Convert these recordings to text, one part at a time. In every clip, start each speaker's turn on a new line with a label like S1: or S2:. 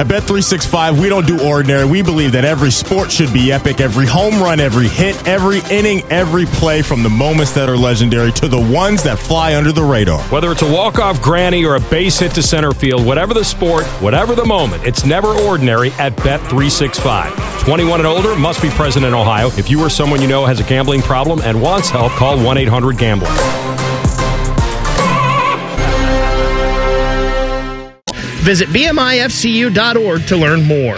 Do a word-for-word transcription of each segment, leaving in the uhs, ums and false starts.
S1: At Bet three sixty-five, we don't do ordinary. We believe that every sport should be epic. Every home run, every hit, every inning, every play, from the moments that are legendary to the ones that fly under the radar.
S2: Whether it's a walk-off granny or a base hit to center field, whatever the sport, whatever the moment, it's never ordinary at Bet three sixty-five. twenty-one and older, must be present in Ohio. If you or someone you know has a gambling problem and wants help, call one eight hundred gambler.
S3: Visit B M I F C U dot org to learn more.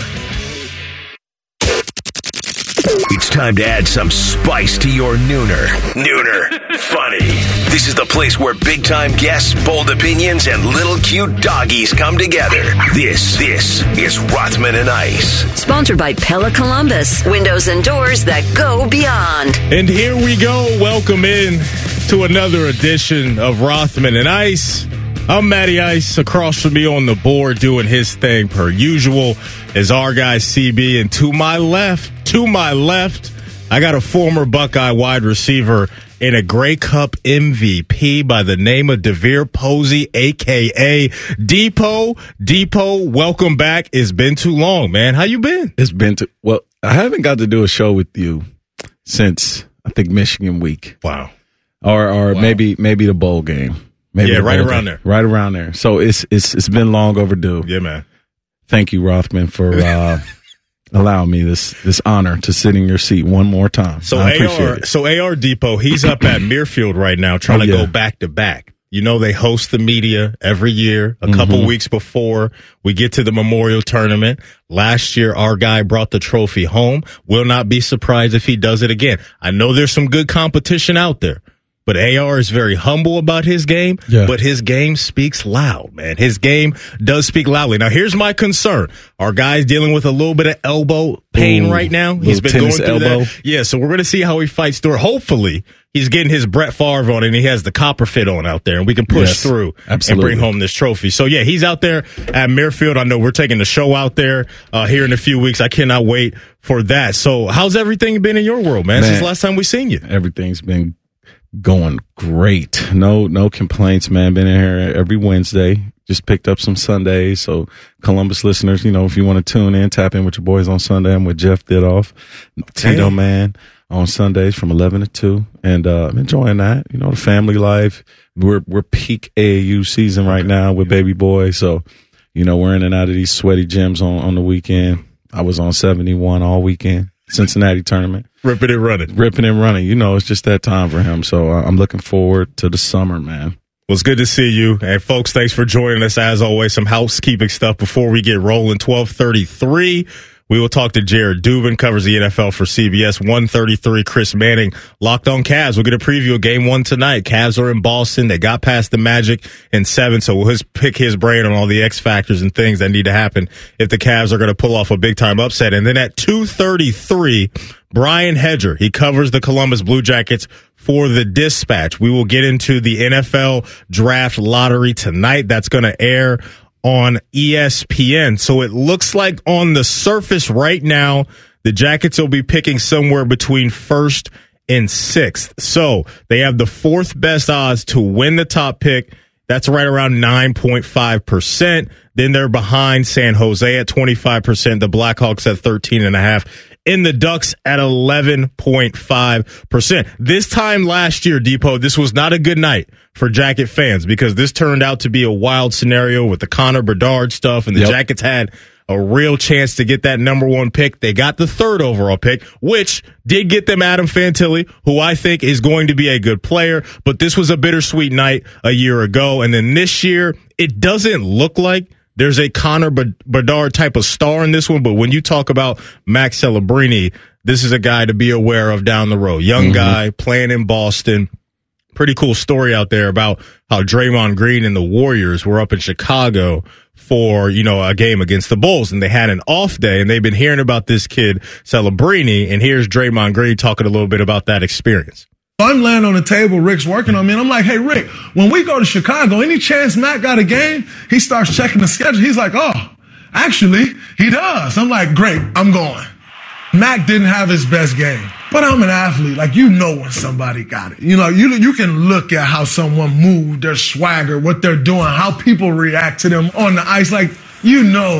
S4: It's time to add some spice to your nooner. Nooner Funny. This is the place where big-time guests, bold opinions, and little cute doggies come together. This, this is Rothman and Ice.
S5: Sponsored by Pella Columbus. Windows and doors that go beyond.
S1: And here we go. Welcome in to another edition of Rothman and Ice. I'm Matty Ice. Across from me on the board doing his thing per usual is our guy C B. And to my left, to my left, I got a former Buckeye wide receiver and a Grey Cup M V P by the name of DeVere Posey, a k a. Depot. Depot, welcome back. It's been too long, man. How you been?
S6: It's been too, well, I haven't got to do a show with you since, I think, Michigan week.
S1: Wow.
S6: Or or
S1: wow.
S6: maybe maybe the bowl game. Maybe
S1: yeah, right around there.
S6: Right around there. So it's it's it's been long overdue.
S1: Yeah, man.
S6: Thank you, Rothman, for uh, allowing me this this honor to sit in your seat one more time.
S1: So
S6: I
S1: A
S6: appreciate
S1: R,
S6: it.
S1: so A R Depot, he's up at Muirfield right now trying
S6: oh,
S1: to
S6: yeah.
S1: go back to back. You know, they host the media every year, a mm-hmm. couple weeks before we get to the Memorial Tournament. Last year, our guy brought the trophy home. Will not be surprised if he does it again. I know there's some good competition out there. But A R is very humble about his game, yeah. but his game speaks loud, man. His game does speak loudly. Now, here's my concern. Our guy's dealing with a little bit of elbow pain
S6: Ooh,
S1: right now. He's been going through elbow. that. Yeah, so we're going to see how he fights through it. Hopefully, he's getting his Brett Favre on and he has the copper fit on out there, and we can push
S6: yes,
S1: through
S6: absolutely.
S1: and bring home this trophy. So, yeah, he's out there at Muirfield. I know we're taking the show out there uh, here in a few weeks. I cannot wait for that. So, how's everything been in your world, man, man since the last time we seen you?
S6: Everything's been going great. No, no complaints, man. Been in here every Wednesday. Just picked up some Sundays. So Columbus listeners, you know, if you want to tune in, tap in with your boys on Sunday. I'm with Jeff Didoff, Tito Man on Sundays from eleven to two. And, uh, I'm enjoying that. You know, the family life. We're, we're peak A A U season right now with baby boy. So, you know, we're in and out of these sweaty gyms on, on the weekend. I was on seventy-one all weekend. Cincinnati tournament.
S1: Ripping and running.
S6: Ripping and running. You know, it's just that time for him. So uh, I'm looking forward to the summer, man.
S1: Well, it's good to see you. And, folks, thanks for joining us. As always, some housekeeping stuff before we get rolling. twelve thirty-three, we will talk to Jared Dubin, covers the N F L for C B S. one thirty-three, Chris Manning, Locked on Cavs. We'll get a preview of game one tonight. Cavs are in Boston. They got past the Magic in seven, so we'll his, pick his brain on all the X factors and things that need to happen if the Cavs are going to pull off a big-time upset. And then at two thirty-three, Brian Hedger, he covers the Columbus Blue Jackets for the Dispatch. We will get into the N F L Draft Lottery tonight. That's going to air on E S P N. So it looks like on the surface right now, the Jackets will be picking somewhere between first and sixth. So they have the fourth best odds to win the top pick. That's right around nine point five percent. Then they're behind San Jose at twenty-five percent, the Blackhawks at thirteen point five percent, and the Ducks at eleven point five percent. This time last year, Depot, this was not a good night for Jacket fans because this turned out to be a wild scenario with the Connor Bedard stuff, and the yep. Jackets had a real chance to get that number one pick. They got the third overall pick, which did get them Adam Fantilli, who I think is going to be a good player. But this was a bittersweet night a year ago. And then this year, it doesn't look like there's a Connor Bedard type of star in this one. But when you talk about Max Celebrini, this is a guy to be aware of down the road. Young mm-hmm. guy playing in Boston. Pretty cool story out there about how Draymond Green and the Warriors were up in Chicago for, you know, a game against the Bulls, and they had an off day, and they've been hearing about this kid, Celebrini, and here's Draymond Green talking a little bit about that experience.
S7: I'm laying on the table, Rick's working on me, and I'm like, hey, Rick, when we go to Chicago, any chance Matt got a game? He starts checking the schedule. He's like, oh, actually, he does. I'm like, great, I'm going. Mac didn't have his best game, but I'm an athlete. Like, you know when somebody got it. You know, you you can look at how someone moved, their swagger, what they're doing, how people react to them on the ice. Like, you know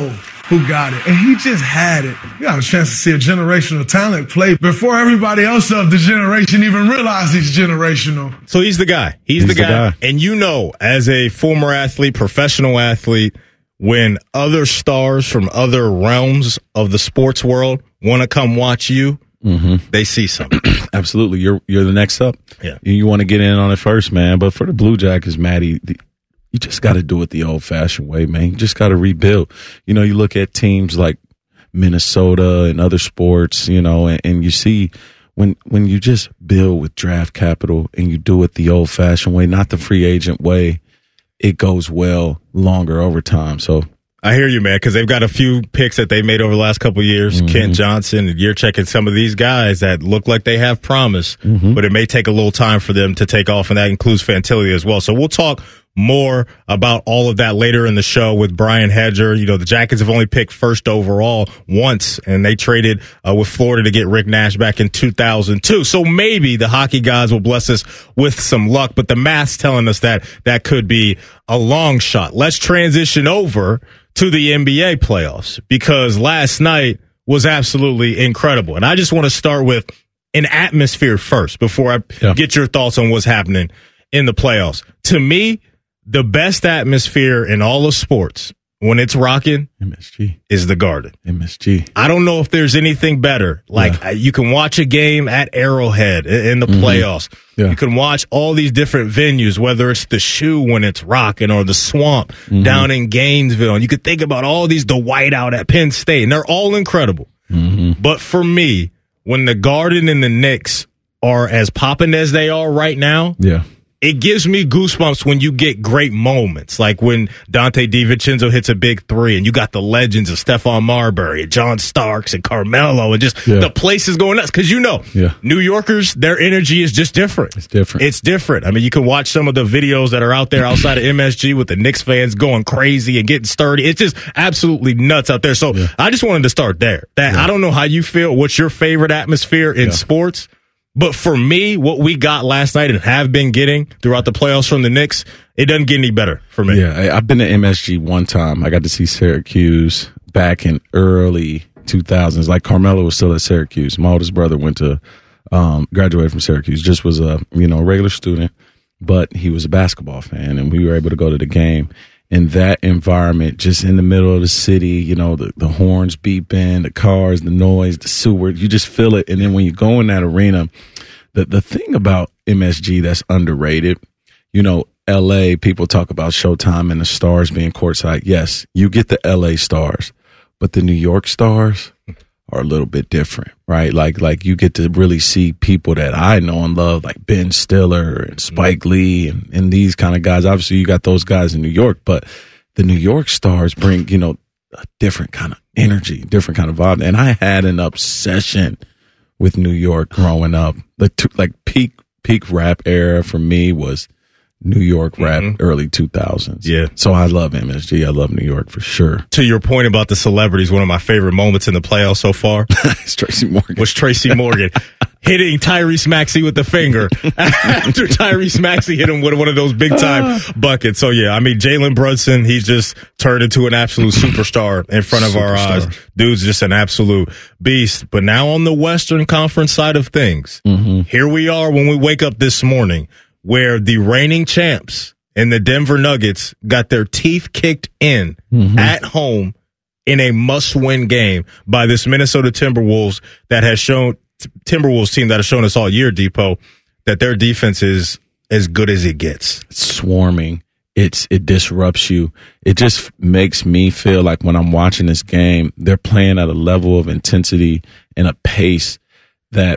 S7: who got it. And he just had it. You got a chance to see a generational talent play before everybody else of the generation even realized he's generational.
S1: So he's the guy. He's, he's the, guy. the guy. And you know, as a former athlete, professional athlete, when other stars from other realms of the sports world want to come watch you, mm-hmm. they see something.
S6: Absolutely. You're you're the next up.
S1: Yeah.
S6: You want to get in on it first, man. But for the Blue Jackets, Matty, the, you just got to do it the old-fashioned way, man. You just got to rebuild. You know, you look at teams like Minnesota and other sports, you know, and, and you see when when you just build with draft capital and you do it the old-fashioned way, not the free agent way, it goes well longer over time. So
S1: I hear you, man, because they've got a few picks that they made over the last couple of years. Mm-hmm. Kent Johnson, and you're checking some of these guys that look like they have promise, mm-hmm. but it may take a little time for them to take off, and that includes Fantilli as well. So we'll talk more about all of that later in the show with Brian Hedger. You know, the Jackets have only picked first overall once, and they traded uh, with Florida to get Rick Nash back in two thousand two. So maybe the hockey gods will bless us with some luck, but the math's telling us that that could be a long shot. Let's transition over to the N B A playoffs, because last night was absolutely incredible. And I just want to start with an atmosphere first before I yeah. get your thoughts on what's happening in the playoffs. To me, the best atmosphere in all of sports when it's rocking
S6: M S G
S1: is the Garden.
S6: M S G.
S1: I don't know if there's anything better. Like yeah. you can watch a game at Arrowhead in the mm-hmm. playoffs. Yeah. You can watch all these different venues, whether it's the Shoe when it's rocking or the Swamp mm-hmm. down in Gainesville. And you could think about all these, the Whiteout at Penn State, and they're all incredible. Mm-hmm. But for me, when the Garden and the Knicks are as popping as they are right now,
S6: yeah.
S1: it gives me goosebumps when you get great moments, like when Dante DiVincenzo hits a big three, and you got the legends of Stephon Marbury, and John Starks, and Carmelo, and just yeah. the place is going nuts. Because you know,
S6: yeah.
S1: New Yorkers, their energy is just different.
S6: It's different.
S1: It's different. I mean, you can watch some of the videos that are out there outside of M S G with the Knicks fans going crazy and getting sturdy. It's just absolutely nuts out there. So yeah. I just wanted to start there. That yeah. I don't know how you feel. What's your favorite atmosphere in yeah. sports? But for me, what we got last night and have been getting throughout the playoffs from the Knicks, it doesn't get any better for me.
S6: Yeah, I've been to M S G one time. I got to see Syracuse back in early two thousands. Like Carmelo was still at Syracuse. My oldest brother went to, um, graduated from Syracuse, just was a, you know, regular student, but he was a basketball fan, and we were able to go to the game. In that environment, just in the middle of the city, you know, the, the horns beeping, the cars, the noise, the sewer, you just feel it. And then when you go in that arena, the, the thing about M S G that's underrated, you know, L A, people talk about Showtime and the stars being courtside. Yes, you get the L A stars, but the New York stars are a little bit different, right? Like, like you get to really see people that I know and love, like Ben Stiller and Spike Lee and, and these kind of guys. Obviously, you got those guys in New York, but the New York stars bring, you know, a different kind of energy, different kind of vibe. And I had an obsession with New York growing up. The two, like peak peak rap era for me was New York rap, mm-hmm. early two thousands.
S1: Yeah.
S6: So I love M S G. I love New York for sure.
S1: To your point about the celebrities, one of my favorite moments in the playoffs so far
S6: it's Tracy Morgan.
S1: was Tracy Morgan hitting Tyrese Maxey with the finger after Tyrese Maxey hit him with one of those big time buckets. So yeah, I mean, Jalen Brunson, he's just turned into an absolute superstar in front of superstar. our eyes. Dude's just an absolute beast. But now on the Western Conference side of things, mm-hmm. here we are when we wake up this morning, where the reigning champs and the Denver Nuggets got their teeth kicked in mm-hmm. at home in a must-win game by this Minnesota Timberwolves that has shown Timberwolves team that has shown us all year, Depot, that their defense is as good as it gets.
S6: It's swarming. It's it disrupts you. It just makes me feel like when I'm watching this game, they're playing at a level of intensity and a pace that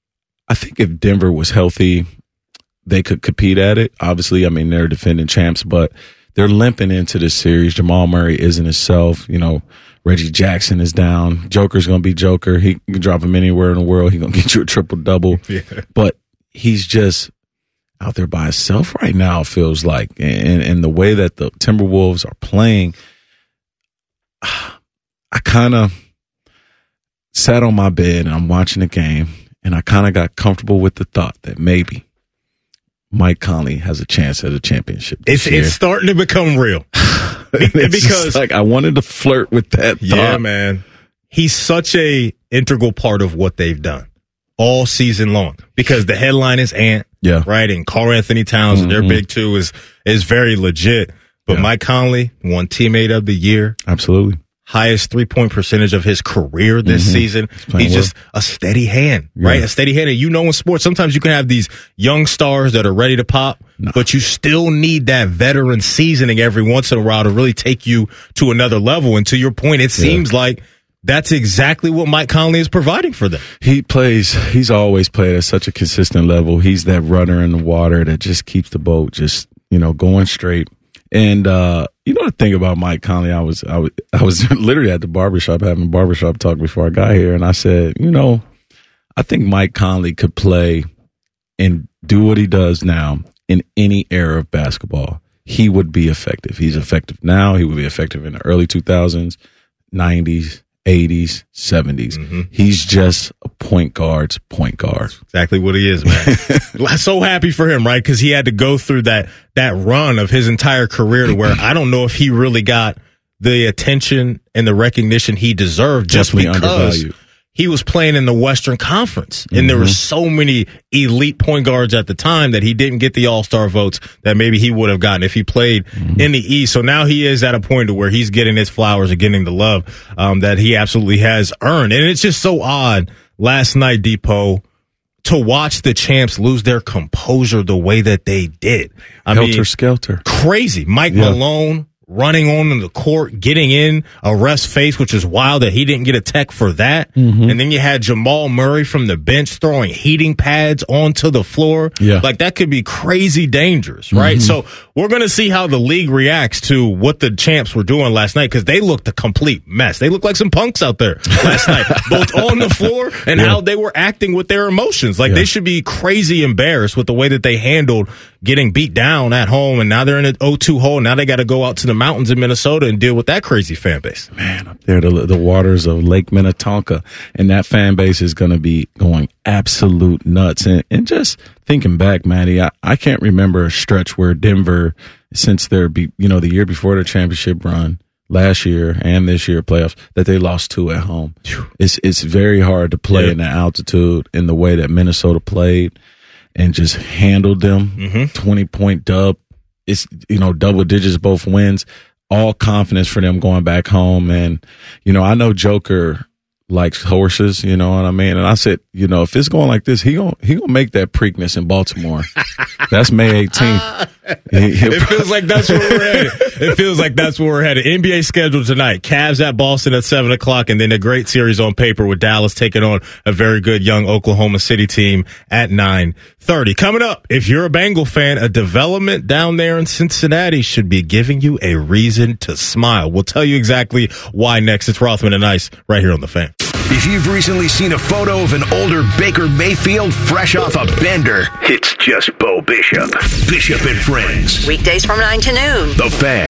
S6: I think if Denver was healthy, they could compete at it. Obviously, I mean, they're defending champs, but they're limping into this series. Jamal Murray isn't himself. You know, Reggie Jackson is down. Joker's going to be Joker. He can drop him anywhere in the world. He's going to get you a triple-double. Yeah. But he's just out there by himself right now, it feels like. And, and the way that the Timberwolves are playing, I kind of sat on my bed and I'm watching the game, and I kind of got comfortable with the thought that maybe Mike Conley has a chance at a championship this
S1: it's,
S6: year.
S1: It's starting to become real. because
S6: like I wanted to flirt with that.
S1: Yeah,
S6: thought.
S1: man. He's such a integral part of what they've done all season long because the headline is Ant,
S6: yeah,
S1: right? And Karl Anthony Towns, mm-hmm. their big two is is very legit. But yeah. Mike Conley won Teammate of the Year.
S6: Absolutely.
S1: Highest three-point percentage of his career this mm-hmm. season. He's, He's just a steady hand, yeah. right? A steady hand. And you know in sports, sometimes you can have these young stars that are ready to pop, no. but you still need that veteran seasoning every once in a while to really take you to another level. And to your point, it seems yeah. like that's exactly what Mike Conley is providing for them.
S6: He plays, he's always played at such a consistent level. He's that runner in the water that just keeps the boat just, you know, going straight. And, uh, you know, the thing about Mike Conley, I was, I was, I was literally at the barbershop having a barbershop talk before I got here. And I said, you know, I think Mike Conley could play and do what he does now in any era of basketball. He would be effective. He's effective now. He would be effective in the early two thousands, nineties, eighties, seventies. Mm-hmm. He's just a point guard's point guard.
S1: Exactly what he is, man. So happy for him, right? Because he had to go through that that run of his entire career to where I don't know if he really got the attention and the recognition he deserved just
S6: Definitely
S1: because
S6: undervalued.
S1: He was playing in the Western Conference, and mm-hmm. there were so many elite point guards at the time that he didn't get the All-Star votes that maybe he would have gotten if he played mm-hmm. in the East. So now he is at a point where he's getting his flowers and getting the love um, that he absolutely has earned. And it's just so odd last night, Depot, to watch the champs lose their composure the way that they did. I
S6: Helter
S1: mean,
S6: skelter.
S1: Crazy. Mike yeah. Malone running on the court, getting in a ref's face, which is wild that he didn't get a tech for that. Mm-hmm. And then you had Jamal Murray from the bench throwing heating pads onto the floor.
S6: Yeah.
S1: Like that could be crazy dangerous, right? Mm-hmm. So we're going to see how the league reacts to what the champs were doing last night because they looked a complete mess. They looked like some punks out there last night, both on the floor and yeah. how they were acting with their emotions. Like yeah. they should be crazy embarrassed with the way that they handled getting beat down at home. And now they're in an oh two hole. Now they got to go out to the mountains in Minnesota and deal with that crazy fan base.
S6: Man, up there, the, the waters of Lake Minnetonka, and that fan base is going to be going absolute nuts. And, and just thinking back, Matty, I, I can't remember a stretch where Denver, since their, be, you know, the year before their championship run, last year and this year playoffs, that they lost two at home. It's it's very hard to play yeah. in the altitude in the way that Minnesota played and just handled them. Mm-hmm. twenty point dub. It's, you know, double digits, both wins. All confidence for them going back home. And, you know, I know Joker likes horses, you know what I mean? And I said, you know, if it's going like this, he gonna, he gonna make that Preakness in Baltimore. That's May eighteenth.
S1: It feels like that's where we're headed. It feels like that's where we're headed. N B A schedule tonight. Cavs at Boston at seven o'clock, and then a great series on paper with Dallas taking on a very good young Oklahoma City team at nine thirty. Coming up, if you're a Bengal fan, a development down there in Cincinnati should be giving you a reason to smile. We'll tell you exactly why next. It's Rothman and Ice right here on The Fan.
S4: If you've recently seen a photo of an older Baker Mayfield fresh off a bender, it's just Bo Bishop. Bishop and Friends.
S5: Weekdays from nine to noon.
S4: The Fan.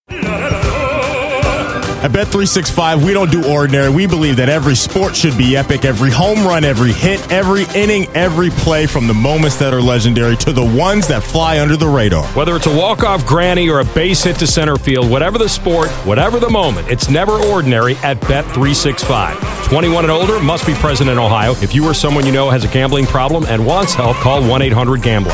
S1: At Bet three sixty-five, we don't do ordinary. We believe that every sport should be epic. Every home run, every hit, every inning, every play, from the moments that are legendary to the ones that fly under the radar.
S2: Whether it's a walk-off granny or a base hit to center field, whatever the sport, whatever the moment, it's never ordinary at Bet three sixty-five. twenty-one and older, must be present in Ohio. If you or someone you know has a gambling problem and wants help, call one eight hundred gambler.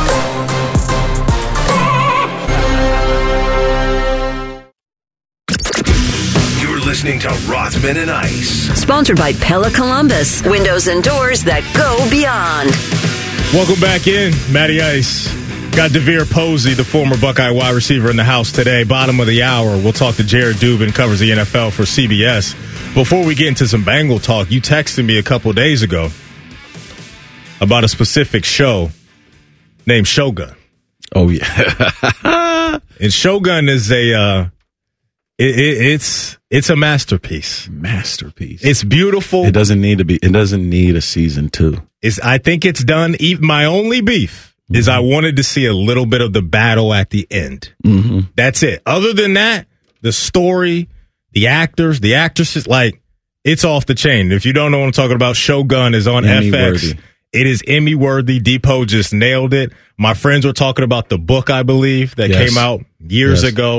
S4: Listening to Rothman and Ice.
S5: Sponsored by Pella Columbus. Windows and doors that go beyond.
S1: Welcome back in, Matty Ice. Got DeVere Posey, the former Buckeye wide receiver, in the house today. Bottom of the hour, we'll talk to Jared Dubin, covers the N F L for C B S. Before we get into some Bengal talk, you texted me a couple days ago about a specific show named Shogun.
S6: Oh, yeah.
S1: And Shogun is a... Uh, It, it, it's it's a masterpiece.
S6: Masterpiece.
S1: It's beautiful.
S6: It doesn't need to be. It doesn't need a season two.
S1: It's, I think it's done. My only beef mm-hmm. is I wanted to see a little bit of the battle at the end. Mm-hmm. That's it. Other than that, the story, the actors, the actresses, like, it's off the chain. If you don't know what I'm talking about, Shogun is on
S6: Emmy
S1: F X.
S6: Worthy.
S1: It is Emmy worthy. Depot just nailed it. My friends were talking about the book, I believe, that
S6: yes.
S1: came out years
S6: yes.
S1: ago.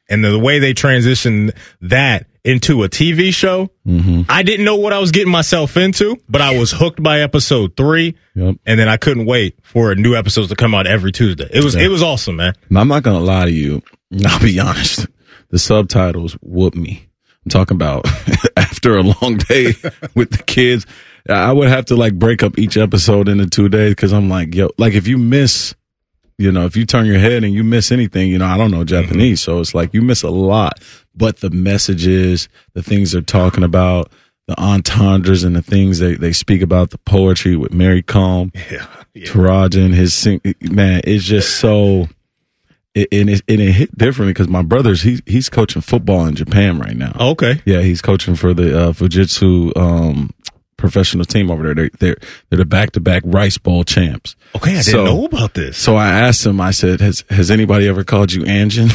S1: And the, the way they transitioned that into a T V show, mm-hmm. I didn't know what I was getting myself into, but I was hooked by episode three,
S6: yep.
S1: and then I couldn't wait for new episodes to come out every Tuesday. It was yeah. it was awesome, man.
S6: And I'm not going to lie to you. I'll be honest. The subtitles whoop me. I'm talking about after a long day with the kids, I would have to like break up each episode into two days because I'm like, yo, like if you miss, you know, if you turn your head and you miss anything, you know, I don't know Japanese, mm-hmm. so it's like you miss a lot. But the messages, the things they're talking about, the entendres and the things they, they speak about, the poetry with Mary Comb,
S1: yeah, yeah.
S6: Tarajan, his sing, man, it's just so. It, and, it, and it hit differently because my brother's he he's coaching football in Japan right now.
S1: Oh, okay,
S6: yeah, he's coaching for the uh, Fujitsu um, professional team over there. They're they're, they're the back to back Rice Bowl champs.
S1: Okay, I
S6: so,
S1: didn't know about this.
S6: So I asked him. I said, "Has has anybody ever called you Anjin?"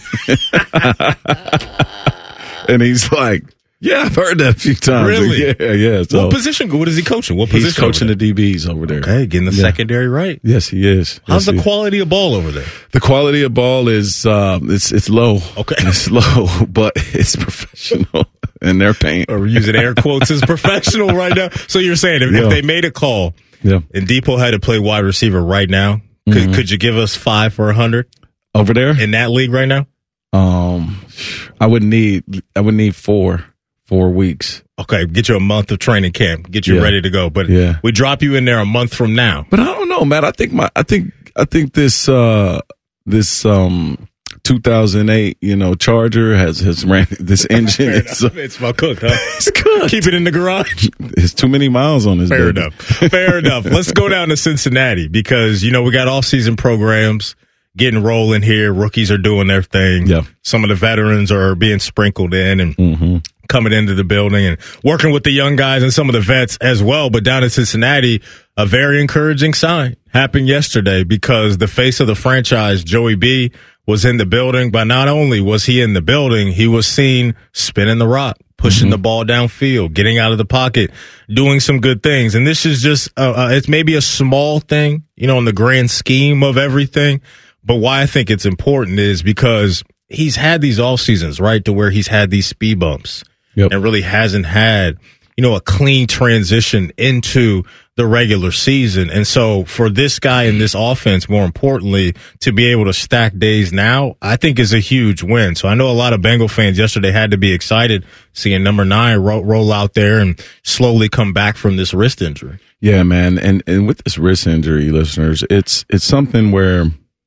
S6: And he's like, "Yeah, I've heard that a few times."
S1: Really?
S6: Yeah, yeah. So
S1: what position? What is he coaching? What position?
S6: He's coaching the D Bs over there.
S1: Okay, getting the
S6: yeah.
S1: secondary right.
S6: Yes, he is.
S1: How's
S6: yes,
S1: the quality of ball over there?
S6: The quality of ball is um, it's it's low.
S1: Okay,
S6: it's low, but it's professional, and they're paying.
S1: Or we're using air quotes as professional right now. So you're saying if,
S6: yeah.
S1: if they made a call,
S6: yeah.
S1: and Depot had to play wide receiver right now, could mm-hmm. could you give us five for a hundred
S6: over there
S1: in that league right now?
S6: Um, I would need I would need four. Four weeks.
S1: Okay, get you a month of training camp. Get you
S6: yeah.
S1: ready to go. But
S6: yeah.
S1: we drop you in there a month from now.
S6: But I don't know, Matt. I think my I think I think this uh this um two thousand eight, you know, Charger has has ran this engine.
S1: it's, uh, it's well cooked, huh?
S6: It's cooked.
S1: Keep it in the garage.
S6: It's too many miles on this.
S1: Fair
S6: baby.
S1: enough. Fair enough. Let's go down to Cincinnati because you know we got off-season programs getting rolling here. Rookies are doing their thing.
S6: Yeah.
S1: Some of the veterans are being sprinkled in and
S6: mm-hmm.
S1: coming into the building and working with the young guys and some of the vets as well. But down in Cincinnati, a very encouraging sign happened yesterday because the face of the franchise, Joey B, was in the building. But not only was he in the building, he was seen spinning the rock, pushing mm-hmm. the ball downfield, getting out of the pocket, doing some good things. And this is just, uh, uh, it's maybe a small thing, you know, in the grand scheme of everything. But why I think it's important is because he's had these off seasons, right, to where he's had these speed bumps yep. and really hasn't had, you know, a clean transition into the regular season. And so for this guy in this offense, more importantly, to be able to stack days now, I think is a huge win. So I know a lot of Bengal fans yesterday had to be excited seeing number nine roll, roll out there and slowly come back from this wrist injury.
S6: Yeah, man. And, and with this wrist injury, listeners, it's, it's something where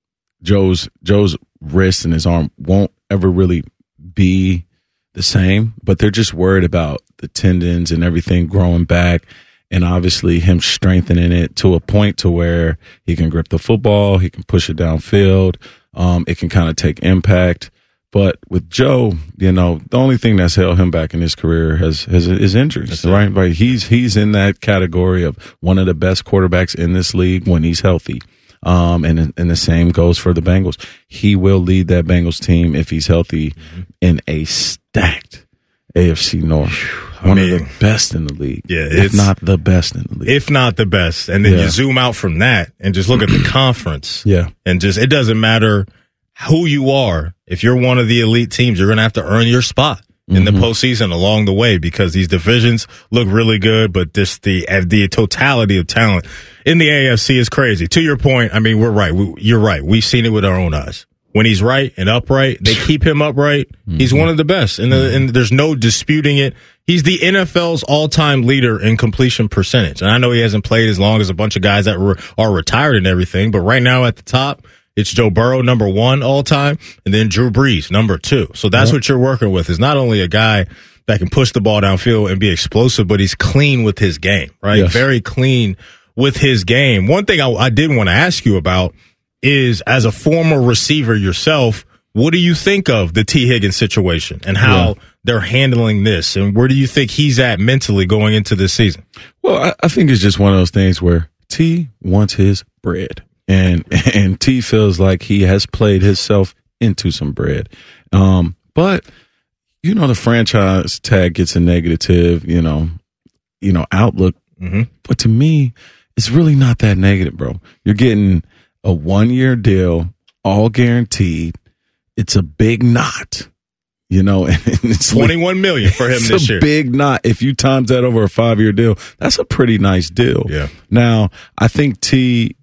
S6: Joe's Joe's wrist and his arm won't ever really be the same, but they're just worried about the tendons and everything growing back, and obviously him strengthening it to a point to where he can grip the football, he can push it downfield, um, it can kind of take impact. But with Joe, you know, the only thing that's held him back in his career has, has is injuries, right? Right. He's he's in that category of one of the best quarterbacks in this league when he's healthy. Um, and, and the same goes for the Bengals. He will lead that Bengals team if he's healthy mm-hmm. in a stacked A F C North. I One mean, of the best in the league.
S1: Yeah,
S6: if not the best in the league.
S1: If not the best. And then yeah. you zoom out from that and just look at the conference.
S6: Yeah.
S1: And just, it doesn't matter who you are. If you're one of the elite teams, you're going to have to earn your spot in mm-hmm. the postseason along the way because these divisions look really good, but this the the totality of talent in the A F C is crazy. To your point, I mean, we're right. We, you're right. We've seen it with our own eyes. When he's right and upright, they keep him upright. Mm-hmm. He's one of the best, and, the, and there's no disputing it. He's the N F L's all-time leader in completion percentage. And I know he hasn't played as long as a bunch of guys that were, are retired and everything, but right now at the top, it's Joe Burrow, number one all time, and then Drew Brees, number two. So that's yep. what you're working with, is not only a guy that can push the ball downfield and be explosive, but he's clean with his game, right? Yes. Very clean with his game. One thing I, I did want to ask you about is, as a former receiver yourself, what do you think of the T. Higgins situation and how yeah. they're handling this? And where do you think he's at mentally going into this season?
S6: Well, I, I think it's just one of those things where T wants his bread. And and T feels like he has played himself into some bread. Um, but, you know, the franchise tag gets a negative, you know, you know, outlook. Mm-hmm. But to me, it's really not that negative, bro. You're getting a one-year deal, all guaranteed, it's a big knot. You know, and it's
S1: twenty-one million dollars for him
S6: it's
S1: this
S6: a
S1: year.
S6: Big knot. If you times that over a five-year deal, that's a pretty nice deal.
S1: Yeah.
S6: Now, I think T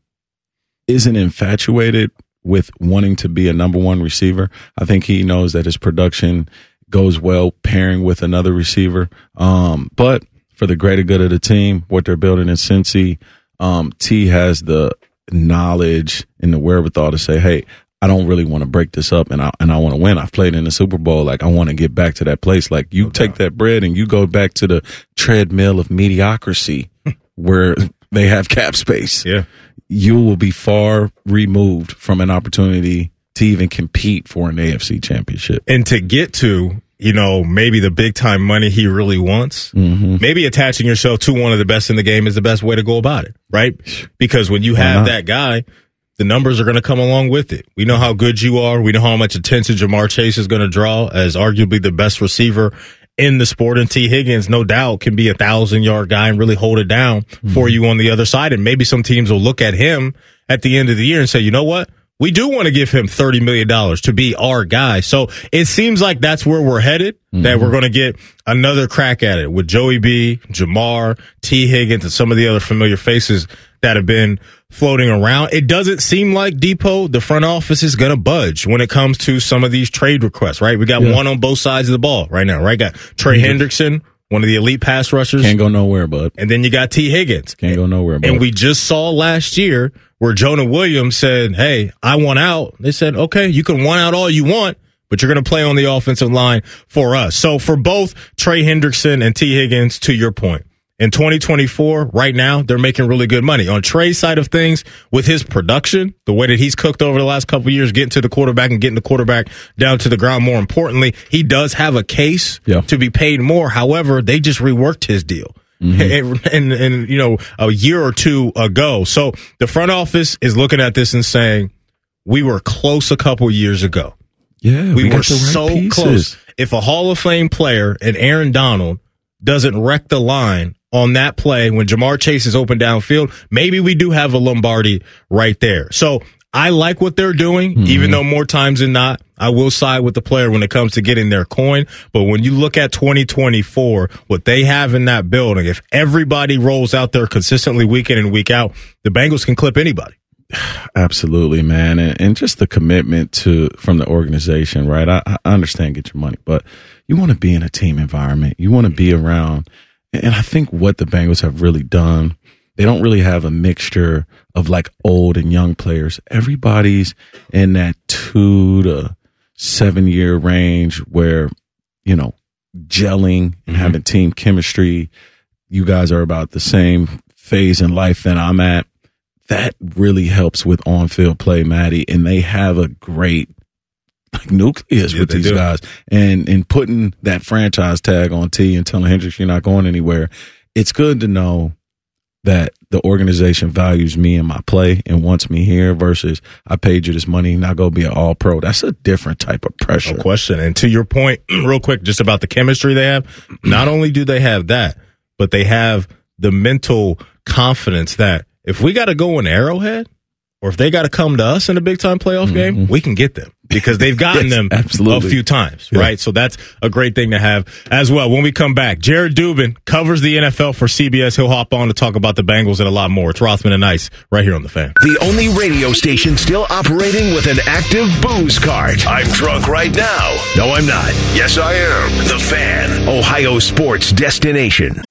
S6: isn't infatuated with wanting to be a number one receiver. I think he knows that his production goes well pairing with another receiver. Um, but for the greater good of the team, what they're building in Cincy, um, T has the knowledge and the wherewithal to say, hey, I don't really want to break this up, and I and I want to win. I've played in the Super Bowl. Like, I want to get back to that place. Like, you no take doubt. that bread and you go back to the treadmill of mediocrity where they have cap space.
S1: Yeah.
S6: You will be far removed from an opportunity to even compete for an A F C championship.
S1: And to get to, you know, maybe the big time money he really wants, mm-hmm. maybe attaching yourself to one of the best in the game is the best way to go about it, right? Because when you have that guy, the numbers are going to come along with it. We know how good you are. We know how much attention Jamar Chase is going to draw as arguably the best receiver in the sport. And T. Higgins, no doubt, can be a thousand-yard guy and really hold it down mm-hmm. for you on the other side. And maybe some teams will look at him at the end of the year and say, you know what? We do want to give him thirty million dollars to be our guy. So it seems like that's where we're headed, mm-hmm. that we're going to get another crack at it with Joey B, Jamar, T. Higgins, and some of the other familiar faces that have been floating around. It doesn't seem like Depot, the front office, is going to budge when it comes to some of these trade requests, right? We got yeah. one on both sides of the ball right now, right? Got Trey mm-hmm. Hendrickson, one of the elite pass rushers.
S6: Can't go nowhere, bud.
S1: And then you got T. Higgins.
S6: Can't go nowhere, bud.
S1: And we just saw last year where Jonah Williams said, hey, I want out. They said, okay, you can want out all you want, but you're going to play on the offensive line for us. So for both Trey Hendrickson and T. Higgins, to your point, in twenty twenty-four, right now, they're making really good money. On Trey's side of things, with his production, the way that he's cooked over the last couple of years, getting to the quarterback and getting the quarterback down to the ground, more importantly, he does have a case yeah. to be paid more. However, they just reworked his deal. Mm-hmm. And, and, and, you know, a year or two ago. So the front office is looking at this and saying, we were close a couple years ago.
S6: Yeah,
S1: we, we
S6: were
S1: right so
S6: pieces.
S1: close. If a Hall of Fame player and Aaron Donald doesn't wreck the line on that play when Jamar Chase is open downfield, maybe we do have a Lombardi right there. So I like what they're doing, mm-hmm. even though more times than not, I will side with the player when it comes to getting their coin. But when you look at twenty twenty-four, what they have in that building, if everybody rolls out there consistently week in and week out, the Bengals can clip anybody.
S6: Absolutely, man. And, and just the commitment to from the organization, right? I, I understand get your money, but you want to be in a team environment. You want to be around. And I think what the Bengals have really done, they don't really have a mixture of like old and young players. Everybody's in that two to seven year range where, you know, gelling and mm-hmm. having team chemistry. You guys are about the same phase in life that I'm at. That really helps with on-field play, Maddie. And they have a great like nucleus yeah, with these do. guys. And and putting that franchise tag on T and telling Hendricks you're not going anywhere. It's good to know that the organization values me and my play and wants me here versus I paid you this money, now go be an all-pro. That's a different type of pressure.
S1: No question. And to your point, real quick, just about the chemistry they have, not only do they have that, but they have the mental confidence that if we got to go in Arrowhead or if they got to come to us in a big-time playoff mm-hmm. game, we can get them because they've gotten yes, them absolutely. a few times, yeah. right? So that's a great thing to have as well. When we come back, Jared Dubin covers the N F L for C B S. He'll hop on to talk about the Bengals and a lot more. It's Rothman and Ice right here on The Fan.
S4: The only radio station still operating with an active booze cart. I'm drunk right now. No, I'm not. Yes, I am. The Fan, Ohio sports destination.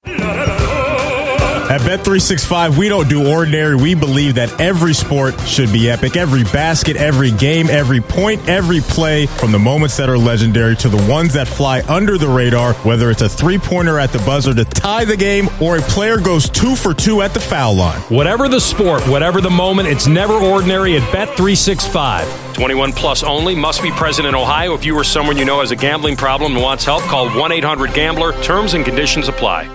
S1: At Bet three sixty-five, we don't do ordinary. We believe that every sport should be epic. Every basket, every game, every point, every play, from the moments that are legendary to the ones that fly under the radar, whether it's a three-pointer at the buzzer to tie the game or a player goes two for two at the foul line.
S2: Whatever the sport, whatever the moment, it's never ordinary at Bet three sixty-five. twenty-one plus only, must be present in Ohio. If you or someone you know has a gambling problem and wants help, call one eight hundred gambler. Terms and conditions apply.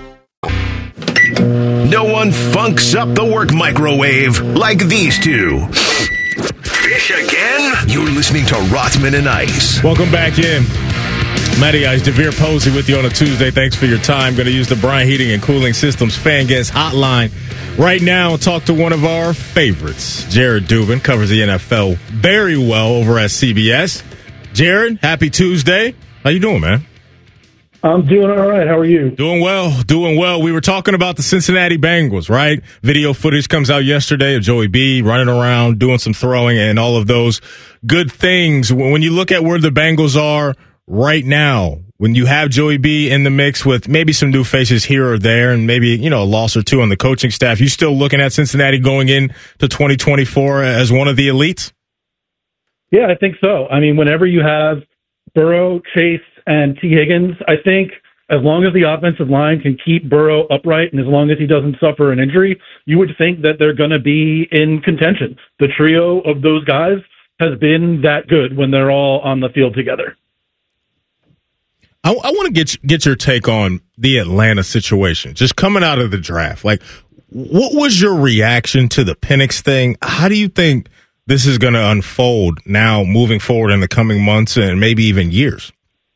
S4: No one funks up the work microwave like these two. Fish again? You're listening to Rothman and Ice.
S1: Welcome back in. Matty Ice, Devere Posey with you on a Tuesday. Thanks for your time. Going to use the Bryant Heating and Cooling Systems Fan Guest Hotline right now and talk to one of our favorites. Jared Dubin covers the N F L very well over at C B S. Jared, happy Tuesday. How you doing, man?
S8: I'm doing all right. How are you?
S1: Doing well, doing well. We were talking about the Cincinnati Bengals, right? Video footage comes out yesterday of Joey B running around, doing some throwing and all of those good things. When you look at where the Bengals are right now, when you have Joey B in the mix with maybe some new faces here or there and maybe, you know, a loss or two on the coaching staff, you still looking at Cincinnati going into twenty twenty-four as one of the elites?
S8: Yeah, I think so. I mean, whenever you have Burrow, Chase, and T. Higgins, I think as long as the offensive line can keep Burrow upright and as long as he doesn't suffer an injury, you would think that they're going to be in contention. The trio of those guys has been that good when they're all on the field together.
S1: I, I want to get get your take on the Atlanta situation, just coming out of the draft. Like, what was your reaction to the Penix thing? How do you think this is going to unfold now moving forward in the coming months and maybe even years?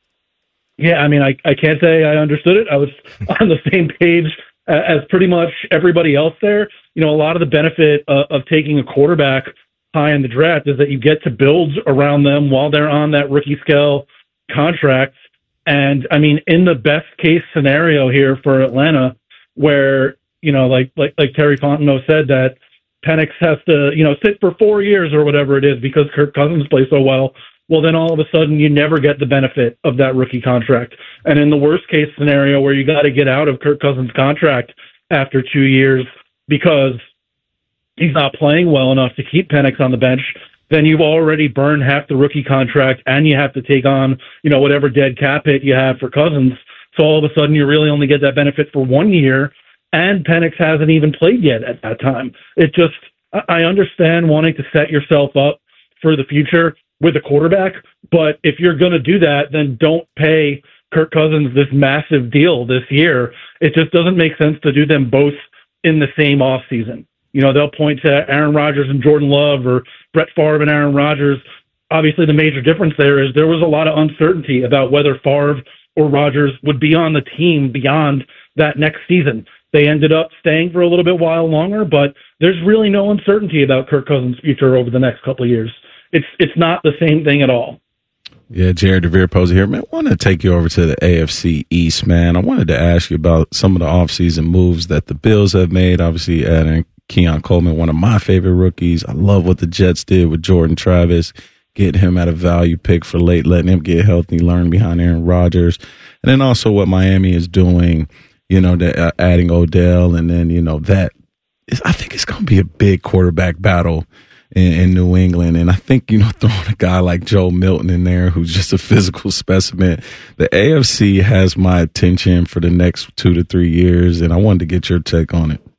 S8: Yeah, I mean, I, I can't say I understood it. I was on the same page as pretty much everybody else there. You know, a lot of the benefit of, of taking a quarterback high in the draft is that you get to build around them while they're on that rookie scale contract. And, I mean, in the best case scenario here for Atlanta, where, you know, like like like Terry Fontenot said, that Penix has to, you know, sit for four years or whatever it is because Kirk Cousins plays so well, well, then all of a sudden you never get the benefit of that rookie contract. And in the worst case scenario where you got to get out of Kirk Cousins' contract after two years because he's not playing well enough to keep Penix on the bench, then you've already burned half the rookie contract and you have to take on, you know, whatever dead cap hit you have for Cousins. So all of a sudden you really only get that benefit for one year and Penix hasn't even played yet at that time. It just, I understand wanting to set yourself up for the future with a quarterback, but if you're going to do that, then don't pay Kirk Cousins this massive deal this year. It just doesn't make sense to do them both in the same offseason. You know, they'll point to Aaron Rodgers and Jordan Love or Brett Favre and Aaron Rodgers. Obviously, the major difference there is there was a lot of uncertainty about whether Favre or Rodgers would be on the team beyond that next season. They ended up staying for a little bit while longer, but there's really no uncertainty about Kirk Cousins' future over the next couple of years. It's it's not the same thing at all.
S6: Yeah, Jared DeVere Posey here. Man, I want to take you over to the A F C East, man. I wanted to ask you about some of the offseason moves that the Bills have made. Obviously, adding Keon Coleman, one of my favorite rookies. I love what the Jets did with Jordan Travis, getting him at a value pick for late, letting him get healthy, learn behind Aaron Rodgers. And then also what Miami is doing, you know, the, uh, adding Odell. And then, you know, that is, I think it's going to be a big quarterback battle in, in New England. And I think, you know, throwing a guy like Joe Milton in there, who's just a physical specimen, the A F C has my attention for the next two to three years. And I wanted to get your take on it.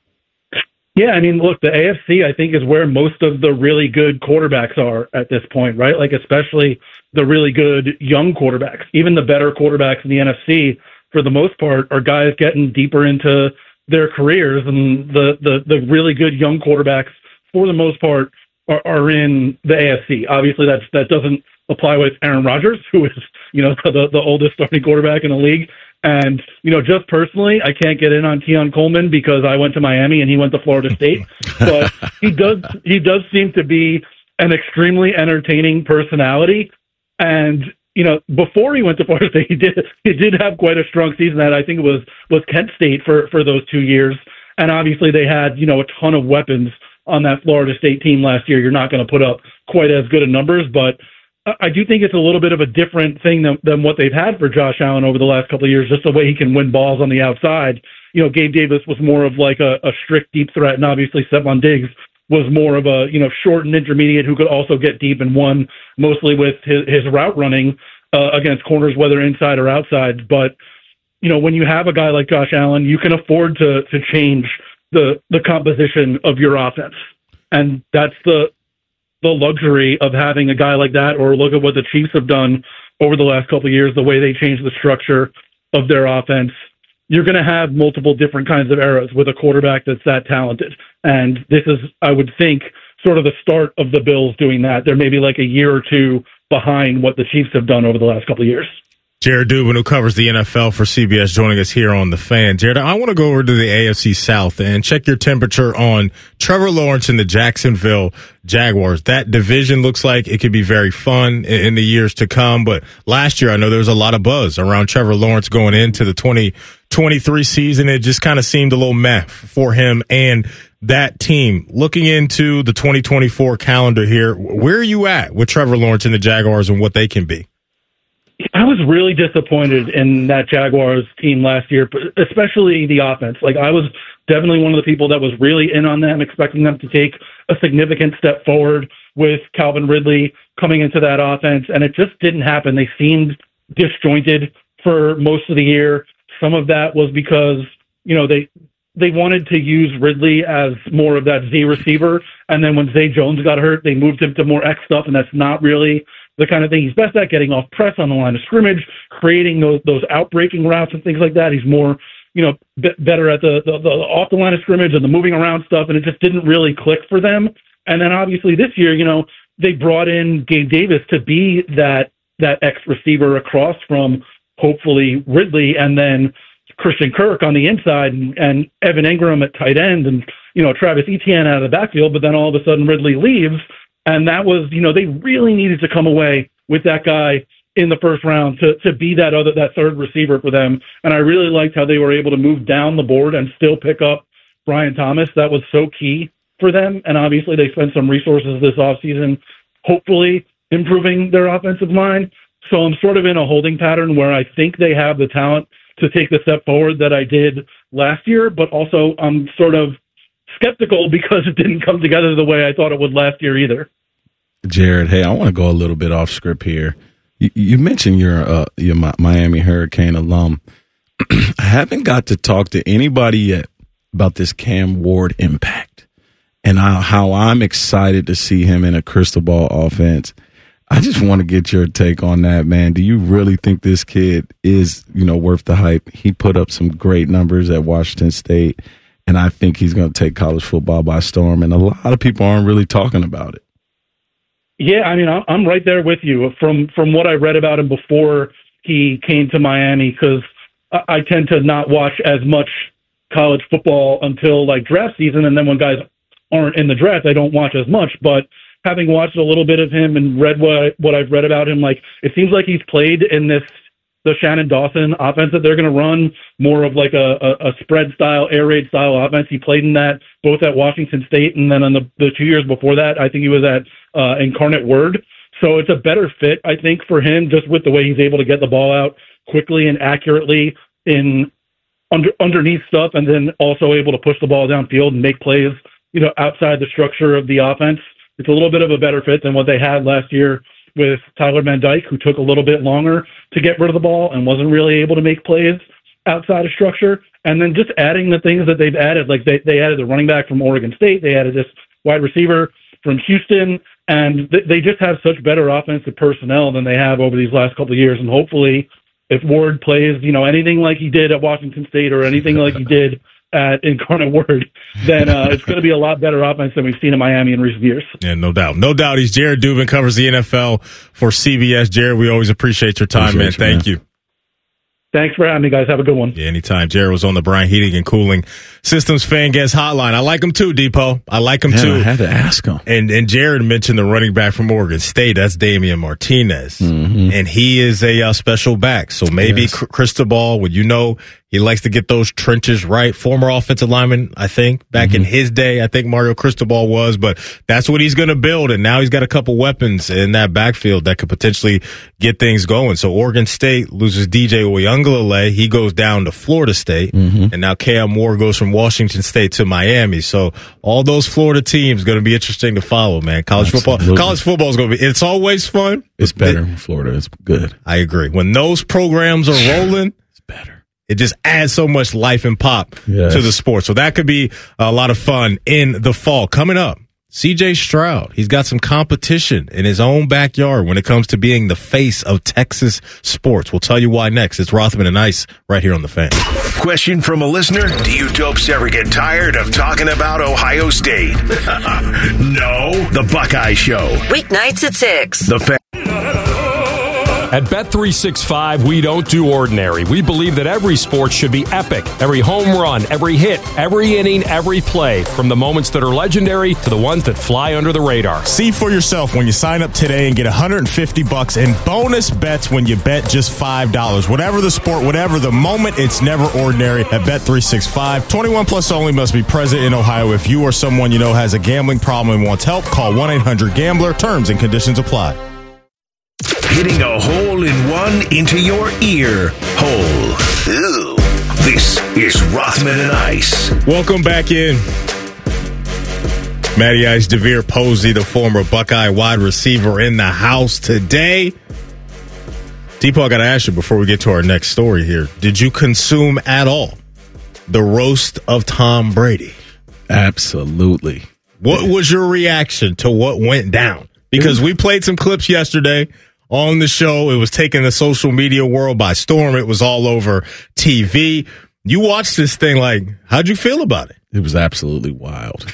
S8: Yeah, I mean, look, the A F C, I think, is where most of the really good quarterbacks are at this point, right? Like, especially the really good young quarterbacks. Even the better quarterbacks in the N F C, for the most part, are guys getting deeper into their careers. And the, the, the really good young quarterbacks, for the most part, are, are in the A F C. Obviously, that's, that doesn't apply with Aaron Rodgers, who is, you know, the, the oldest starting quarterback in the league. And, you know, just personally, I can't get in on Keon Coleman because I went to Miami and he went to Florida State. But he does he does seem to be an extremely entertaining personality. And, you know, before he went to Florida State, he did he did have quite a strong season that I think it was was Kent State for, for those two years. And obviously they had, you know, a ton of weapons on that Florida State team last year. You're not going to put up quite as good of numbers, but I do think it's a little bit of a different thing than, than what they've had for Josh Allen over the last couple of years, just the way he can win balls on the outside. You know, Gabe Davis was more of like a, a strict deep threat, and obviously Stephon Diggs was more of a, you know, short and intermediate who could also get deep and won mostly with his, his route running uh, against corners, whether inside or outside. But, you know, when you have a guy like Josh Allen, you can afford to to change the the composition of your offense. And that's the the luxury of having a guy like that, or look at what the Chiefs have done over the last couple of years, the way they changed the structure of their offense. You're going to have multiple different kinds of eras with a quarterback that's that talented. And this is, I would think, sort of the start of the Bills doing that. They're maybe like a year or two behind what the Chiefs have done over the last couple of years.
S1: Jared Dubin, who covers the N F L for C B S, joining us here on The Fan. Jared, I want to go over to the A F C South and check your temperature on Trevor Lawrence and the Jacksonville Jaguars. That division looks like it could be very fun in the years to come, but last year I know there was a lot of buzz around Trevor Lawrence going into the twenty twenty-three season. It just kind of seemed a little meh for him and that team. Looking into the twenty twenty-four calendar here, where are you at with Trevor Lawrence and the Jaguars and what they can be?
S8: I was really disappointed in that Jaguars team last year, especially the offense. Like, I was definitely one of the people that was really in on them, expecting them to take a significant step forward with Calvin Ridley coming into that offense, and it just didn't happen. They seemed disjointed for most of the year. Some of that was because, you know, they they wanted to use Ridley as more of that Z receiver, and then when Zay Jones got hurt, they moved him to more X stuff, and that's not really the kind of thing he's best at, getting off press on the line of scrimmage, creating those those outbreaking routes and things like that. He's more, you know, b- better at the, the, the off the line of scrimmage and the moving around stuff, and it just didn't really click for them. And then obviously this year, you know, they brought in Gabe Davis to be that that X receiver across from hopefully Ridley, and then Christian Kirk on the inside, and, and Evan Engram at tight end, and, you know, Travis Etienne out of the backfield. But then all of a sudden Ridley leaves. And that was, you know, they really needed to come away with that guy in the first round to, to be that other, that third receiver for them. And I really liked how they were able to move down the board and still pick up Brian Thomas. That was so key for them. And obviously they spent some resources this offseason, hopefully improving their offensive line. So I'm sort of in a holding pattern where I think they have the talent to take the step forward that I did last year, but also I'm sort of skeptical because it didn't come together the way I thought it would last year either.
S6: Jared, hey, I want to go a little bit off script here. You, you mentioned you're uh, you're a Miami Hurricane alum. I haven't got to talk to anybody yet about this Cam Ward impact and how, how I'm excited to see him in a crystal ball offense. I just want to get your take on that, man. Do you really think this kid is, you know, worth the hype? He put up some great numbers at Washington State, and I think he's going to take college football by storm, and a lot of people aren't really talking about it.
S8: Yeah, I mean, I'm right there with you. From from what I read about him before he came to Miami, because I tend to not watch as much college football until, like, draft season, and then when guys aren't in the draft, I don't watch as much. But having watched a little bit of him and read what, what I've read about him, like, it seems like he's played in this the Shannon Dawson offense that they're going to run, more of like a, a, a spread style, air raid style offense. He played in that both at Washington State and then in the, the two years before that, I think he was at uh, Incarnate Word. So it's a better fit, I think, for him, just with the way he's able to get the ball out quickly and accurately in under, underneath stuff, and then also able to push the ball downfield and make plays, you know, outside the structure of the offense. It's a little bit of a better fit than what they had last year with Tyler Van Dyke, who took a little bit longer to get rid of the ball and wasn't really able to make plays outside of structure. And then just adding the things that they've added, like they, they added the running back from Oregon State, they added this wide receiver from Houston, and th- they just have such better offensive personnel than they have over these last couple of years. And hopefully, if Ward plays, you know, anything like he did at Washington State or anything like he did at Incarnate Word, then uh, it's going to be a lot better offense than we've seen in Miami in recent years.
S1: Yeah, no doubt. No doubt. He's Jared Dubin, covers the N F L for C B S. Jared, we always appreciate your time, appreciate man. You, Thank man. you.
S8: Thanks for having me, guys. Have a good one.
S1: Yeah, anytime. Jared was on the Bryant Heating and Cooling Systems Fan Guest Hotline. I like him too, Depot. I like him
S6: Man,
S1: too.
S6: I had to ask him.
S1: And and Jared mentioned the running back from Oregon State. That's Damian Martinez. Mm-hmm. And he is a uh, special back. So maybe yes. Cristobal, would you know, he likes to get those trenches right. Former offensive lineman, I think, back mm-hmm. in his day, I think Mario Cristobal was, but that's what he's going to build. And now he's got a couple weapons in that backfield that could potentially get things going. So Oregon State loses D J Oyunglele. He goes down to Florida State. Mm-hmm. And now Cam Moore goes from Washington State to Miami. So all those Florida teams going to be interesting to follow, man. College Absolutely. football, college football is going to be, it's always fun.
S6: It's better in Florida. It's good.
S1: I agree. When those programs are rolling,
S6: it's better.
S1: It just adds so much life and pop yes. to the sport. So that could be a lot of fun in the fall. Coming up, C J Stroud. He's got some competition in his own backyard when it comes to being the face of Texas sports. We'll tell you why next. It's Rothman and Ice right here on The Fan.
S4: Question from a listener. Do you dopes ever get tired of talking about Ohio State? No. The Buckeye Show.
S5: Weeknights at six.
S4: The Fan.
S2: At Bet three sixty-five, we don't do ordinary. We believe that every sport should be epic. Every home run, every hit, every inning, every play. From the moments that are legendary to the ones that fly under the radar.
S1: See for yourself when you sign up today and get one hundred fifty bucks in bonus bets when you bet just five dollars. Whatever the sport, whatever the moment, it's never ordinary at Bet three sixty-five. twenty-one plus only, must be present in Ohio. If you or someone you know has a gambling problem and wants help, call one eight hundred gambler. Terms and conditions apply.
S4: Hitting a hole in one into your ear hole. Ew. This is Rothman and Ice.
S1: Welcome back in. Matty Ice, DeVere Posey, the former Buckeye wide receiver, in the house today. Deepo, I got to ask you before we get to our next story here. Did you consume at all the roast of Tom Brady?
S6: Absolutely.
S1: What was your reaction to what went down? Because we played some clips yesterday on the show. It was taking the social media world by storm. It was all over T V. You watched this thing, like, how'd you feel about it?
S6: It was absolutely wild.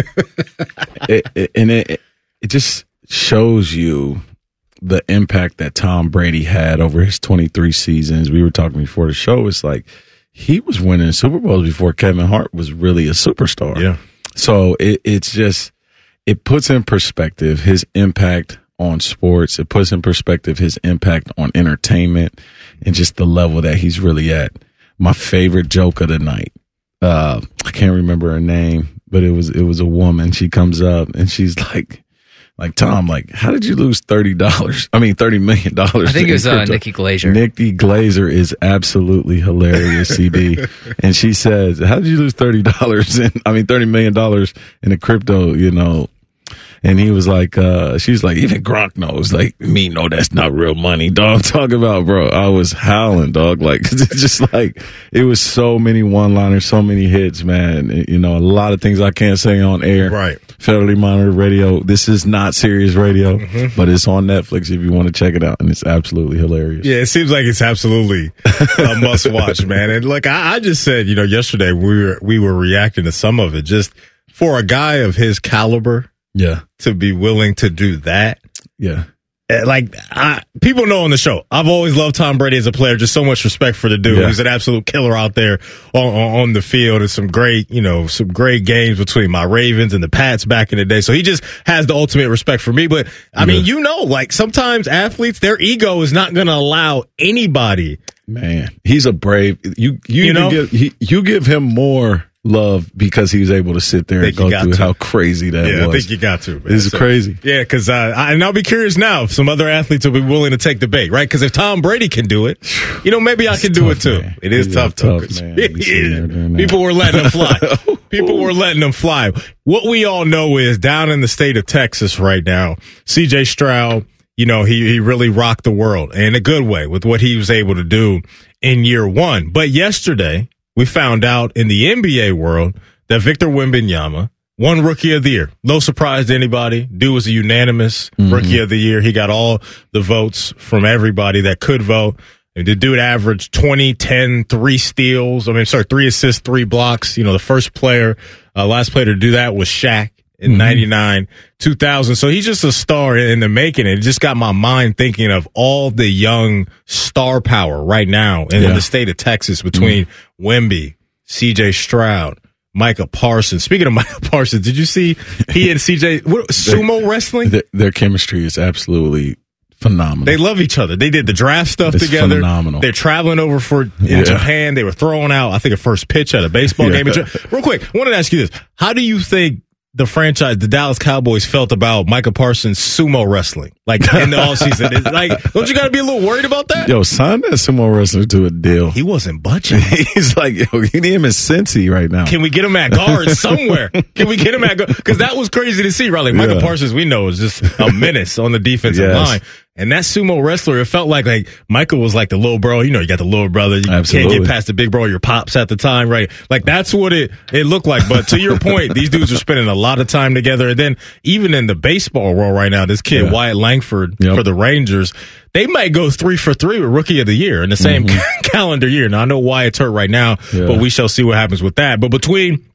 S6: it, it, and it, it just shows you the impact that Tom Brady had over his twenty-three seasons. We were talking before the show. It's like he was winning Super Bowls before Kevin Hart was really a superstar.
S1: Yeah.
S6: So it, it's just, it puts in perspective his impact on sports. It puts in perspective his impact on entertainment and just the level that he's really at. My favorite joke of the night. Uh, I can't remember her name, but it was, it was a woman. She comes up and she's like, like, Tom, like, how did you lose thirty dollars? I mean, thirty million dollars.
S9: I think it was uh, Nikki Glazer.
S6: Nikki Glazer is absolutely hilarious, C B. And she says, how did you lose thirty dollars? In, I mean, thirty million dollars in the crypto, you know? And he was like, uh, she's like, even Gronk knows, like, me know that's not real money, dog. Talk about, bro. I was howling, dog. Like, cause it's just like, it was so many one-liners, so many hits, man. You know, a lot of things I can't say on air.
S1: Right.
S6: Federally monitored radio. This is not Sirius Radio, mm-hmm. but it's on Netflix if you want to check it out. And it's absolutely hilarious.
S1: Yeah, it seems like it's absolutely a must watch, man. And look, I, I just said, you know, yesterday we were, we were reacting to some of it. Just for a guy of his caliber,
S6: yeah,
S1: to be willing to do that.
S6: Yeah.
S1: Like, I, people know on the show, I've always loved Tom Brady as a player. Just so much respect for the dude.
S6: Yeah.
S1: He's an absolute killer out there on, on, on the field, and some great, you know, some great games between my Ravens and the Pats back in the day. So he just has the ultimate respect for me. But I yeah. mean, you know, like sometimes athletes, their ego is not going to allow anybody.
S6: Man, he's a brave. You you,
S1: you know,
S6: give, he, you give him more love because he was able to sit there and go through to. how crazy that
S1: yeah,
S6: was.
S1: I think you got to. Man.
S6: This is
S1: so,
S6: crazy.
S1: Yeah, because uh, I, and I'll be curious now if some other athletes will be willing to take the bait, right? Because if Tom Brady can do it, you know, maybe I can do
S6: tough,
S1: it too.
S6: Man.
S1: It is
S6: it
S1: tough,
S6: tough,
S1: tough
S6: man.
S1: People were letting them fly. People were letting them fly. What we all know is down in the state of Texas right now, C J Stroud, you know, he, he really rocked the world in a good way with what he was able to do in year one. But yesterday, we found out in the N B A world that Victor Wembanyama won Rookie of the Year. No surprise to anybody. Dude was a unanimous mm-hmm. Rookie of the Year. He got all the votes from everybody that could vote. And the dude averaged twenty, ten, three steals. I mean, sorry, three assists, three blocks. You know, the first player, uh, last player to do that was Shaq in mm-hmm. ninety-nine, two thousand. So he's just a star in the making. It just got my mind thinking of all the young star power right now in, yeah. in the state of Texas between mm-hmm. Wemby, C J Stroud, Micah Parsons. Speaking of Micah Parsons, did you see he and C J what, sumo their, wrestling?
S6: Their, their chemistry is absolutely phenomenal.
S1: They love each other. They did the draft stuff
S6: it's
S1: together.
S6: Phenomenal.
S1: They're traveling over for in
S6: yeah.
S1: Japan. They were throwing out, I think, a first pitch at a baseball yeah. game. Real quick, I wanted to ask you this: how do you think the franchise, the Dallas Cowboys, felt about Micah Parsons sumo wrestling, like in the offseason? It's like, don't you got to be a little worried about that?
S6: Yo, sign that sumo wrestler to a deal.
S1: He wasn't budging.
S6: He's like, yo, you need him in Cincy right now.
S1: Can we get him at guard somewhere? Can we get him at guard? Because that was crazy to see, right? Like Micah yeah. Parsons, we know, is just a menace on the defensive yes. line. And that sumo wrestler, it felt like like Michael was like the little bro. You know, you got the little brother. You
S6: Absolutely.
S1: can't get past the big bro, your pops at the time, right? Like, that's what it, it looked like. But to your point, these dudes are spending a lot of time together. And then even in the baseball world right now, this kid, yeah. Wyatt Langford, yep. for the Rangers, they might go three for three with Rookie of the Year in the same mm-hmm. calendar year. Now, I know Wyatt's hurt right now, yeah. but we shall see what happens with that. But between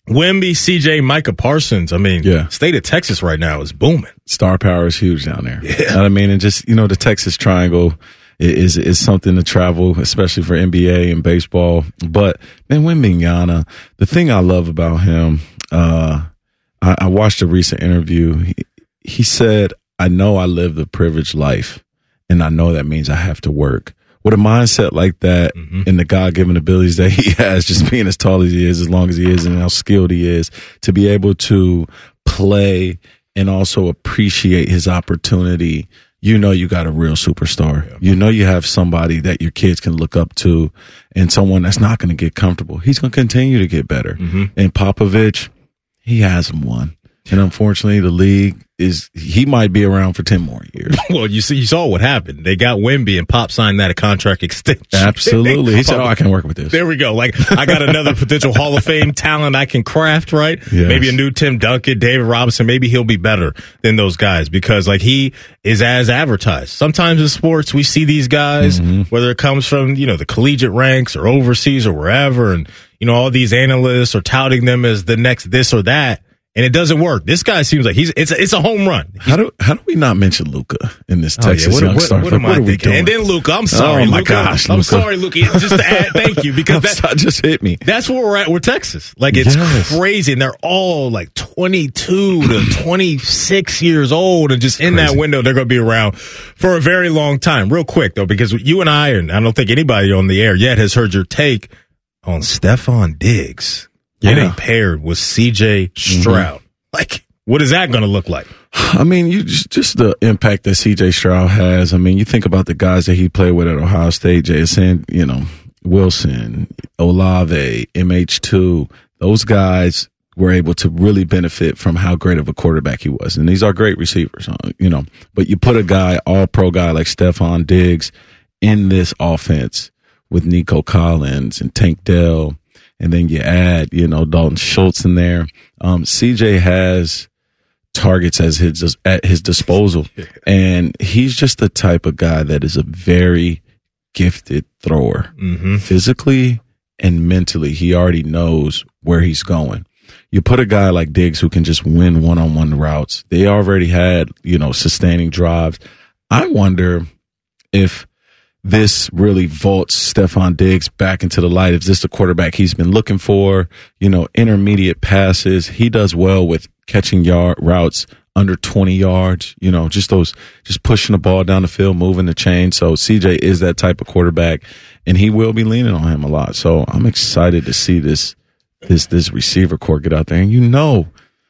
S1: Wemby, C J, Micah Parsons. I mean,
S6: yeah.
S1: state of Texas right now is booming.
S6: Star power is huge down there.
S1: Yeah.
S6: You know what I mean? And just, you know, the Texas Triangle is is something to travel, especially for N B A and baseball. But, man, Wembanyama, the thing I love about him, uh, I, I watched a recent interview. He, he said, I know I live the privileged life, and I know that means I have to work. With a mindset like that mm-hmm. and the God-given abilities that he has, just being as tall as he is, as long as he is, and how skilled he is, to be able to play and also appreciate his opportunity, you know you got a real superstar. Yeah. You know you have somebody that your kids can look up to and someone that's not going to get comfortable. He's going to continue to get better. Mm-hmm. And Popovich, he hasn't won. And unfortunately, the league is, he might be around for ten more years.
S1: Well, you see, you saw what happened. They got Wemby and Pop signed that a contract extension.
S6: Absolutely. He said, oh, I can work with this.
S1: There we go. Like, I got another potential Hall of Fame talent I can craft, right?
S6: Yes.
S1: Maybe a new Tim Duncan, David Robinson. Maybe he'll be better than those guys because, like, he is as advertised. Sometimes in sports, we see these guys, mm-hmm. whether it comes from, you know, the collegiate ranks or overseas or wherever, and, you know, all these analysts are touting them as the next this or that. And it doesn't work. This guy seems like he's it's a, it's a home run.
S6: How do how do we not mention Luka in this Texas
S1: oh, yeah. what,
S6: young
S1: what,
S6: star?
S1: What, what am
S6: what
S1: I
S6: are we
S1: thinking?
S6: doing?
S1: And then Luka, I'm sorry.
S6: Oh my
S1: Luka,
S6: gosh,
S1: I'm
S6: Luka.
S1: sorry, Luka. Just to add, thank you because that
S6: just hit me.
S1: That's where we're at. We're Texas. Like it's
S6: yes.
S1: crazy, and they're all like twenty-two to twenty-six years old, and just in
S6: crazy.
S1: that window, they're going to be around for a very long time. Real quick though, because you and I, and I don't think anybody on the air yet has heard your take on Stephon Diggs
S6: yeah.
S1: getting paired with C J Stroud. Mm-hmm. Like. What is that going to look like?
S6: I mean, you just, just the impact that C J Stroud has. I mean, you think about the guys that he played with at Ohio State, J S N, you know, Wilson, Olave, M H two. Those guys were able to really benefit from how great of a quarterback he was. And these are great receivers, you know. But you put a guy, all-pro guy like Stephon Diggs in this offense with Nico Collins and Tank Dell, and then you add, you know, Dalton Schultz in there. Um, C J has targets as his at his disposal, and he's just the type of guy that is a very gifted thrower, mm-hmm. physically and mentally. He already knows where he's going. You put a guy like Diggs who can just win one-on-one routes. They already had, you know, sustaining drives. I wonder if this really vaults Stephon Diggs back into the light. Is this the quarterback he's been looking for? You know, intermediate passes. He does well with catching yard routes under twenty yards, you know, just those, just pushing the ball down the field, moving the chain. So C J is that type of quarterback, and he will be leaning on him a lot. So I'm excited to see this, this, this receiver core get out there. And you know,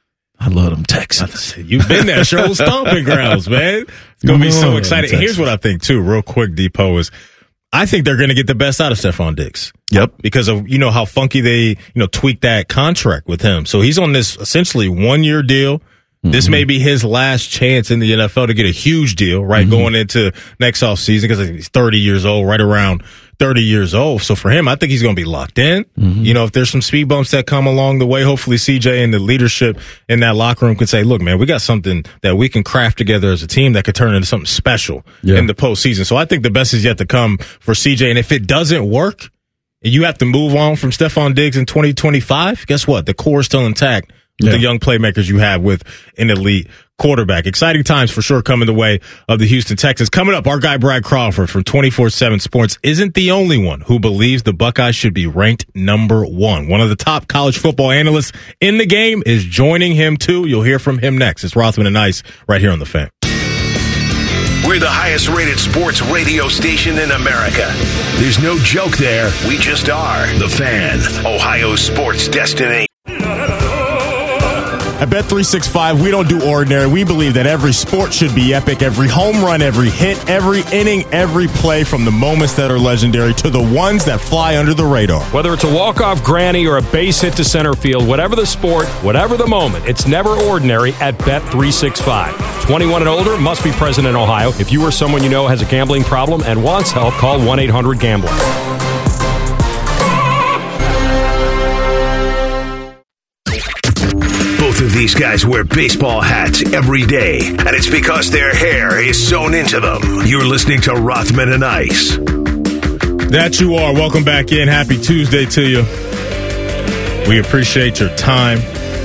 S6: I love them Texans.
S1: You've been there, Sherwood Stomping Grounds, man. It's going to be so exciting. And here's what I think, too, real quick, Depot, is I think they're going to get the best out of Stephon Diggs.
S6: Yep.
S1: Because of, you know, how funky they, you know, tweaked that contract with him. So he's on this essentially one-year deal. Mm-hmm. This may be his last chance in the N F L to get a huge deal, right, mm-hmm. going into next offseason because he's thirty years old, right around thirty years old. So for him, I think he's going to be locked in. Mm-hmm. You know, if there's some speed bumps that come along the way, hopefully C J and the leadership in that locker room can say, look, man, we got something that we can craft together as a team that could turn into something special yeah. in the postseason. So I think the best is yet to come for C J. And if it doesn't work, and you have to move on from Stephon Diggs in twenty twenty-five, guess what? The core is still intact with yeah. the young playmakers you have with an elite quarterback. Exciting times for sure coming the way of the Houston Texans. Coming up, our guy Brad Crawford from twenty-four seven Sports isn't the only one who believes the Buckeyes should be ranked number one. One of the top college football analysts in the game is joining him too. You'll hear from him next. It's Rothman and Ice right here on The Fan.
S4: We're the highest rated sports radio station in America. There's no joke there. We just are. The Fan, Ohio's sports destination.
S1: At Bet three sixty-five, we don't do ordinary. We believe that every sport should be epic. Every home run, every hit, every inning, every play, from the moments that are legendary to the ones that fly under the radar.
S2: Whether it's a walk-off granny or a base hit to center field, whatever the sport, whatever the moment, it's never ordinary at Bet three sixty-five. twenty-one and older, must be present in Ohio. If you or someone you know has a gambling problem and wants help, call one eight hundred gambler.
S4: Both of these guys wear baseball hats every day, and it's because their hair is sewn into them. You're listening to Rothman and Ice.
S1: That you are. Welcome back in. Happy Tuesday to you. We appreciate your time.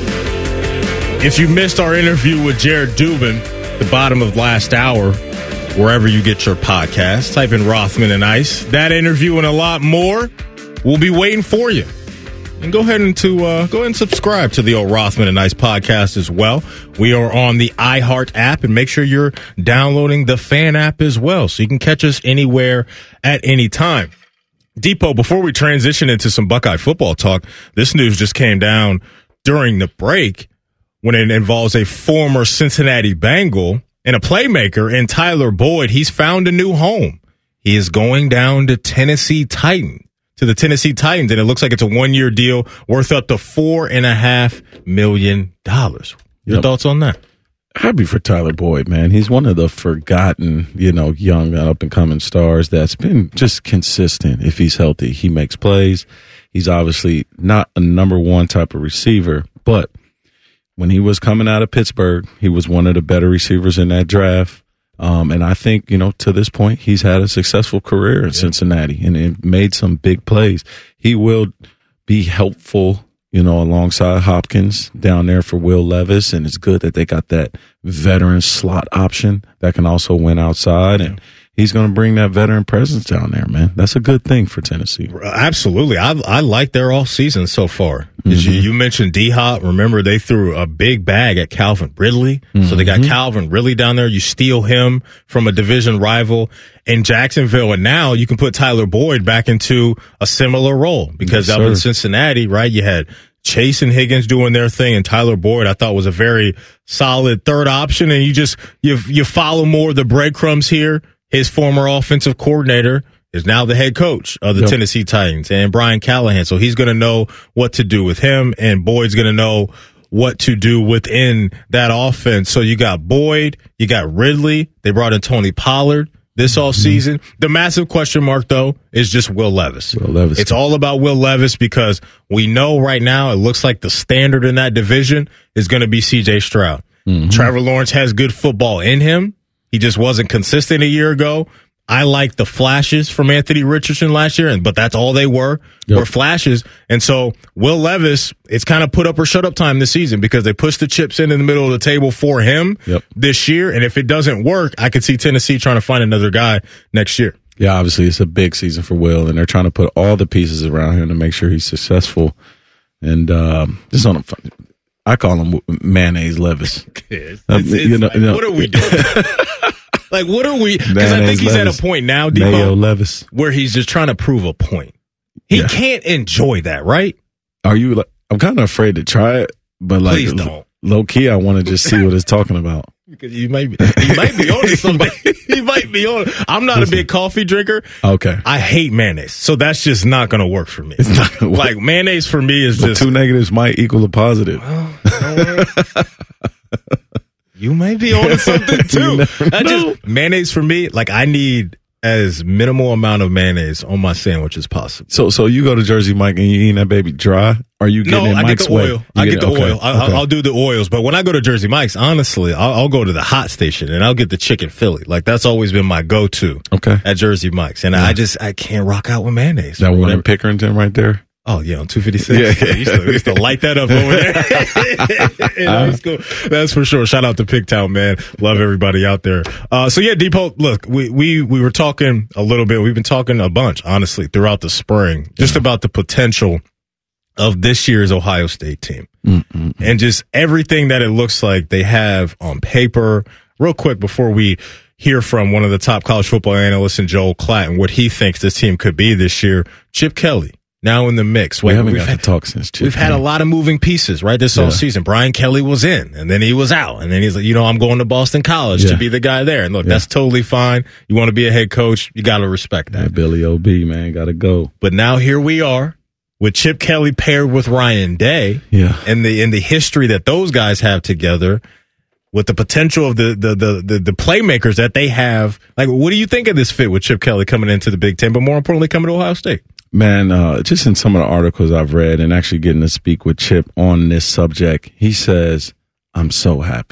S1: If you missed our interview with Jared Dubin, the bottom of last hour, wherever you get your podcast, type in Rothman and Ice. That interview and a lot more will be waiting for you. And go ahead and to uh, go ahead and subscribe to the old Rothman and Ice podcast as well. We are on the iHeart app, and make sure you're downloading the Fan app as well, so you can catch us anywhere at any time. Depot, before we transition into some Buckeye football talk, this news just came down during the break when it involves a former Cincinnati Bengal and a playmaker in Tyler Boyd. He's found a new home. He is going down to Tennessee Titans, to the Tennessee Titans, and it looks like it's a one-year deal worth up to four and a half million dollars. Your yep. thoughts on that?
S6: Happy for Tyler Boyd, man. He's one of the forgotten, you know, young up-and-coming stars that's been just consistent. If he's healthy, he makes plays. He's obviously not a number one type of receiver, but when he was coming out of Pittsburgh, he was one of the better receivers in that draft. Um, and I think, you know, to this point, he's had a successful career in yeah. Cincinnati and, and made some big plays. He will be helpful, you know, alongside Hopkins down there for Will Levis. And it's good that they got that veteran slot option that can also win outside. And he's going to bring that veteran presence down there, man. That's a good thing for Tennessee.
S1: Absolutely. I I like their all season so far. Mm-hmm. You, you mentioned D-Hop. Remember, they threw a big bag at Calvin Ridley. Mm-hmm. So they got Calvin Ridley down there. You steal him from a division rival in Jacksonville. And now you can put Tyler Boyd back into a similar role because
S6: yes,
S1: out in Cincinnati, right, you had Chase and Higgins doing their thing, and Tyler Boyd, I thought, was a very solid third option. And you just, you you follow more of the breadcrumbs here. His former offensive coordinator is now the head coach of the yep. Tennessee Titans, and Brian Callahan. So he's going to know what to do with him, and Boyd's going to know what to do within that offense. So you got Boyd, you got Ridley. They brought in Tony Pollard this mm-hmm. offseason. The massive question mark, though, is just Will Levis.
S6: Will Levis.
S1: It's all about Will Levis because we know right now it looks like the standard in that division is going to be C J Stroud. Mm-hmm. Trevor Lawrence has good football in him. He just wasn't consistent a year ago. I like the flashes from Anthony Richardson last year, but that's all they were, yep. were flashes. And so Will Levis, it's kind of put up or shut up time this season because they pushed the chips in in the middle of the table for him yep. this year. And if it doesn't work, I could see Tennessee trying to find another guy next year.
S6: Yeah, obviously it's a big season for Will, and they're trying to put all the pieces around him to make sure he's successful. And um, just on a fun, I call him Mayonnaise Levis.
S1: It's, um, it's, you know, like, you know, what are we doing? Like, what are we? Because I think he's Levis. At a point now, Debo,
S6: Levis,
S1: where he's just trying to prove a point. He yeah. can't enjoy that, right?
S6: Are you? Like, I'm kind of afraid to try it, but like,
S1: please don't.
S6: Low key, I want to just see what it's talking about.
S1: Because you might be, you might be on to something. You might be on. I'm not Listen. a big coffee drinker.
S6: Okay,
S1: I hate mayonnaise, so that's just not going to work for me.
S6: It's not gonna work.
S1: Like mayonnaise for me is
S6: well,
S1: just
S6: two negatives might equal a positive.
S1: Well, you may be on to something too. That just, mayonnaise for me, like I need as minimal amount of mayonnaise on my sandwich as possible.
S6: So, so you go to Jersey Mike and you eating that baby dry? Or are you getting
S1: no,
S6: in
S1: I
S6: Mike's
S1: get the oil.
S6: way?
S1: I get,
S6: get
S1: the
S6: okay.
S1: oil. I,
S6: okay.
S1: I'll do the oils. But when I go to Jersey Mike's, honestly, I'll, I'll go to the hot station and I'll get the chicken Philly. Like that's always been my go-to.
S6: Okay.
S1: At Jersey Mike's, and yeah. I just I can't rock out with mayonnaise.
S6: That one in Pickerington right there.
S1: Oh, yeah, on two fifty-six. Yeah, yeah. We, used to, we used to light that up over there in high school. That's for sure. Shout out to Pigtown, man. Love everybody out there. Uh, so, yeah, Depot, look, we, we, we were talking a little bit. We've been talking a bunch, honestly, throughout the spring, just yeah. about the potential of this year's Ohio State team. Mm-mm. And just everything that it looks like they have on paper. Real quick, before we hear from one of the top college football analysts, and Joel Klatt, and what he thinks this team could be this year, Chip Kelly. Now in the mix.
S6: We haven't
S1: we've
S6: got
S1: had,
S6: to talk since Chip
S1: We've
S6: Kelly.
S1: had a lot of moving pieces, right, this yeah. all season. Brian Kelly was in, and then he was out. And then he's like, you know, I'm going to Boston College yeah. to be the guy there. And look, yeah. that's totally fine. You want to be a head coach, you got to respect that.
S6: Yeah, Billy O B, man, got to go.
S1: But now here we are with Chip Kelly paired with Ryan Day.
S6: Yeah.
S1: And the, and the history that those guys have together, with the potential of the, the, the, the, the playmakers that they have. Like, what do you think of this fit with Chip Kelly coming into the Big Ten, but more importantly, coming to Ohio State?
S6: Man, uh, just in some of the articles I've read and actually getting to speak with Chip on this subject, he says, I'm so happy.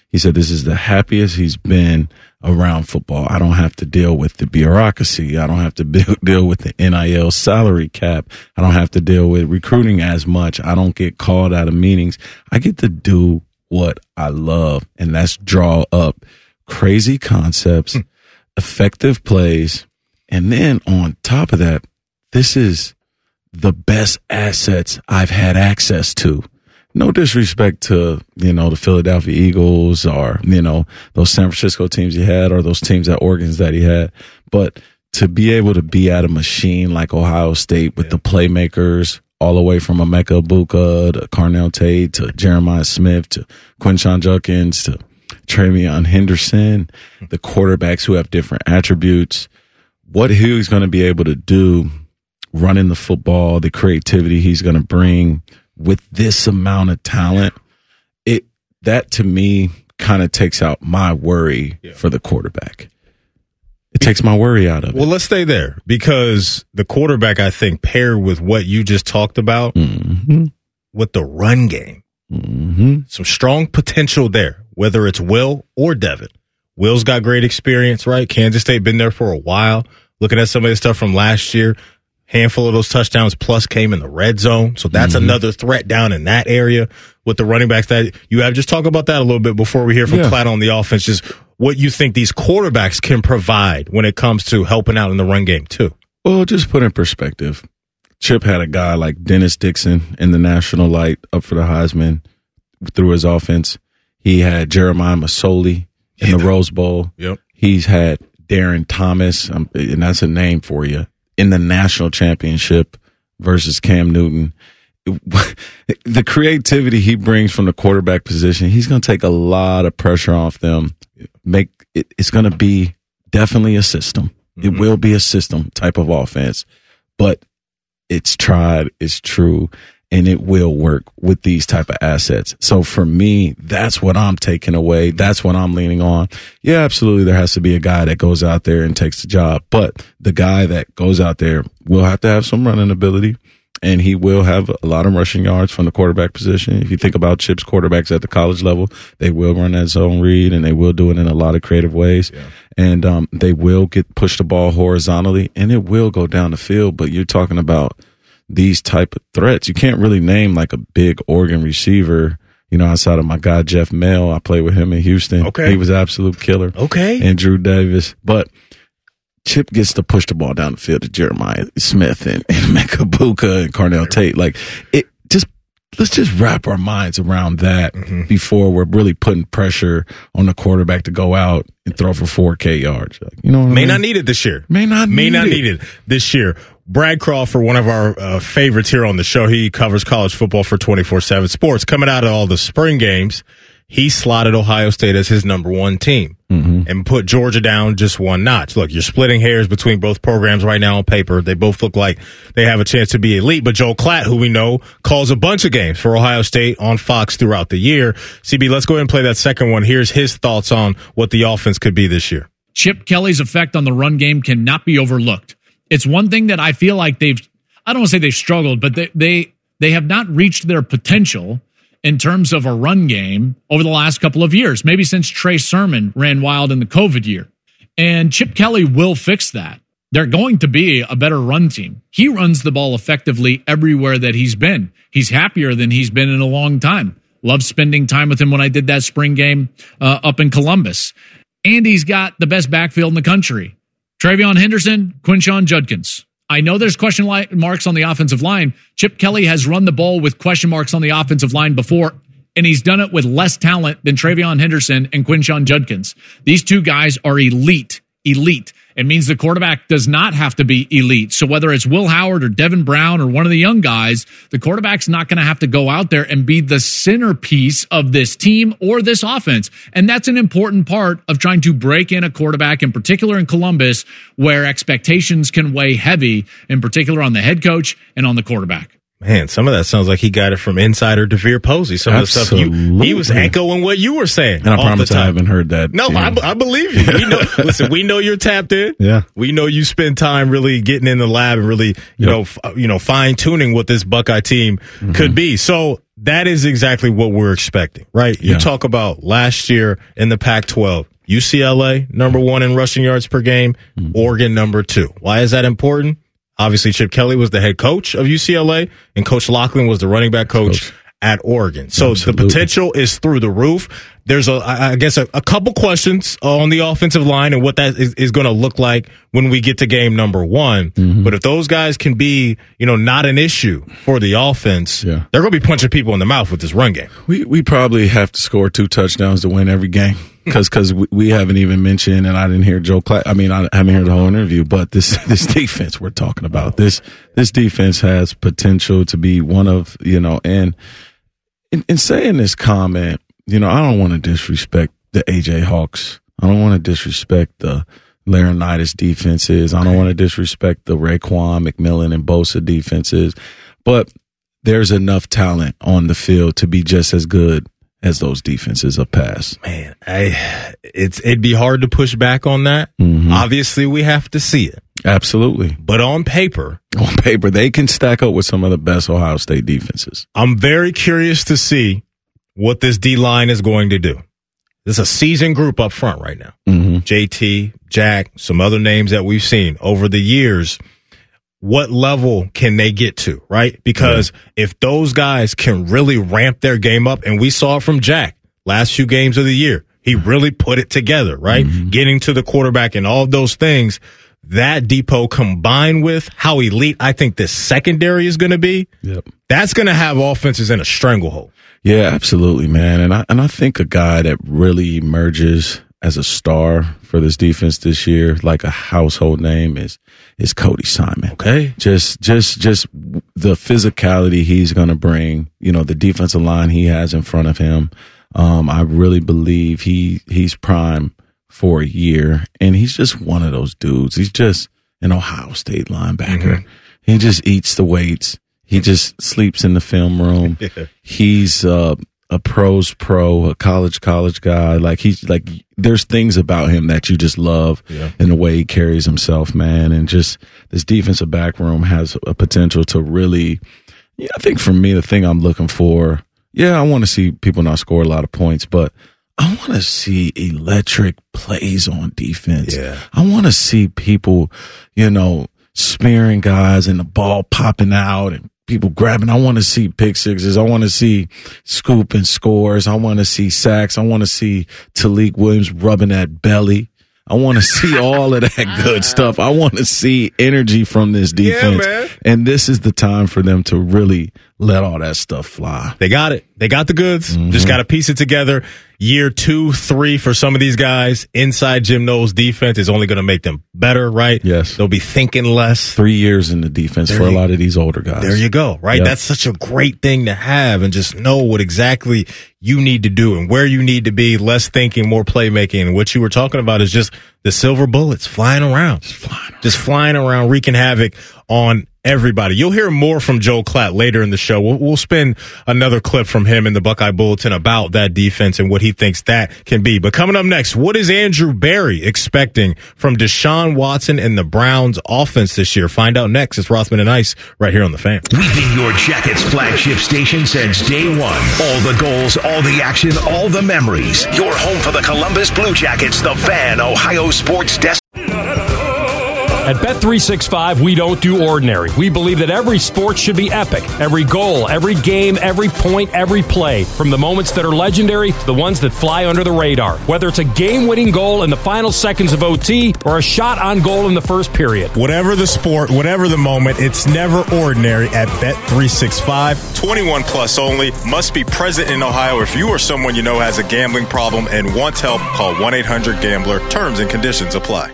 S6: He said this is the happiest he's been around football. I don't have to deal with the bureaucracy. I don't have to be- deal with the N I L salary cap. I don't have to deal with recruiting as much. I don't get called out of meetings. I get to do what I love, and that's draw up crazy concepts, hmm. effective plays, and then on top of that, this is the best assets I've had access to. No disrespect to, you know, the Philadelphia Eagles or, you know, those San Francisco teams he had or those teams at Oregon's that he had. But to be able to be at a machine like Ohio State with yeah. the playmakers all the way from Emeka Egbuka to Carnell Tate to Jeremiah Smith to Quinshon Judkins to Travion Henderson, the quarterbacks who have different attributes, what he's going to be able to do running the football, the creativity he's going to bring with this amount of talent, it that to me kind of takes out my worry yeah. for the quarterback. It takes my worry out of it.
S1: Well, let's stay there because the quarterback, I think, paired with what you just talked about
S6: mm-hmm.
S1: with the run game,
S6: mm-hmm.
S1: some strong potential there, whether it's Will or Devin. Will's got great experience, right? Kansas State been there for a while. Looking at some of the stuff from last year, handful of those touchdowns plus came in the red zone. So that's mm-hmm. another threat down in that area with the running backs that you have. Just talk about that a little bit before we hear from
S6: yeah.
S1: Klatt on the offense, just what you think these quarterbacks can provide when it comes to helping out in the run game too.
S6: Well, just put in perspective. Chip had a guy like Dennis Dixon in the national light up for the Heisman through his offense. He had Jeremiah Masoli in yeah. the Rose Bowl.
S1: Yep. He's
S6: had Darren Thomas, um, and that's a name for you, in the national championship versus Cam Newton. The creativity he brings from the quarterback position, he's going to take a lot of pressure off them. Make it, it's going to be definitely a system. Mm-hmm. It will be a system type of offense, but it's tried, it's true, and it will work with these type of assets. So for me, that's what I'm taking away. That's what I'm leaning on. Yeah, absolutely. There has to be a guy that goes out there and takes the job, but the guy that goes out there will have to have some running ability, and he will have a lot of rushing yards from the quarterback position. If you think about Chip's quarterbacks at the college level, they will run that zone read, and they will do it in a lot of creative ways.
S1: Yeah.
S6: And um, they will get push the ball horizontally, and it will go down the field. But you're talking about these type of threats. You can't really name like a big Oregon receiver, you know, outside of my guy Jeff Mell. I played with him in Houston.
S1: Okay.
S6: He was an absolute killer.
S1: Okay.
S6: And Drew Davis. But Chip gets to push the ball down the field to Jeremiah Smith and, and Emeka Egbuka and Carnell Tate. Like, it just, let's just wrap our minds around that mm-hmm. before we're really putting pressure on the quarterback to go out and throw for four K yards. Like, you know what
S1: May
S6: I mean?
S1: not need it this year.
S6: May not need
S1: May not
S6: it.
S1: need it this year. Brad Crawford, one of our uh, favorites here on the show, he covers college football for twenty-four seven Sports. Coming out of all the spring games, he slotted Ohio State as his number one team
S6: mm-hmm.
S1: and put Georgia down just one notch. Look, you're splitting hairs between both programs right now on paper. They both look like they have a chance to be elite. But Joel Klatt, who we know, calls a bunch of games for Ohio State on Fox throughout the year. C B, let's go ahead and play that second one. Here's his thoughts on what the offense could be this year.
S9: Chip Kelly's effect on the run game cannot be overlooked. It's one thing that I feel like they've, I don't want to say they've struggled, but they, they, they have not reached their potential in terms of a run game over the last couple of years, maybe since Trey Sermon ran wild in the COVID year. And Chip Kelly will fix that. They're going to be a better run team. He runs the ball effectively everywhere that he's been. He's happier than he's been in a long time. Loved spending time with him when I did that spring game uh, up in Columbus. And he's got the best backfield in the country. Travion Henderson, Quinshon Judkins. I know there's question li- marks on the offensive line. Chip Kelly has run the ball with question marks on the offensive line before, and he's done it with less talent than Travion Henderson and Quinshon Judkins. These two guys are elite, elite. It means the quarterback does not have to be elite. So whether it's Will Howard or Devin Brown or one of the young guys, the quarterback's not going to have to go out there and be the centerpiece of this team or this offense. And that's an important part of trying to break in a quarterback, in particular in Columbus, where expectations can weigh heavy, in particular on the head coach and on the quarterback.
S1: Man, some of that sounds like he got it from insider DeVere Posey. Some
S6: Absolutely.
S1: of the stuff you, he was echoing what you were saying.
S6: And I promise I haven't heard that.
S1: No, I, I believe you. We know, listen, we know you're tapped in.
S6: Yeah.
S1: We know you spend time really getting in the lab and really, you yep. know, f- you know, fine tuning what this Buckeye team mm-hmm. could be. So that is exactly what we're expecting, right? You
S6: Yeah.
S1: talk about last year in the Pac twelve, U C L A, number one in rushing yards per game, mm-hmm. Oregon, number two. Why is that important? Obviously, Chip Kelly was the head coach of U C L A, and Coach Lachlan was the running back coach, coach. at Oregon. So Absolutely. the potential is through the roof. There's, a, I guess, a, a couple questions on the offensive line and what that is, is going to look like when we get to game number one. Mm-hmm. But if those guys can be, you know, not an issue for the offense, yeah. they're going to be punching people in the mouth with this run game.
S6: We we probably have to score two touchdowns to win every game. Because because we, we haven't even mentioned, and I didn't hear Joe Clapp. I mean, I haven't heard the whole interview, but this this defense we're talking about, this this defense has potential to be one of, you know, and in, in saying this comment, you know, I don't want to disrespect the A J Hawks. I don't want to disrespect the Laurinaitis defenses. I don't want to disrespect the Raekwon, McMillan, and Bosa defenses. But there's enough talent on the field to be just as good as those defenses of past.
S1: Man, I, it's it'd be hard to push back on that. Mm-hmm. Obviously, we have to see it.
S6: Absolutely.
S1: But on paper,
S6: on paper, they can stack up with some of the best Ohio State defenses.
S1: I'm very curious to see what this D-line is going to do. There's a seasoned group up front right now. Mm-hmm. J T, Jack, some other names that we've seen over the years. What level can they get to, right? Because yeah. if those guys can really ramp their game up, and we saw it from Jack last few games of the year, he really put it together, right? Mm-hmm. Getting to the quarterback and all of those things, that depot combined with how elite I think this secondary is going to be, yep. that's going to have offenses in a stranglehold.
S6: Yeah, absolutely, man. And I, and I think a guy that really emerges as a star for this defense this year, like a household name, is is Cody Simon.
S1: Okay,
S6: just just just the physicality he's going to bring. You know, the defensive line he has in front of him. Um, I really believe he he's prime for a year, and he's just one of those dudes. He's just an Ohio State linebacker. Mm-hmm. He just eats the weights. He just sleeps in the film room. yeah. He's uh, a pro's pro, a college college guy. Like he's like, there's things about him that you just love yeah. in the way he carries himself, man. And just this defensive back room has a potential to really. Yeah, I think for me, the thing I'm looking for, yeah, I want to see people not score a lot of points, but I want to see electric plays on defense.
S1: Yeah.
S6: I want to see people, you know, spearing guys and the ball popping out and people grabbing. I want to see pick sixes. I want to see scoop and scores. I want to see sacks. I want to see Talik Williams rubbing that belly. I want to see all of that good stuff. I want to see energy from this defense.
S1: Yeah, man.
S6: And this is the time for them to really let all that stuff fly.
S1: They got it. They got the goods. Mm-hmm. Just got to piece it together. Year two, three for some of these guys inside Jim Knowles' defense is only going to make them better, right?
S6: Yes.
S1: They'll be thinking less.
S6: Three years in the defense there for you, a lot of these older guys.
S1: There you go, right? Yep. That's such a great thing to have, and just know what exactly you need to do and where you need to be. Less thinking, more playmaking. And what you were talking about is just the silver bullets flying around.
S6: Just flying around.
S1: Just flying around, wreaking havoc on everybody. You'll hear more from Joe Klatt later in the show. We'll, we'll spin another clip from him in the Buckeye Bulletin about that defense and what he thinks that can be. But coming up next, what is Andrew Berry expecting from Deshaun Watson and the Browns offense this year? Find out next. It's Rothman and Ice right here on The Fan.
S4: We've been your Jackets flagship station since day one. All the goals, all the action, all the memories. Your home for the Columbus Blue Jackets, The Fan, Ohio sports desk.
S2: At Bet three sixty-five, we don't do ordinary. We believe that every sport should be epic. Every goal, every game, every point, every play. From the moments that are legendary to the ones that fly under the radar. Whether it's a game-winning goal in the final seconds of O T or a shot on goal in the first period.
S1: Whatever the sport, whatever the moment, it's never ordinary at Bet three sixty-five. twenty-one plus only. Must be present in Ohio. If you or someone you know has a gambling problem and wants help, call one eight hundred gambler. Terms and conditions apply.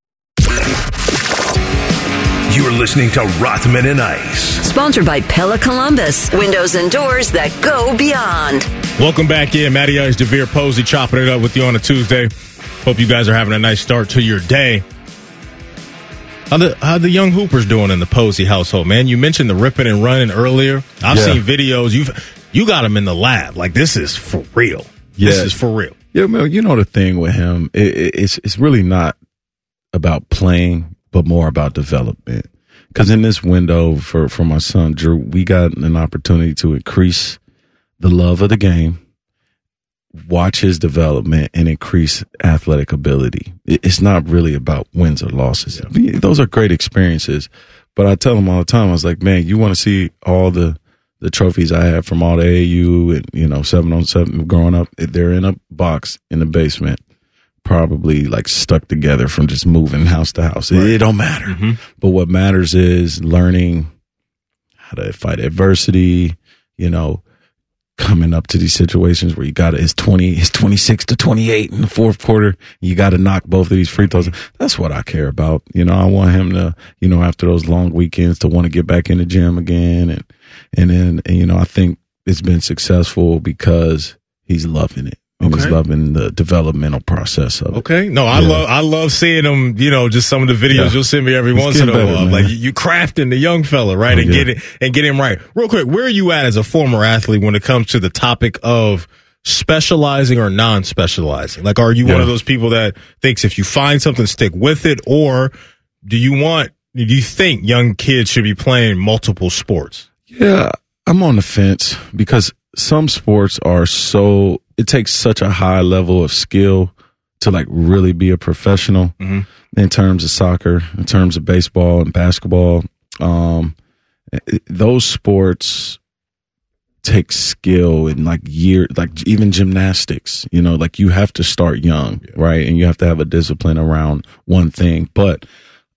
S4: You're listening to Rothman and Ice.
S5: Sponsored by Pella Columbus. Windows and doors that go beyond.
S1: Welcome back in. Matty Ice, DeVere Posey, chopping it up with you on a Tuesday. Hope you guys are having a nice start to your day. How the how the young Hoopers doing in the Posey household, man? You mentioned the ripping and running earlier. I've yeah. seen videos. You've you got him in the lab. Like, this is for real. Yeah. This is for real.
S6: Yeah, man, you know the thing with him, it, it, it's it's really not about playing, but more about development. Because in this window for, for my son, Drew, we got an opportunity to increase the love of the game, watch his development, and increase athletic ability. It's not really about wins or losses. Yeah. Those are great experiences. But I tell him all the time, I was like, man, you want to see all the, the trophies I have from all the A A U and, you know, seven on seven growing up. They're in a box in the basement, probably like stuck together from just moving house to house. Right. It, it don't matter. Mm-hmm. But what matters is learning how to fight adversity, you know, coming up to these situations where you got to, it's twenty, it's twenty-six to twenty-eight in the fourth quarter. You got to knock both of these free throws. That's what I care about. You know, I want him to, you know, after those long weekends to want to get back in the gym again. And, and then, and, you know, I think it's been successful because he's loving it. And okay. he's loving the developmental process of it.
S1: Okay. No, I yeah. love, I love seeing him, you know, just some of the videos yeah. you'll send me every
S6: Let's
S1: once in a
S6: better,
S1: while.
S6: Man.
S1: Like you crafting the young fella, right?
S6: Oh,
S1: and
S6: yeah.
S1: get it, and get him right. Real quick, where are you at as a former athlete when it comes to the topic of specializing or non-specializing? Like, are you yeah. one of those people that thinks if you find something, stick with it? Or do you want, do you think young kids should be playing multiple sports?
S6: Yeah, I'm on the fence because some sports are so, it takes such a high level of skill to like really be a professional mm-hmm. in terms of soccer, in terms of baseball and basketball. Um, those sports take skill and like year, like even gymnastics, you know, like you have to start young, yeah. right? And you have to have a discipline around one thing, but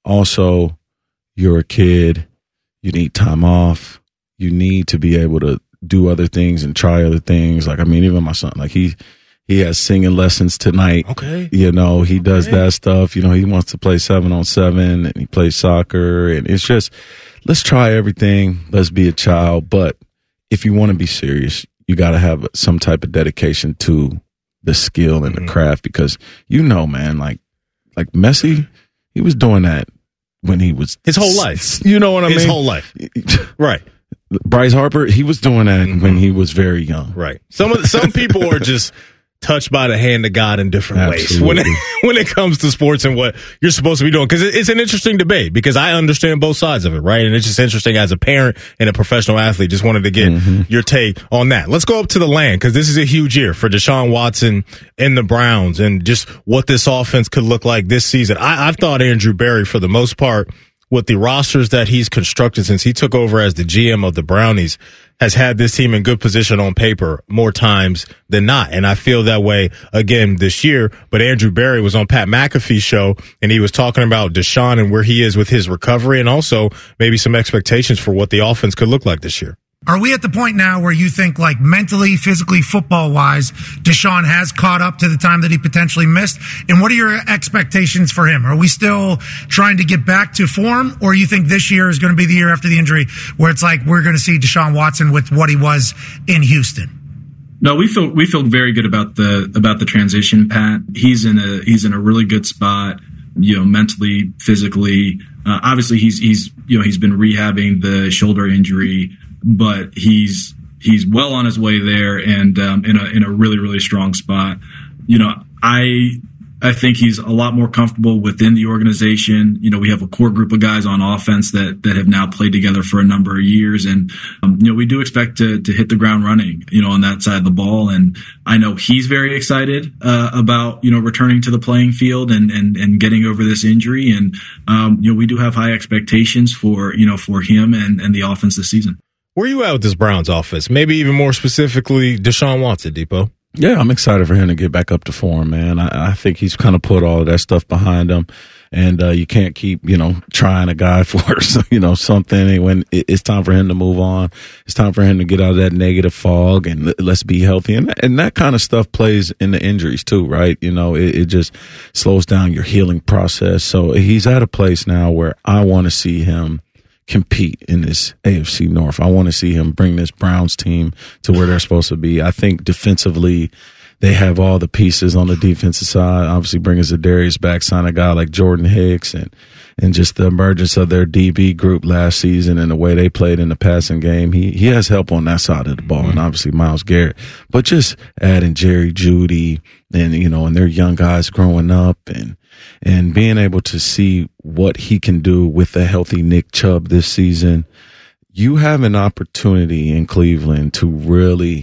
S6: also you're a kid, you need time off, you need to be able to do other things and try other things. Like, I mean, even my son, like he, he has singing lessons tonight.
S1: Okay.
S6: You know, he does okay. that stuff. You know, he wants to play seven on seven and he plays soccer and it's just, let's try everything. Let's be a child. But if you want to be serious, you got to have some type of dedication to the skill and mm-hmm. the craft because you know, man, like, like Messi, he was doing that when he was
S1: his whole life.
S6: You know what I
S1: his
S6: mean?
S1: His whole life. Right.
S6: Bryce Harper, he was doing that mm-hmm. when he was very young.
S1: Right. Some of some people are just touched by the hand of God in different
S6: Absolutely.
S1: ways when it, when it comes to sports and what you're supposed to be doing. Because it's an interesting debate because I understand both sides of it, right? And it's just interesting as a parent and a professional athlete. Just wanted to get mm-hmm. your take on that. Let's go up to the land because this is a huge year for Deshaun Watson and the Browns and just what this offense could look like this season. I, I've thought Andrew Berry, for the most part, with the rosters that he's constructed since he took over as the G M of the Brownies, has had this team in good position on paper more times than not. And I feel that way again this year. But Andrew Berry was on Pat McAfee's show and he was talking about Deshaun and where he is with his recovery and also maybe some expectations for what the offense could look like this year.
S10: Are we at the point now where you think, like, mentally, physically, football-wise, Deshaun has caught up to the time that he potentially missed? And what are your expectations for him? Are we still trying to get back to form, or you think this year is going to be the year after the injury where it's like we're going to see Deshaun Watson with what he was in Houston?
S11: No, we feel we feel very good about the about the transition, Pat. He's in a he's in a really good spot, you know, mentally, physically. Uh, obviously, he's he's you know he's been rehabbing the shoulder injury. But he's he's well on his way there and um, in a in a really really strong spot. You know, I I think he's a lot more comfortable within the organization. You know, we have a core group of guys on offense that that have now played together for a number of years, and um, you know, we do expect to to hit the ground running. You know, on that side of the ball, and I know he's very excited uh, about you know returning to the playing field and and and getting over this injury. And um, you know, we do have high expectations for you know for him and and the offense this season.
S1: Where are you at with this Browns offense? Maybe even more specifically, Deshaun Watson, Depot.
S6: Yeah, I'm excited for him to get back up to form, man. I, I think he's kind of put all of that stuff behind him. And uh, you can't keep, you know, trying a guy for, you know, something. And when it, it's time for him to move on, it's time for him to get out of that negative fog and let's be healthy. And, and that kind of stuff plays in the injuries too, right? You know, it, it just slows down your healing process. So he's at a place now where I want to see him compete in this A F C North. I want to see him bring this Browns team to where they're supposed to be. I think defensively, they have all the pieces on the defensive side. Obviously, bringing Zadarius back, sign a guy like Jordan Hicks, and and just the emergence of their D B group last season and the way they played in the passing game. He he has help on that side of the ball, and obviously Myles Garrett. But just adding Jerry Jeudy and you know, and their young guys growing up and. And being able to see what he can do with a healthy Nick Chubb this season, you have an opportunity in Cleveland to really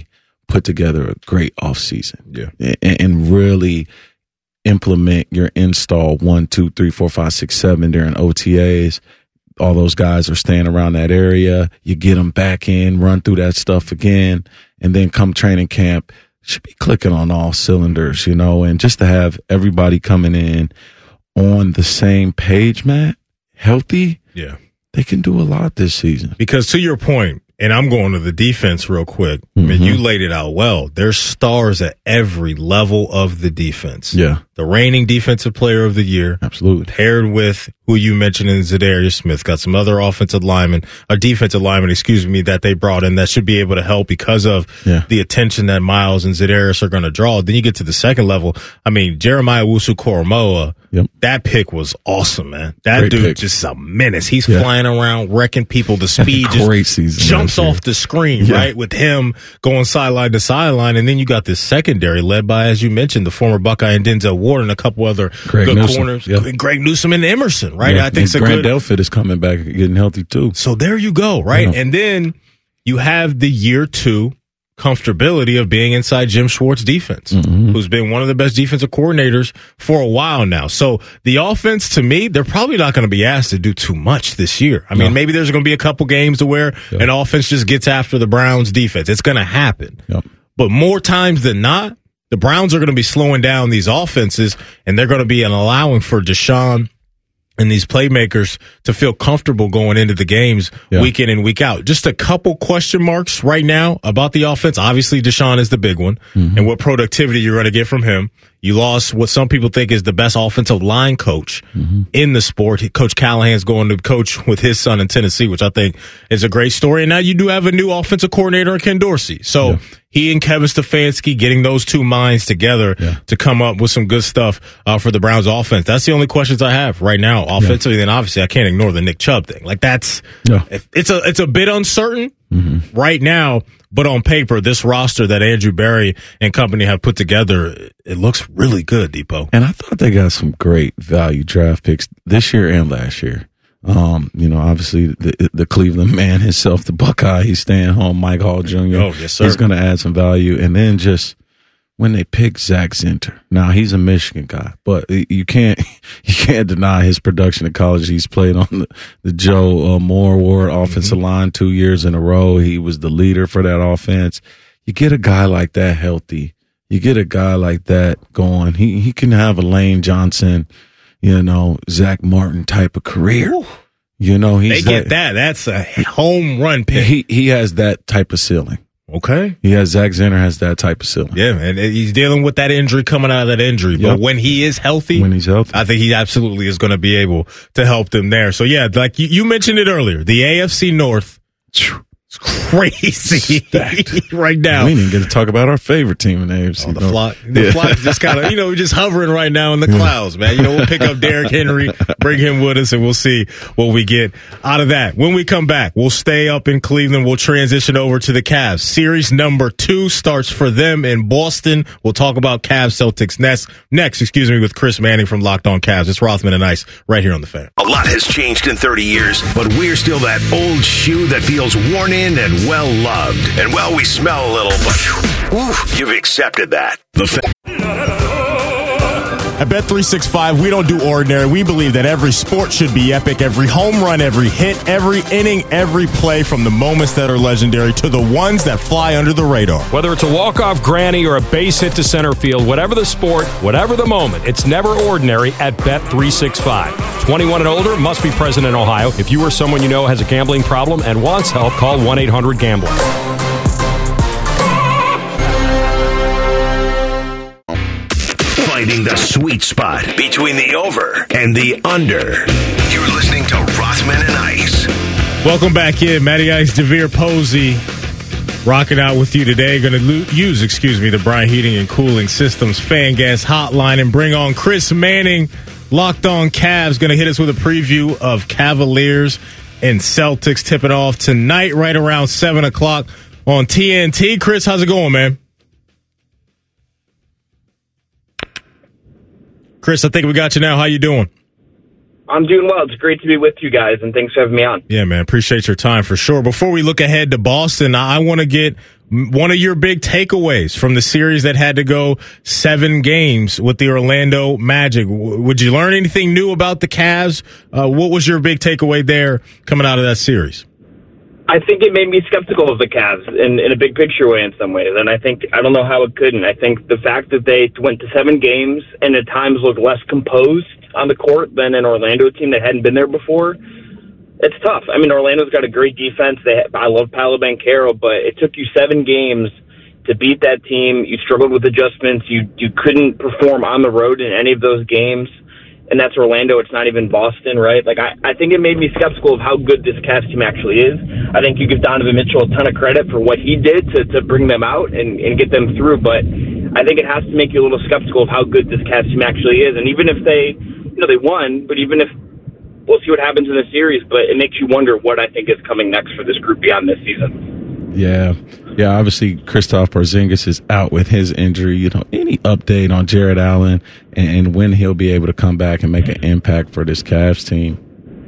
S6: put together a great offseason.
S1: Yeah.
S6: And, and really implement your install one, two, three, four, five, six, seven during O T As. All those guys are staying around that area. You get them back in, run through that stuff again, and then come training camp, should be clicking on all cylinders, you know, and just to have everybody coming in on the same page, Matt, healthy.
S1: Yeah.
S6: They can do a lot this season.
S1: Because to your point, and I'm going to the defense real quick. I mean,
S6: Mm-hmm.
S1: you laid it out well. There's stars at every level of the defense.
S6: Yeah.
S1: The reigning defensive player of the year.
S6: Absolutely.
S1: Paired with who you mentioned in Zadarius Smith. Got some other offensive linemen, a defensive lineman, excuse me, that they brought in that should be able to help because of
S6: Yeah.
S1: the attention that Miles and Zadarius are going to draw. Then you get to the second level. I mean, Jeremiah Owusu-Koramoah,
S6: Yep.
S1: that pick was awesome, man. That
S6: Great
S1: dude
S6: pick.
S1: just a menace. He's
S6: Yeah.
S1: flying around, wrecking people. The speed
S6: Great
S1: just
S6: season
S1: jumps
S6: last year.
S1: off the screen,
S6: Yeah.
S1: right? With him going sideline to sideline. And then you got this secondary led by, as you mentioned, the former Buckeye and Denzel Ward and a couple other
S6: Greg
S1: good
S6: Newsome.
S1: corners.
S6: Yeah.
S1: Greg Newsome and Emerson, right?
S6: Yeah.
S1: I think it's a
S6: Grant
S1: good.
S6: Delpit is coming back and getting healthy too.
S1: So there you go, right?
S6: Yeah.
S1: And then you have the year two comfortability of being inside Jim Schwartz's defense,
S6: Mm-hmm.
S1: who's been one of the best defensive coordinators for a while now. So the offense, to me, they're probably not going to be asked to do too much this year. I mean,
S6: No.
S1: maybe there's going to be a couple games to where
S6: Yeah.
S1: an offense just gets after the Browns defense. It's going to happen.
S6: Yep.
S1: But more times than not, the Browns are going to be slowing down these offenses, and they're going to be allowing for Deshaun and these playmakers to feel comfortable going into the games
S6: Yeah.
S1: week in and week out. Just a couple question marks right now about the offense. Obviously, Deshaun is the big one,
S6: Mm-hmm.
S1: and what productivity you're going to get from him. You lost what some people think is the best offensive line coach
S6: Mm-hmm.
S1: in the sport. Coach Callahan's going to coach with his son in Tennessee, which I think is a great story. And now you do have a new offensive coordinator in Ken Dorsey. So
S6: Yeah.
S1: he and Kevin Stefanski getting those two minds together
S6: Yeah.
S1: to come up with some good stuff uh, for the Browns offense. That's the only questions I have right now offensively. Then obviously I can't ignore the Nick Chubb thing. Like that's
S6: Yeah.
S1: it's a it's a bit uncertain
S6: Mm-hmm.
S1: right now, but on paper, this roster that Andrew Berry and company have put together, it looks really good, Depot.
S6: And I thought they got some great value draft picks this year and last year. Um, you know, obviously the the Cleveland man himself, the Buckeye, he's staying home. Mike Hall Junior
S1: Oh, yes, sir.
S6: He's going to add some value. And then just when they pick Zach Zinter, now he's a Michigan guy, but you can't you can't deny his production in college. He's played on the, the Joe uh, Moore Ward offensive
S1: Mm-hmm.
S6: line two years in a row. He was the leader for that offense. You get a guy like that healthy. You get a guy like that going. He he can have a Lane Johnson, you know, Zach Martin type of career.
S1: Ooh.
S6: You know, he's
S1: They get that. That's a home run pick.
S6: He he has that type of ceiling.
S1: Okay.
S6: He has Zach Zinter has that type of ceiling.
S1: Yeah, and he's dealing with that injury, coming out of that injury.
S6: Yep.
S1: But when he is healthy,
S6: When he's healthy.
S1: I think he absolutely is going to be able to help them there. So yeah, like you, you mentioned it earlier, the A F C North is crazy right now.
S6: We didn't get to talk about our favorite team in the A F C.
S1: Oh, the
S6: North.
S1: flock, the
S6: Yeah.
S1: flock just kind of, you know, just hovering right now in the clouds, man. You know, we'll pick up Derrick Henry, bring him with us, and we'll see what we get out of that. When we come back, we'll stay up in Cleveland. We'll transition over to the Cavs. Series number two starts for them in Boston. We'll talk about Cavs Celtics next, next, excuse me, with Chris Manning from Locked On Cavs. It's Rothman and Ice right here on The Fan.
S4: A lot has changed in thirty years, but we're still that old shoe that feels worn in and well loved. And well, we smell a little, but whew, you've accepted that. The Fan.
S1: At Bet three sixty-five, we don't do ordinary. We believe that every sport should be epic. Every home run, every hit, every inning, every play, from the moments that are legendary to the ones that fly under the radar.
S2: Whether it's a walk-off granny or a base hit to center field, whatever the sport, whatever the moment, it's never ordinary at Bet three sixty-five. twenty-one and older, must be present in Ohio. If you or someone you know has a gambling problem and wants help, call one eight hundred gambler.
S4: Finding the sweet spot between the over and the under. You're listening to Rothman and Ice.
S1: Welcome back in. Matty Ice, DeVere Posey, rocking out with you today. Going to lo- use, excuse me, the Bryant Heating and Cooling Systems Fan Gas Hotline and bring on Chris Manning, Locked On Cavs. Going to hit us with a preview of Cavaliers and Celtics tipping off tonight right around seven o'clock on T N T. Chris, how's it going, man? Chris, I think we got you now. How you doing?
S12: I'm doing well. It's great to be with you guys, and thanks for having me on.
S1: Yeah, man. Appreciate your time for sure. Before we look ahead to Boston, I want to get one of your big takeaways from the series that had to go seven games with the Orlando Magic. Would you learn anything new about the Cavs? Uh, what was your big takeaway there coming out of that series?
S12: I think it made me skeptical of the Cavs in, in a big picture way in some ways. And I think, I don't know how it couldn't. I think the fact that they went to seven games and at times looked less composed on the court than an Orlando team that hadn't been there before, it's tough. I mean, Orlando's got a great defense. They, I love Paolo Banchero, but it took you seven games to beat that team. You struggled with adjustments. You, you couldn't perform on the road in any of those games. And that's Orlando. It's not even Boston, right? Like, I, I think it made me skeptical of how good this Cavs team actually is. I think you give Donovan Mitchell a ton of credit for what he did to, to bring them out and, and get them through, but I think it has to make you a little skeptical of how good this Cavs team actually is. And even if they, you know, they won, but even if, we'll see what happens in the series, but it makes you wonder what I think is coming next for this group beyond this season.
S6: Yeah. Yeah, obviously Kristaps Porzingis is out with his injury. You know, any update on Jared Allen and, and when he'll be able to come back and make an impact for this Cavs team?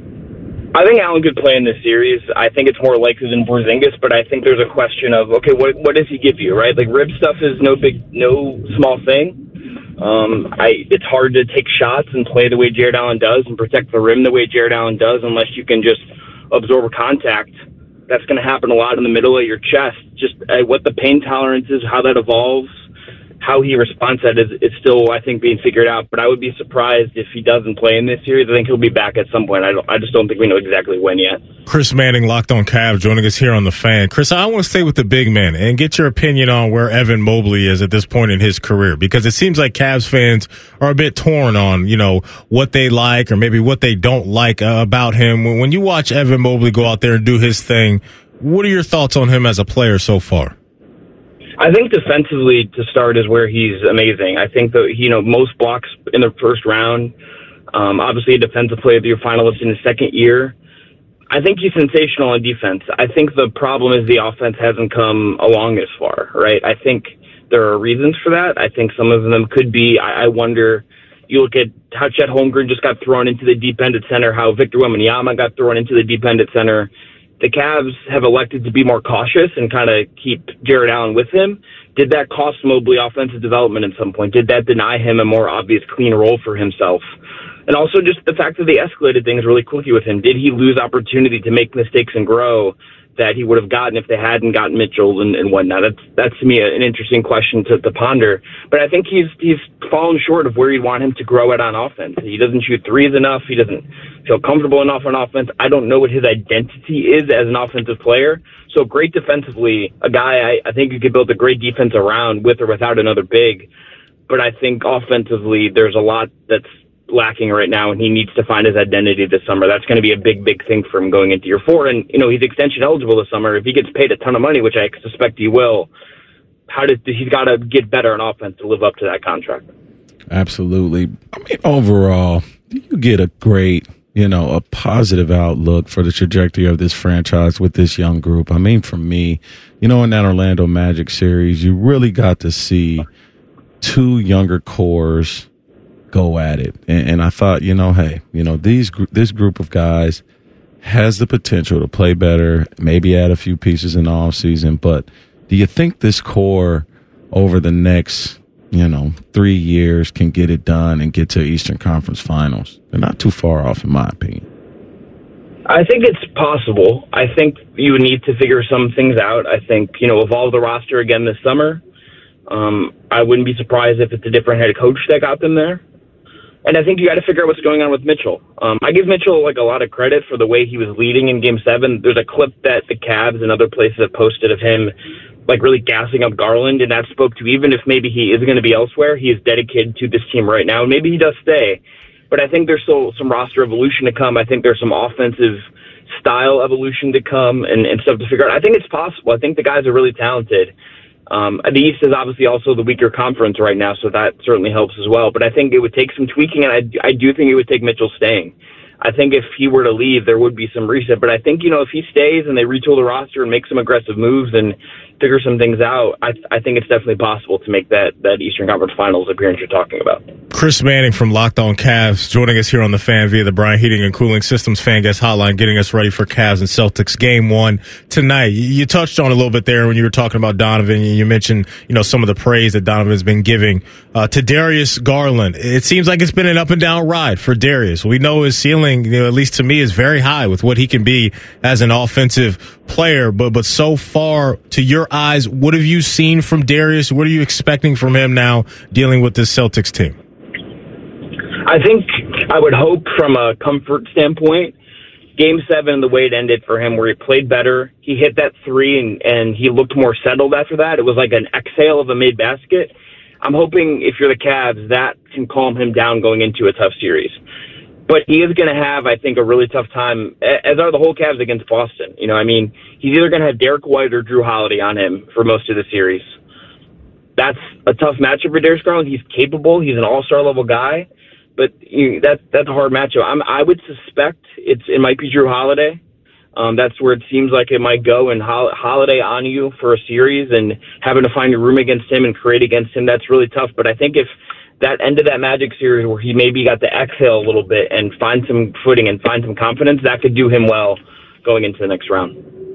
S12: I think Allen could play in this series. I think it's more likely than Porzingis, but I think there's a question of, okay, what what does he give you, right? Like, rib stuff is no big, no small thing. Um, I it's hard to take shots and play the way Jared Allen does and protect the rim the way Jared Allen does unless you can just absorb contact. That's going to happen a lot in the middle of your chest. Just uh, what the pain tolerance is, how that evolves, how he responds to that is, is still, I think, being figured out. But I would be surprised if he doesn't play in this series. I think he'll be back at some point. I don't. I just don't think we know exactly when yet.
S1: Chris Manning, Locked On Cavs, joining us here on The Fan. Chris, I want to stay with the big man and get your opinion on where Evan Mobley is at this point in his career, because it seems like Cavs fans are a bit torn on, you know, what they like or maybe what they don't like uh, about him. When, when you watch Evan Mobley go out there and do his thing, what are your thoughts on him as a player so far?
S12: I think defensively, to start, is where he's amazing. I think that, you know, most blocks in the first round, um, obviously a defensive player of the year finalist in his second year. I think he's sensational on defense. I think the problem is the offense hasn't come along as far, right? I think there are reasons for that. I think some of them could be, I, I wonder, you look at how Chet Holmgren just got thrown into the deep end at center, how Victor Wembanyama got thrown into the deep end at center. The Cavs have elected to be more cautious and kind of keep Jared Allen with him. Did that cost Mobley offensive development at some point? Did that deny him a more obvious clean role for himself? And also just the fact that they escalated things really quickly with him. Did he lose opportunity to make mistakes and grow that he would have gotten if they hadn't gotten Mitchell and, and whatnot? That's, that's to me an interesting question to, to ponder. But I think he's he's fallen short of where you want him to grow at on offense. He doesn't shoot threes enough. He doesn't feel comfortable enough on offense. I don't know what his identity is as an offensive player. So great defensively, a guy I, I think you could build a great defense around with or without another big. But I think offensively there's a lot that's lacking right now, and he needs to find his identity this summer. That's going to be a big, big thing for him going into year four. And, you know, he's extension eligible this summer. If he gets paid a ton of money, which I suspect he will, how does he's got to get better on offense to live up to that contract?
S6: Absolutely. I mean, overall, you get a great, you know, a positive outlook for the trajectory of this franchise with this young group. I mean, for me, you know, in that Orlando Magic series, you really got to see two younger cores go at it. And, and I thought, you know, hey, you know, these this group of guys has the potential to play better, maybe add a few pieces in the offseason. But do you think this core over the next, you know, three years can get it done and get to Eastern Conference Finals? They're not too far off, in my opinion.
S12: I think it's possible. I think you would need to figure some things out. I think, you know, evolve the roster again this summer. Um, I wouldn't be surprised if it's a different head coach that got them there. And I think you got to figure out what's going on with Mitchell. Um, I give Mitchell like a lot of credit for the way he was leading in Game Seven. There's a clip that the Cavs and other places have posted of him, like really gassing up Garland, and that spoke to even if maybe he is going to be elsewhere, he is dedicated to this team right now, and maybe he does stay. But I think there's still some roster evolution to come. I think there's some offensive style evolution to come and, and stuff to figure out. I think it's possible. I think the guys are really talented. Um, the East is obviously also the weaker conference right now, so that certainly helps as well. But I think it would take some tweaking, and I, I do think it would take Mitchell staying. I think if he were to leave, there would be some reset. But I think, you know, if he stays and they retool the roster and make some aggressive moves and figure some things out, I, I think it's definitely possible to make that, that Eastern Conference Finals appearance you're talking about.
S1: Chris Manning from Locked On Cavs joining us here on the Fan via the Bryant Heating and Cooling Systems Fan Guest Hotline, getting us ready for Cavs and Celtics game one tonight. You touched on a little bit there when you were talking about Donovan. You mentioned, you know, some of the praise that Donovan's been giving uh, to Darius Garland. It seems like it's been an up and down ride for Darius. We know his ceiling, you know, at least to me, is very high with what he can be as an offensive player. But but so far, to your eyes, what have you seen from Darius? What are you expecting from him now dealing with this Celtics team?
S12: I think I would hope from a comfort standpoint, Game seven, the way it ended for him, where he played better, he hit that three and, and he looked more settled after that. It was like an exhale of a made basket. I'm hoping if you're the Cavs, that can calm him down going into a tough series. But he is going to have, I think, a really tough time, as are the whole Cavs against Boston. You know, I mean, he's either going to have Derek White or Drew Holiday on him for most of the series. That's a tough matchup for Darius Garland. He's capable. He's an all-star level guy. But you, that, that's a hard matchup. I'm, I would suspect it's it might be Drew Holiday. Um, that's where it seems like it might go. And Hol- Holiday on you for a series and having to find a room against him and create against him, that's really tough. But I think if that end of that Magic series where he maybe got to exhale a little bit and find some footing and find some confidence, that could do him well going into the next round.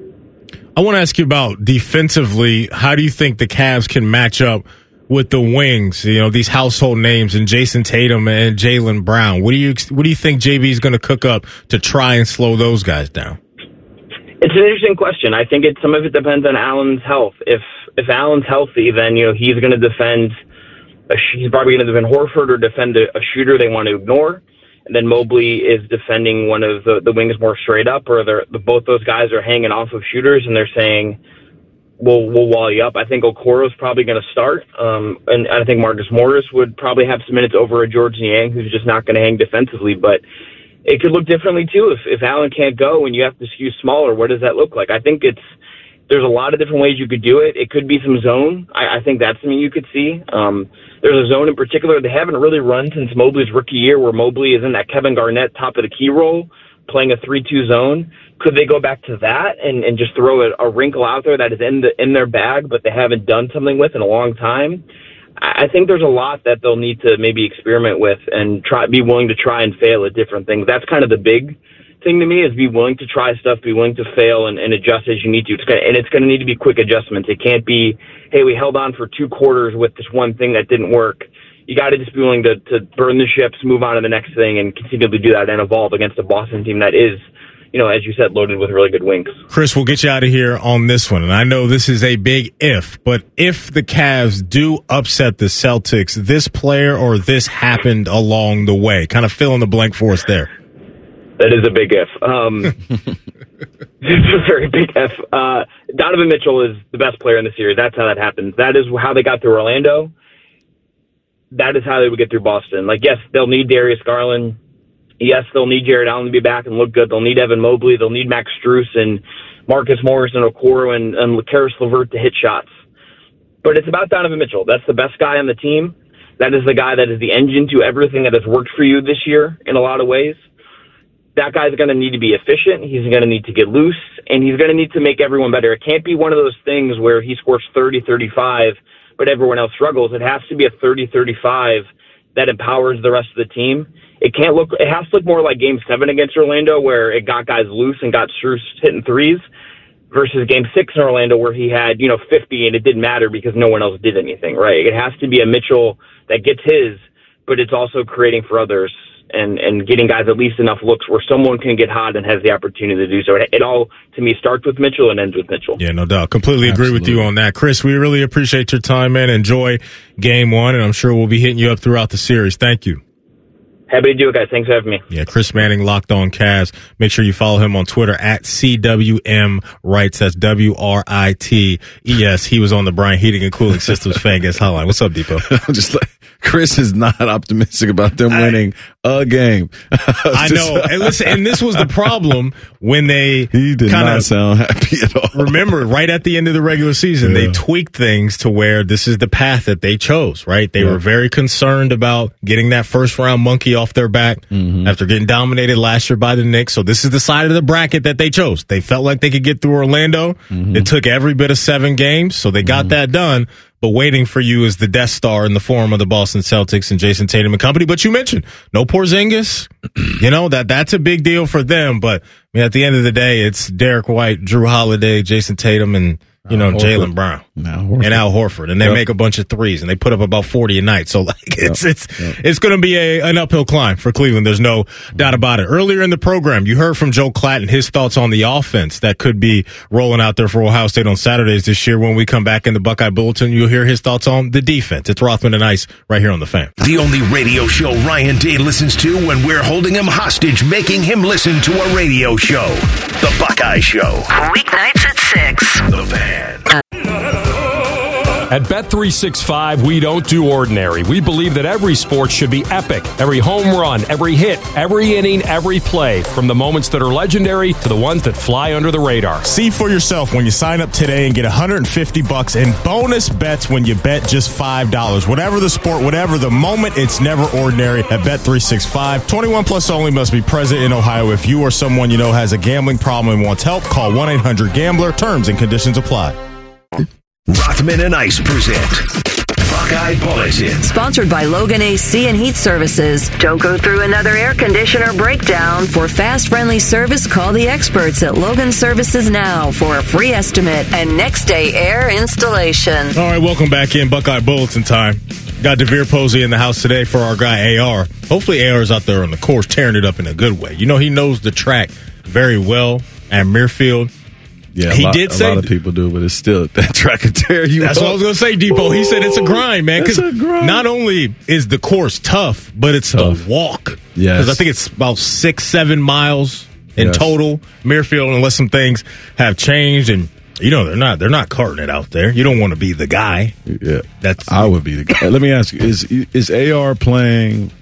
S1: I want to ask you about defensively. How do you think the Cavs can match up with the wings, you know, these household names and Jason Tatum and Jaylen Brown? What do you what do you think J B is going to cook up to try and slow those guys down?
S12: It's an interesting question. I think it some of it depends on Allen's health. If if Allen's healthy, then you know he's going to defend. A, he's probably going to defend Horford or defend a, a shooter they want to ignore. And then Mobley is defending one of the, the wings more straight up, or they're, the, both those guys are hanging off of shooters and they're saying, We'll, we'll wall you up. I think Okoro's probably going to start, um, and I think Marcus Morris would probably have some minutes over a George Niang, who's just not going to hang defensively. But it could look differently too if if Allen can't go and you have to skew smaller. What does that look like? I think it's there's a lot of different ways you could do it. It could be some zone. I, I think that's something you could see. Um, there's a zone in particular they haven't really run since Mobley's rookie year, where Mobley is in that Kevin Garnett top of the key role, playing a three two zone. Could they go back to that and, and just throw a, a wrinkle out there that is in the in their bag, but they haven't done something with in a long time? I think there's a lot that they'll need to maybe experiment with and try be willing to try and fail at different things. That's kind of the big thing to me, is be willing to try stuff, be willing to fail and, and adjust as you need to. It's gonna, and it's going to need to be quick adjustments. It can't be, hey, we held on for two quarters with this one thing that didn't work. You got to just be willing to, to burn the ships, move on to the next thing, and continue to do that and evolve against a Boston team that is, you know, as you said, loaded with really good wings.
S1: Chris, we'll get you out of here on this one. And I know this is a big if, but if the Cavs do upset the Celtics, this player or this happened along the way. Kind of fill in the blank for us there.
S12: That is a big if. Um, it's a very big if. Uh, Donovan Mitchell is the best player in the series. That's how that happens. That is how they got through Orlando. That is how they would get through Boston. Like, yes, they'll need Darius Garland. Yes, they'll need Jared Allen to be back and look good. They'll need Evan Mobley. They'll need Max Strus and Marcus Morris and Okoro and, and Karis LeVert to hit shots. But it's about Donovan Mitchell. That's the best guy on the team. That is the guy that is the engine to everything that has worked for you this year in a lot of ways. That guy's going to need to be efficient. He's going to need to get loose, and he's going to need to make everyone better. It can't be one of those things where he scores thirty, thirty-five, but everyone else struggles. It has to be a thirty, thirty-five that empowers the rest of the team. It can't look, it has to look more like game seven against Orlando, where it got guys loose and got Strus hitting threes, versus game six in Orlando, where he had, you know, fifty and it didn't matter because no one else did anything, right? It has to be a Mitchell that gets his, but it's also creating for others and, and getting guys at least enough looks where someone can get hot and has the opportunity to do so. It, it all, to me, starts with Mitchell and ends with Mitchell.
S1: Yeah, no doubt. Completely
S6: Absolutely.
S1: agree with you on that. Chris, we really appreciate your time, man. Enjoy game one, and I'm sure we'll be hitting you up throughout the series. Thank you.
S12: Happy to do it, guys. Thanks for having me.
S1: Yeah, Chris Manning, Locked On Cavs. Make sure you follow him on Twitter at C W M Writes. That's W R I T E S. He was on the Bryant Heating and Cooling Systems Fan Guest Hotline. What's up, Depot?
S6: I'm just like, Chris is not optimistic about them
S1: I,
S6: winning a game.
S1: I know. And listen, and this was the problem when they
S6: he did
S1: kinda,
S6: not sound happy at all.
S1: Remember, right at the end of the regular season, yeah. they tweaked things to where this is the path that they chose, right? They yeah. were very concerned about getting that first round monkey off their back mm-hmm. after getting dominated last year by the Knicks. So this is the side of the bracket that they chose. They felt like they could get through Orlando. Mm-hmm. It took every bit of seven games, so they got mm-hmm. that done. But waiting for you is the Death Star in the form of the Boston Celtics and Jason Tatum and company. But you mentioned no Porzingis. You know, that that's a big deal for them. But I mean, at the end of the day, it's Derek White, Drew Holiday, Jason Tatum, and, you know, Jaylen Brown and Al Horford. And they yep. make a bunch of threes, and they put up about forty a night. So, like, it's yep. it's yep. it's going to be a an uphill climb for Cleveland. There's no doubt about it. Earlier in the program, you heard from Joe Klatt and his thoughts on the offense that could be rolling out there for Ohio State on Saturdays this year. When we come back in the Buckeye Bulletin, you'll hear his thoughts on the defense. It's Rothman and Ice right here on The Fan.
S4: The only radio show Ryan Day listens to when we're holding him hostage, making him listen to a radio show. The Buckeye Show.
S5: Weeknights at six.
S4: The Fan.
S2: At Bet three sixty-five, we don't do ordinary. We believe that every sport should be epic. Every home run, every hit, every inning, every play. From the moments that are legendary to the ones that fly under the radar.
S1: See for yourself when you sign up today and get one hundred fifty bucks in bonus bets when you bet just five dollars. Whatever the sport, whatever the moment, it's never ordinary at Bet three sixty-five. twenty-one plus only, must be present in Ohio. If you or someone you know has a gambling problem and wants help, call one eight hundred gambler. Terms and conditions apply.
S4: Rothman and Ice present Buckeye Bulletin.
S5: Sponsored by Logan A C and Heat Services. Don't go through another air conditioner breakdown. For fast, friendly service, call the experts at Logan Services now for a free estimate and next day air installation.
S1: All right, welcome back in Buckeye Bulletin time. Got DeVere Posey in the house today for our guy A R. Hopefully A R is out there on the course tearing it up in a good way. You know, he knows the track very well at Muirfield.
S6: Yeah,
S1: he
S6: a lot,
S1: did say
S6: a lot of people do, but it's still that track can tear you.
S1: That's
S6: up.
S1: what I was going to say, Depot. He said it's a grind, man.
S6: It's a grind.
S1: Not only is the course tough, but it's tough. The walk.
S6: Yes,
S1: because I think it's about six, seven miles in
S6: yes.
S1: total. Muirfield, unless some things have changed, and you know they're not they're not carting it out there. You don't want to be the guy.
S6: Yeah,
S1: that's
S6: I would be the guy. Let me ask you: Is is A R playing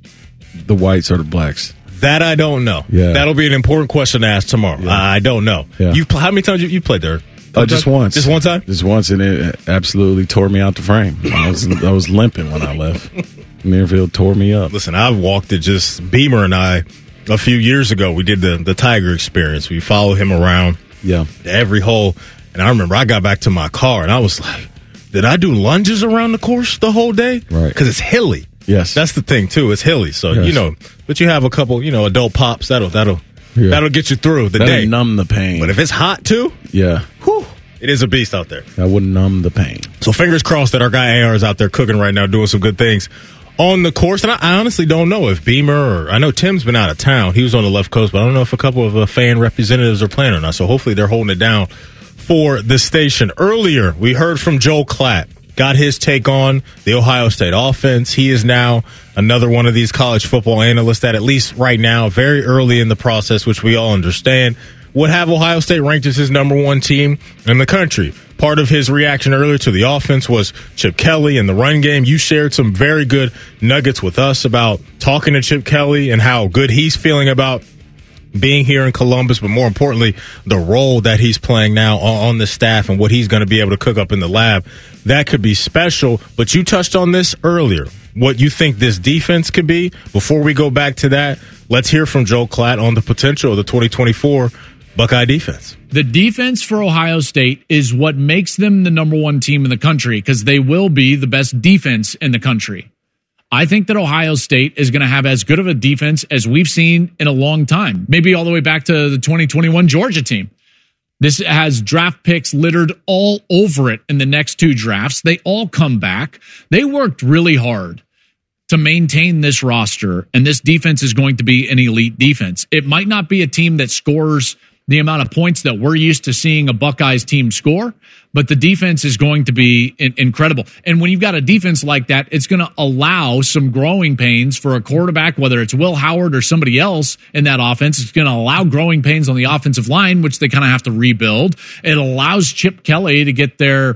S6: the whites or the blacks?
S1: That I don't know.
S6: Yeah.
S1: That'll be an important question to ask tomorrow. Yeah. I don't know.
S6: Yeah.
S1: You How many times you, you played there?
S6: Oh, uh, just once.
S1: Just one time?
S6: Just once, and it absolutely tore me out the frame. I was I was limping when I left. Muirfield tore me up.
S1: Listen, I walked it just, Beamer and I, a few years ago, we did the, the Tiger experience. We followed him around
S6: yeah.
S1: every hole. And I remember I got back to my car, and I was like, did I do lunges around the course the whole day?
S6: Right.
S1: Because it's hilly.
S6: Yes,
S1: that's the thing too. It's hilly, so
S6: yes.
S1: you know. But you have a couple, you know, adult pops. That'll that'll yeah. that'll get you through the
S6: that'll
S1: day.
S6: Numb the pain.
S1: But if it's hot too,
S6: yeah,
S1: whew, it is a beast out there.
S6: That would numb the pain.
S1: So fingers crossed that our guy A R is out there cooking right now, doing some good things on the course. And I, I honestly don't know if Beamer or I know Tim's been out of town. He was on the left coast, but I don't know if a couple of uh, fan representatives are playing or not. So hopefully they're holding it down for the station. Earlier, we heard from Joe Klatt. Got his take on the Ohio State offense. He is now another one of these college football analysts that, at least right now, very early in the process, which we all understand, would have Ohio State ranked as his number one team in the country. Part of his reaction earlier to the offense was Chip Kelly and the run game. You shared some very good nuggets with us about talking to Chip Kelly and how good he's feeling about being here in Columbus, but more importantly, the role that he's playing now on, on the staff and what he's going to be able to cook up in the lab. That could be special, but you touched on this earlier, what you think this defense could be. Before we go back to that, let's hear from Joe Klatt on the potential of the twenty twenty-four Buckeye defense.
S9: The defense for Ohio State is what makes them the number one team in the country, because they will be the best defense in the country. I think that Ohio State is going to have as good of a defense as we've seen in a long time, maybe all the way back to the twenty twenty-one Georgia team. This has draft picks littered all over it in the next two drafts. They all come back. They worked really hard to maintain this roster, and this defense is going to be an elite defense. It might not be a team that scores the amount of points that we're used to seeing a Buckeyes team score, but the defense is going to be in- incredible. And when you've got a defense like that, it's going to allow some growing pains for a quarterback, whether it's Will Howard or somebody else in that offense. It's going to allow growing pains on the offensive line, which they kind of have to rebuild. It allows Chip Kelly to get their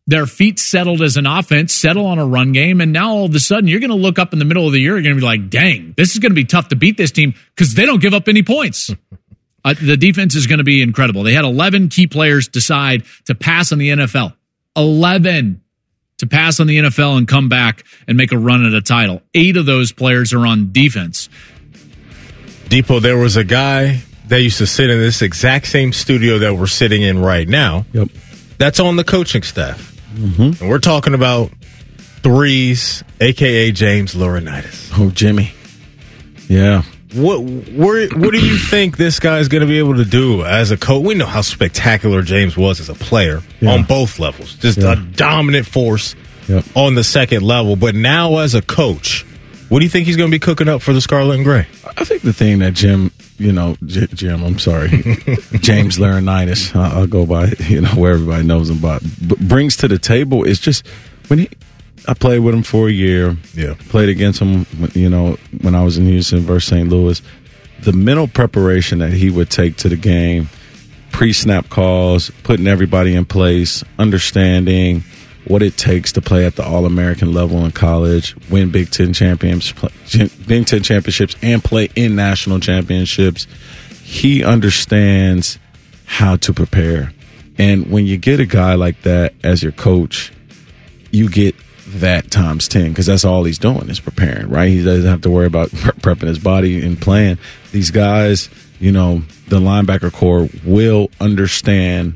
S9: their feet settled as an offense, settle on a run game, and now all of a sudden you're going to look up in the middle of the year, you're going to be like, dang, this is going to be tough to beat this team because they don't give up any points. uh, the defense is going to be incredible. They had eleven key players decide to pass on the N F L. eleven to pass on the N F L and come back and make a run at a title. Eight of those players are on defense.
S1: Depot, there was a guy that used to sit in this exact same studio that we're sitting in right now.
S6: Yep.
S1: That's on the coaching staff.
S6: Mm-hmm.
S1: And we're talking about threes, a k a. James Laurinaitis.
S6: Oh, Jimmy. Yeah.
S1: What where, what do you think this guy's going to be able to do as a coach? We know how spectacular James was as a player yeah. on both levels. Just yeah. a dominant force yep. on the second level. But now as a coach, what do you think he's going to be cooking up for the Scarlet and Gray?
S6: I think the thing that Jim, you know, J- Jim, I'm sorry, James Laurinaitis, I'll, I'll go by, you know, where everybody knows him by, but brings to the table is just when he, I played with him for a year.
S1: Yeah.
S6: Played against him, you know, when I was in Houston versus Saint Louis. The mental preparation that he would take to the game, pre-snap calls, putting everybody in place, understanding what it takes to play at the All-American level in college, win Big Ten champions, Big Ten championships, and play in national championships. He understands how to prepare. And when you get a guy like that as your coach, you get that times ten, because that's all he's doing is preparing, right? He doesn't have to worry about prepping his body and playing. These guys, you know, the linebacker core will understand,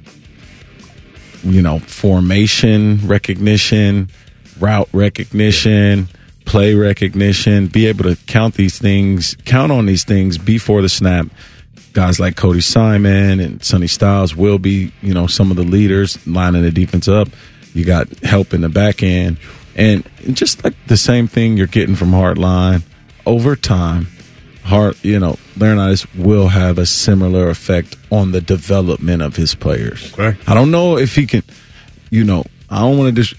S6: you know, formation recognition, route recognition, play recognition, be able to count these things, count on these things before the snap. Guys like Cody Simon and Sonny Styles will be, you know, some of the leaders lining the defense up. You got help in the back end. And just like the same thing you're getting from Hardline over time, Hard, you know, Laurinaitis will have a similar effect on the development of his players.
S1: Okay.
S6: I don't know if he can, you know, I don't want to just,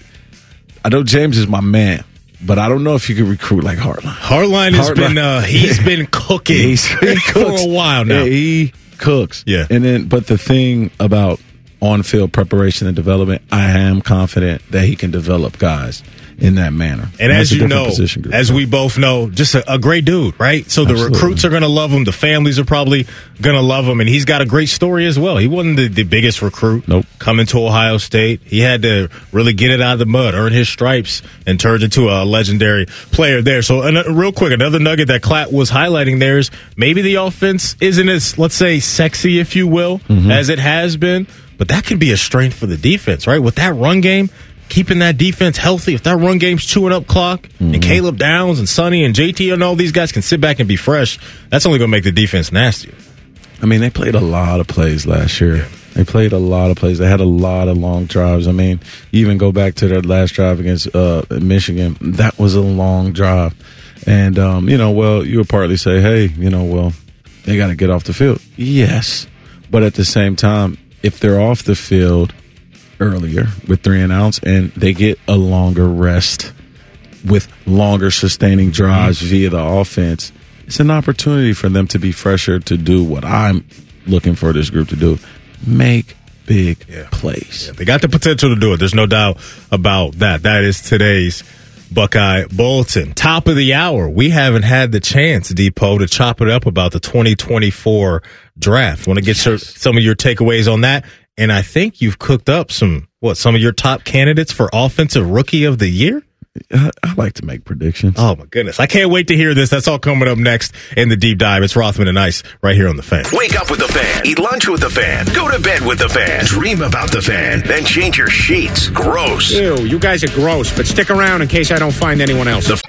S6: I know James is my man, but I don't know if you can recruit like Hardline.
S1: Hardline has Hardline. been, uh, he's been cooking
S6: he's, he
S1: for a while now.
S6: Yeah, he cooks.
S1: Yeah.
S6: And then, but the thing about on-field preparation and development, I am confident that he can develop guys in that manner.
S1: And, and as you know, as we both know, just a, a great dude, right? So the Absolutely. recruits are going to love him. The families are probably going to love him. And he's got a great story as well. He wasn't the, the biggest recruit
S6: nope.
S1: coming to Ohio State. He had to really get it out of the mud, earn his stripes, and turned into a legendary player there. So uh, real quick, another nugget that Klatt was highlighting there is maybe the offense isn't as, let's say, sexy, if you will, mm-hmm. as it has been. But that could be a strength for the defense, right? With that run game, keeping that defense healthy. If that run game's chewing up clock, mm-hmm. and Caleb Downs and Sonny and J T and all these guys can sit back and be fresh, that's only going to make the defense nastier.
S6: I mean, they played a lot of plays last year. Yeah. They played a lot of plays. They had a lot of long drives. I mean, even go back to their last drive against uh, Michigan. That was a long drive. And, um, you know, well, you would partly say, hey, you know, well, they got to get off the field. Yes. But at the same time, if they're off the field earlier with three and outs and they get a longer rest with longer sustaining drives mm-hmm. via the offense, it's an opportunity for them to be fresher to do what I'm looking for this group to do. Make big yeah. plays.
S1: Yeah, they got the potential to do it. There's no doubt about that. That is today's Buckeye Bulletin. Top of the hour. We haven't had the chance, Depot, to chop it up about the twenty twenty-four draft. Want to get yes. your, some of your takeaways on that? And I think you've cooked up some, what, some of your top candidates for Offensive Rookie of the Year?
S6: I, I like to make predictions.
S1: Oh, my goodness. I can't wait to hear this. That's all coming up next in the Deep Dive. It's Rothman and Ice right here on The Fan.
S4: Wake up with The Fan. Eat lunch with The Fan. Go to bed with The Fan. Dream about The Fan. Then change your sheets. Gross.
S13: Ew, you guys are gross, but stick around in case I don't find anyone else.
S4: The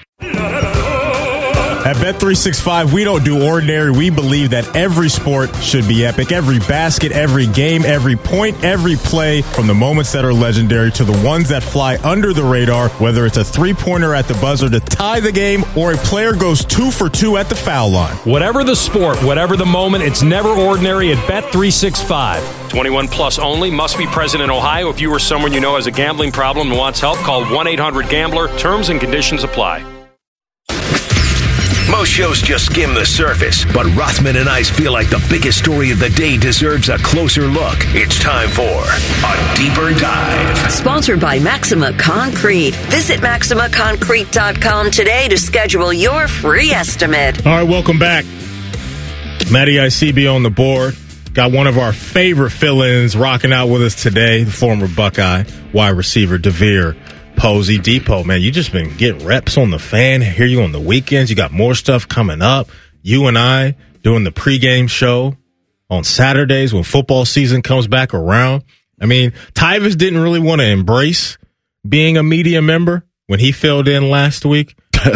S1: At Bet three sixty-five, we don't do ordinary. We believe that every sport should be epic. Every basket, every game, every point, every play, from the moments that are legendary to the ones that fly under the radar, whether it's a three-pointer at the buzzer to tie the game or a player goes two for two at the foul line.
S2: Whatever the sport, whatever the moment, it's never ordinary at Bet three sixty-five. twenty-one plus only. Must be present in Ohio. If you or someone you know has a gambling problem and wants help, call one eight hundred gambler. Terms and conditions apply.
S4: Most shows just skim the surface, but Rothman and I feel like the biggest story of the day deserves a closer look. It's time for A Deeper Dive.
S5: Sponsored by Maxima Concrete. Visit maxima concrete dot com today to schedule your free estimate.
S1: All right, welcome back. Matty I C B on the board. Got one of our favorite fill-ins rocking out with us today, the former Buckeye wide receiver DeVere Posey. Depot, man, you just been getting reps on the fan. Hear you on the weekends. You got more stuff coming up. You and I doing the pregame show on Saturdays when football season comes back around. I mean, Tyvis didn't really want to embrace being a media member when he filled in last week.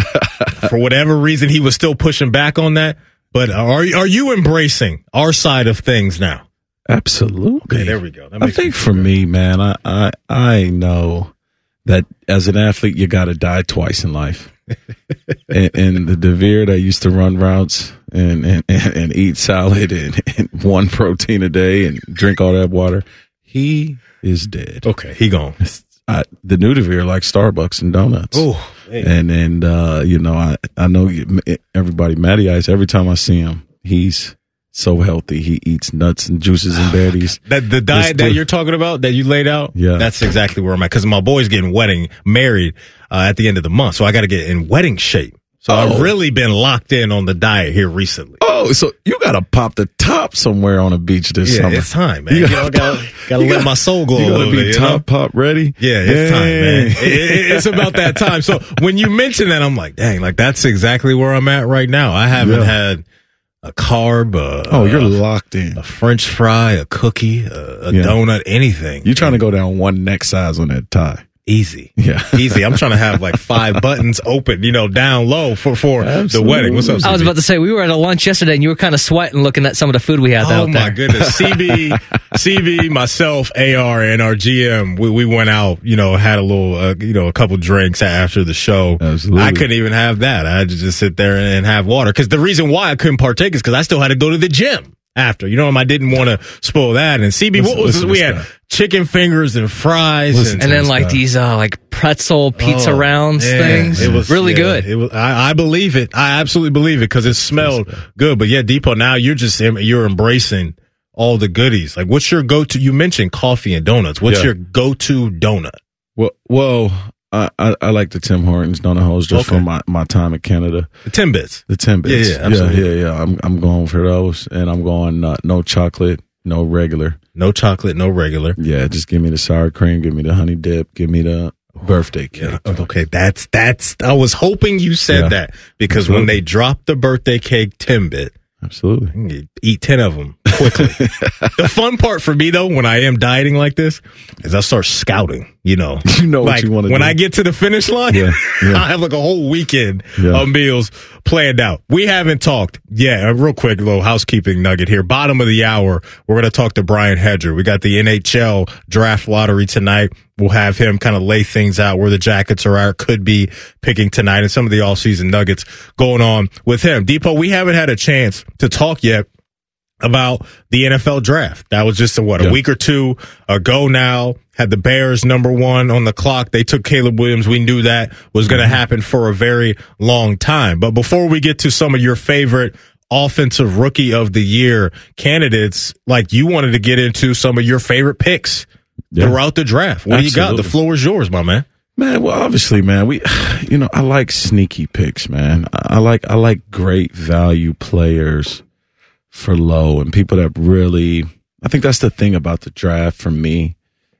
S1: For whatever reason, he was still pushing back on that. But are are you embracing our side of things now?
S6: Absolutely.
S1: Okay, there we go.
S6: I think for me, man, I, I I know that as an athlete, you got to die twice in life. and, and the DeVere that used to run routes and and, and eat salad and, and one protein a day and drink all that water, he is dead.
S1: Okay, he gone.
S6: I, the new DeVere likes Starbucks and donuts.
S1: Oh,
S6: and and uh, you know, I I know everybody. Matty Ice. Every time I see him, he's so healthy. He eats nuts and juices and berries.
S1: That the diet that you're talking about that you laid out.
S6: Yeah,
S1: that's exactly where I'm at because my boy's getting wedding married uh, at the end of the month, so I got to get in wedding shape. So oh. I've really been locked in on the diet here recently.
S6: Oh, so you got to pop the top somewhere on a beach this
S1: yeah,
S6: summer.
S1: It's time, man. You, gotta, you know, got to let
S6: gotta,
S1: my soul glow
S6: you
S1: a
S6: gotta
S1: little
S6: be
S1: bit.
S6: Top
S1: You know?
S6: pop ready.
S1: Yeah, it's time, man. It, it, it's about that time. So when you mention that, I'm like, dang, like that's exactly where I'm at right now. I haven't yeah. had a carb. A,
S6: oh, you're a, locked in.
S1: A French fry, a cookie, a, a yeah. donut, anything.
S6: You're trying to go down one neck size on that tie.
S1: Easy.
S6: Yeah.
S1: Easy. I'm trying to have like five buttons open, you know, down low for, for the wedding. What's up, C B?
S14: I was about to say, we were at a lunch yesterday and you were kind of sweating looking at some of the food we had
S1: oh
S14: out there.
S1: Oh, my goodness. C B, C B, myself, A R, and our G M, we, we went out, you know, had a little, uh, you know, a couple drinks after the show.
S6: Absolutely.
S1: I couldn't even have that. I had to just sit there and have water. Because the reason why I couldn't partake is because I still had to go to the gym after. You know, I didn't want to spoil that. And C B, listen, what was this? We had guy. chicken fingers and fries.
S14: Listen and then like guy. these uh, like pretzel pizza oh, rounds yeah. things. It was really yeah, good.
S1: It was, I, I believe it. I absolutely believe it because it smelled good. But yeah, Depot, now you're just, you're embracing all the goodies. Like what's your go-to? You mentioned coffee and donuts. What's yeah. your go-to donut?
S6: Well, well, I, I, I like the Tim Hortons donut holes just okay. from my, my time in Canada.
S1: The Timbits.
S6: The Timbits.
S1: Yeah, yeah, absolutely.
S6: yeah, yeah, yeah. I'm I'm going for those, and I'm going uh, no chocolate, no regular.
S1: No chocolate, no regular.
S6: Yeah, just give me the sour cream, give me the honey dip, give me the birthday cake.
S1: Yeah. Okay, that's that's. I was hoping you said yeah. that because absolutely. when they dropped the birthday cake Timbit,
S6: absolutely,
S1: you eat ten of them quickly. The fun part for me though, when I am dieting like this, is I start scouting. You know,
S6: you know
S1: like
S6: what you want to
S1: when
S6: do.
S1: I get to the finish line,
S6: yeah, yeah.
S1: I have like a whole weekend
S6: yeah.
S1: of meals planned out. We haven't talked. Yeah, a real quick little housekeeping nugget here. Bottom of the hour, we're going to talk to Brian Hedger. We got the N H L draft lottery tonight. We'll have him kind of lay things out where the Jackets are at, could be picking tonight, and some of the all-season nuggets going on with him. Depot, we haven't had a chance to talk yet about the N F L draft. That was just a, what, a yeah. week or two ago now. Had the Bears number one on the clock. They took Caleb Williams. We knew that was going to happen for a very long time. But before we get to some of your favorite offensive rookie of the year candidates, like you wanted to get into some of your favorite picks yeah. throughout the draft. What Absolutely. do you got? The floor is yours, my man.
S6: Man, well, obviously, man, we, you know, I like sneaky picks, man. I like, I like great value players for low and people that really, I think that's the thing about the draft for me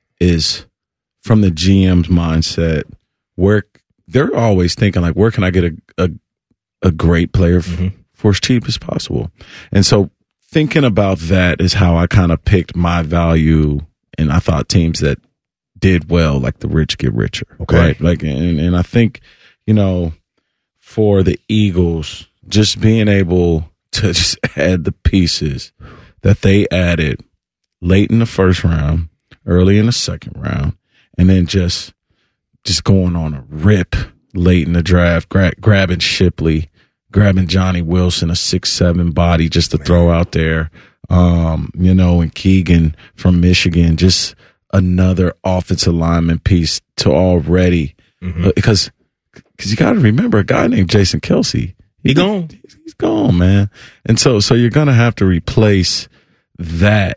S6: is from the G M's mindset where they're always thinking like, where can I get a, a, a great player mm-hmm. for as cheap as possible? And so thinking about that is how I kind of picked my value. And I thought teams that did well, like the rich get richer.
S1: Okay.
S6: Right. Like, and, and I think, you know, for the Eagles, just being able to just add the pieces that they added late in the first round, early in the second round, and then just, just going on a rip late in the draft, gra- grabbing Shipley, grabbing Johnny Wilson, a six seven body just to throw out there. Um, you know, and Keegan from Michigan, just another offensive lineman piece to already, mm-hmm. uh, because, because you got to remember a guy named Jason Kelce,
S1: He gone.
S6: He's gone, man. And so, so you're gonna have to replace that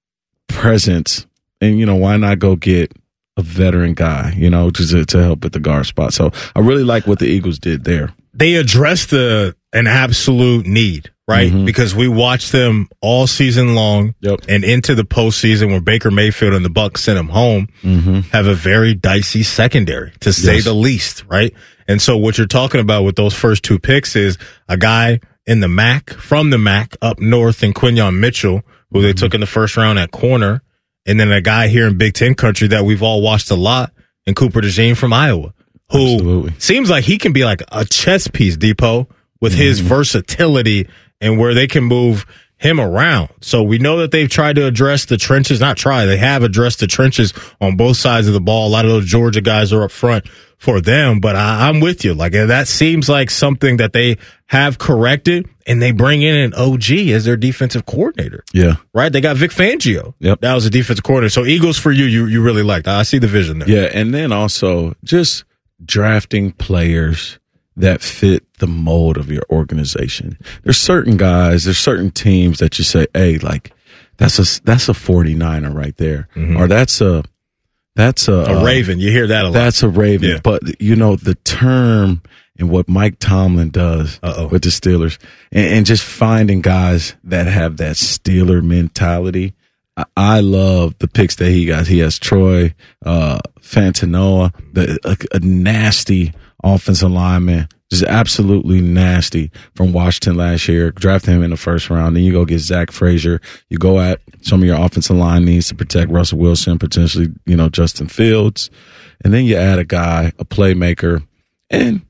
S6: presence. And you know, why not go get a veteran guy? You know, to to help at the guard spot. So I really like what the Eagles did there.
S1: They addressed the an absolute need, right? Mm-hmm. Because we watched them all season long,
S6: yep.
S1: and into the postseason where Baker Mayfield and the Bucs sent him home,
S6: mm-hmm.
S1: have a very dicey secondary, to say
S6: yes.
S1: the least, right? And so what you're talking about with those first two picks is a guy in the M A C, from the M A C, up north in Quinyon Mitchell, who they mm-hmm. took in the first round at corner, and then a guy here in Big Ten country that we've all watched a lot, in Cooper DeJean from Iowa, who
S6: Absolutely.
S1: seems like he can be like a chess piece, Depot, with mm-hmm. his versatility and where they can move him around. So we know that they've tried to address the trenches, not try, they have addressed the trenches on both sides of the ball. A lot of those Georgia guys are up front for them, but I, I'm with you. Like, that seems like something that they have corrected, and they bring in an O G as their defensive coordinator.
S6: Yeah.
S1: Right? They got Vic Fangio.
S6: Yep.
S1: That was a defensive coordinator. So Eagles for you, you, you really liked. I see the vision there.
S6: Yeah. And then also just drafting players that fit the mold of your organization. There's certain guys, there's certain teams that you say, hey, like, that's a, that's a forty-niner right there.
S1: Mm-hmm.
S6: Or that's a, that's a,
S1: a Raven. You hear that a lot.
S6: That's a Raven.
S1: Yeah.
S6: But, you know, the term and what Mike Tomlin does
S1: Uh-oh.
S6: with the Steelers, and, and just finding guys that have that Steeler mentality. I, I love the picks that he got. He has Troy, uh, Fantanoa, the, a, a nasty offensive lineman, just absolutely nasty from Washington last year. Drafted him in the first round. Then you go get Zach Frazier. You go at some of your offensive line needs to protect Russell Wilson, potentially, you know, Justin Fields. And then you add a guy, a playmaker, and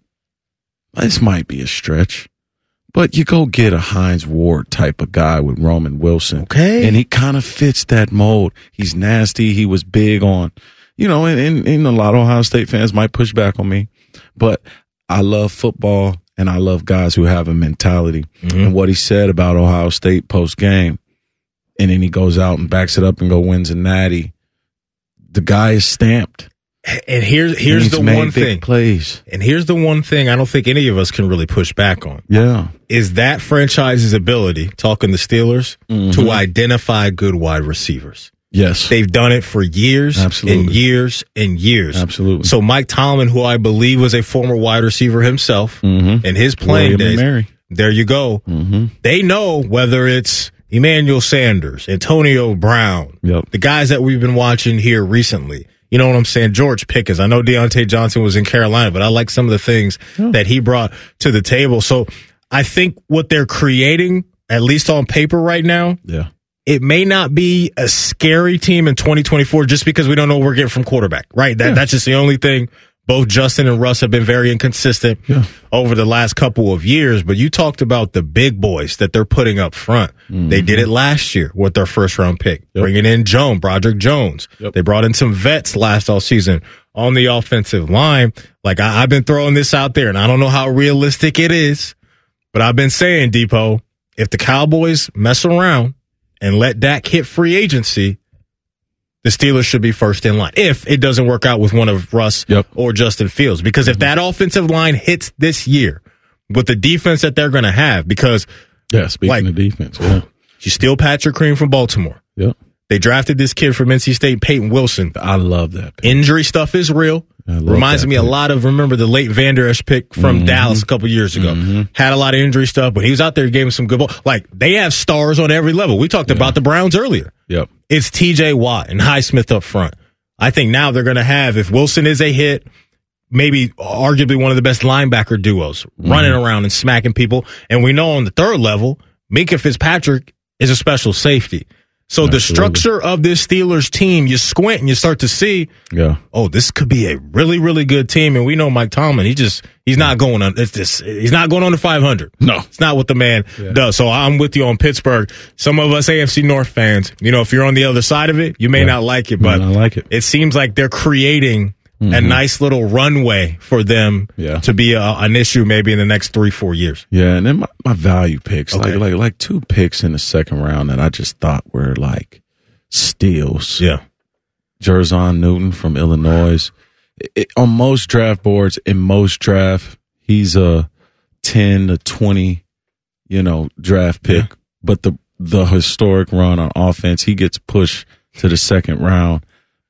S6: this might be a stretch, but you go get a Hines Ward type of guy with Roman Wilson.
S1: Okay.
S6: And he kind of fits that mold. He's nasty. He was big on, you know, and, and, and a lot of Ohio State fans might push back on me, but I love football and I love guys who have a mentality. Mm-hmm. And what he said about Ohio State post game, and then he goes out and backs it up and go wins a natty. The guy is stamped.
S1: And here's here's
S6: He's
S1: the
S6: made
S1: one
S6: big
S1: thing.
S6: Plays.
S1: And here's the one thing I don't think any of us can really push back on.
S6: Yeah.
S1: Is that franchise's ability, talking the Steelers,
S6: mm-hmm.
S1: to identify good wide receivers.
S6: Yes.
S1: They've done it for years
S6: Absolutely.
S1: and years and years.
S6: Absolutely.
S1: So Mike Tomlin, who I believe was a former wide receiver himself,
S6: mm-hmm.
S1: in his playing
S6: William
S1: days,
S6: and Mary.
S1: there you go.
S6: Mm-hmm.
S1: They know whether it's Emmanuel Sanders, Antonio Brown,
S6: yep.
S1: the guys that we've been watching here recently. You know what I'm saying? George Pickens. I know Deontay Johnson was in Carolina, but I like some of the things yeah. that he brought to the table. So I think what they're creating, at least on paper right now,
S6: yeah,
S1: it may not be a scary team in twenty twenty-four just because we don't know what we're getting from quarterback, right? That, yeah. That's just the only thing. Both Justin and Russ have been very inconsistent
S6: yeah.
S1: over the last couple of years, but you talked about the big boys that they're putting up front. Mm-hmm. They did it last year with their first round pick, yep. bringing in Jones, Broderick Jones.
S6: Yep.
S1: They brought in some vets last all season on the offensive line. Like I, I've been throwing this out there, and I don't know how realistic it is, but I've been saying, Depot, if the Cowboys mess around and let Dak hit free agency, the Steelers should be first in line if it doesn't work out with one of Russ
S6: yep.
S1: or Justin Fields. Because if that offensive line hits this year with the defense that they're going to have, because
S6: yeah, speaking like, of defense, yeah.
S1: you steal Patrick Cream from Baltimore.
S6: Yep.
S1: They drafted this kid from N C State, Peyton Wilson.
S6: I love that pick.
S1: Injury stuff is real. Reminds me pick. a lot of, remember the late Vander Esch pick from
S6: mm-hmm.
S1: Dallas a couple years ago.
S6: Mm-hmm.
S1: Had a lot of injury stuff, but he was out there, gave him some good ball. Like, they have stars on every level. We talked yeah. about the Browns earlier.
S6: Yep.
S1: It's T J Watt and Highsmith up front. I think now they're going to have, if Wilson is a hit, maybe arguably one of the best linebacker duos, mm-hmm. running around and smacking people. And we know on the third level, Minkah Fitzpatrick is a special safety. So Absolutely. the structure of this Steelers team, you squint and you start to see,
S6: yeah.
S1: oh, this could be a really, really good team. And we know Mike Tomlin, he just, he's not going on, it's just, he's not going on to five hundred.
S6: No.
S1: It's not what the man yeah. does. So I'm with you on Pittsburgh. Some of us A F C North fans, you know, if you're on the other side of it, you may yeah. not like it, but
S6: I like it.
S1: it seems like they're creating mm-hmm. a nice little runway for them
S6: yeah.
S1: to be a, an issue maybe in the next three, four years.
S6: Yeah. And then my, my value picks,
S1: Okay.
S6: like, like, like two picks in the second round that I just thought were like, steals.
S1: Yeah.
S6: Jerzon Newton from Illinois. It, on most draft boards, in most draft, he's a ten to twenty, you know, draft pick, yeah. but the the historic run on offense, he gets pushed to the second round.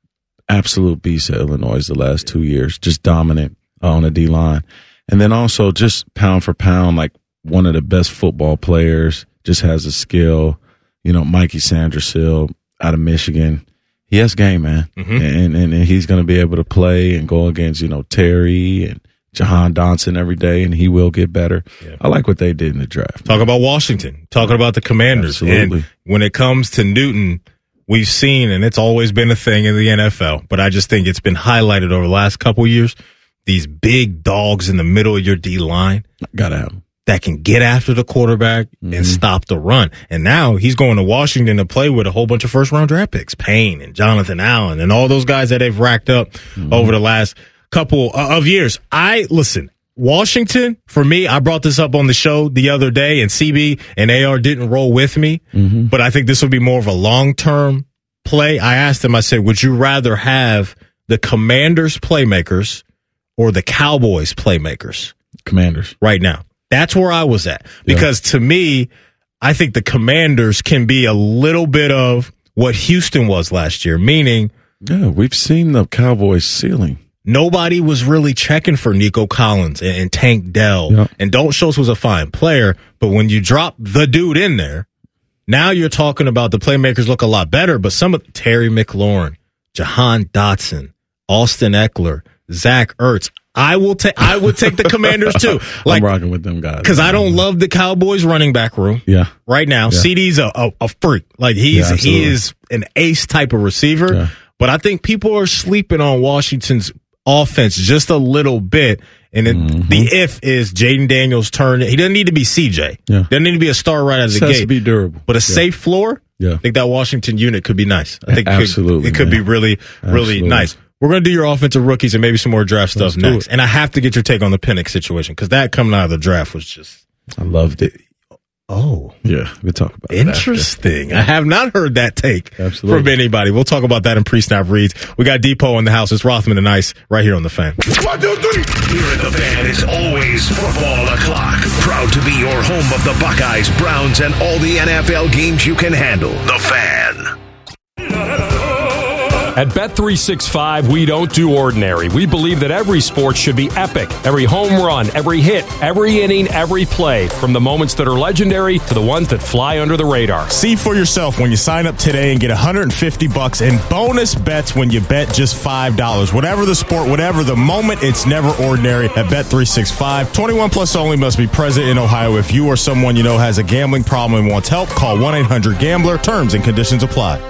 S6: Absolute beast at Illinois the last two years, just dominant on the D line, and then also just pound for pound, like one of the best football players. Just has a skill. You know, Mikey Sandersill out of Michigan. He has game, man. Mm-hmm. And, and and he's going to be able to play and go against, you know, Terry and Jahan Dotson every day, and he will get better. Yeah. I like what they did in the draft.
S1: Talk about Washington. Talking about the Commanders.
S6: Absolutely.
S1: And when it comes to Newton, we've seen, and it's always been a thing in the N F L, but I just think it's been highlighted over the last couple of years, these big dogs in the middle of your D-line.
S6: Got to have them.
S1: That can get after the quarterback mm-hmm. and stop the run. And now he's going to Washington to play with a whole bunch of first-round draft picks, Payne and Jonathan Allen and all those guys that they've racked up mm-hmm. over the last couple of years. I, listen, Washington, for me, I brought this up on the show the other day, and C B and A R didn't roll with me, mm-hmm. but I think this will be more of a long-term play. I asked him, I said, would you rather have the Commanders playmakers or the Cowboys playmakers?
S6: Commanders.
S1: Right now. That's where I was at. Because yeah. to me, I think the Commanders can be a little bit of what Houston was last year, meaning.
S6: Yeah, we've seen the Cowboys ceiling.
S1: Nobody was really checking for Nico Collins and, and Tank Dell. Yeah. And Dalton Schultz was a fine player, but when you drop the dude in there, now you're talking about the playmakers look a lot better, but some of Terry McLaurin, Jahan Dotson, Austin Eckler, Zach Ertz. I will take. I would take the Commanders too.
S6: Like, I'm rocking with them guys
S1: because I don't love the Cowboys running back room.
S6: Yeah,
S1: right now, yeah. C D's a, a, a freak. Like he's yeah, he is an ace type of receiver. Yeah. But I think people are sleeping on Washington's offense just a little bit. And it, mm-hmm. the if is Jaden Daniels' turn. He doesn't need to be C J.
S6: Yeah.
S1: Doesn't need to be a star right out of the
S6: has
S1: gate.
S6: To be durable,
S1: but a
S6: yeah.
S1: safe floor.
S6: Yeah,
S1: I think that Washington unit could be nice. I think
S6: absolutely
S1: it could, it could be really, really
S6: absolutely.
S1: nice. We're going to do your offensive rookies and maybe some more draft stuff next. And I have to get your take on the Penix situation because that coming out of the draft was just.
S6: I loved it.
S1: Oh.
S6: Yeah, we'll talk about
S1: it. Interesting. I have not heard that take
S6: Absolutely.
S1: from anybody. We'll talk about that in pre-snap reads. We got Depot in the house. It's Rothman and Ice right here on The Fan.
S4: One, two, three. Here at The Fan is always football o'clock. Proud to be your home of the Buckeyes, Browns, and all the N F L games you can handle. The Fan.
S2: At Bet three sixty-five, we don't do ordinary. We believe that every sport should be epic. Every home run, every hit, every inning, every play. From the moments that are legendary to the ones that fly under the radar.
S1: See for yourself when you sign up today and get one hundred fifty bucks in bonus bets when you bet just five dollars. Whatever the sport, whatever the moment, it's never ordinary at Bet three sixty-five. twenty-one plus only, must be present in Ohio. If you or someone you know has a gambling problem and wants help, call one eight hundred gambler. Terms and conditions apply.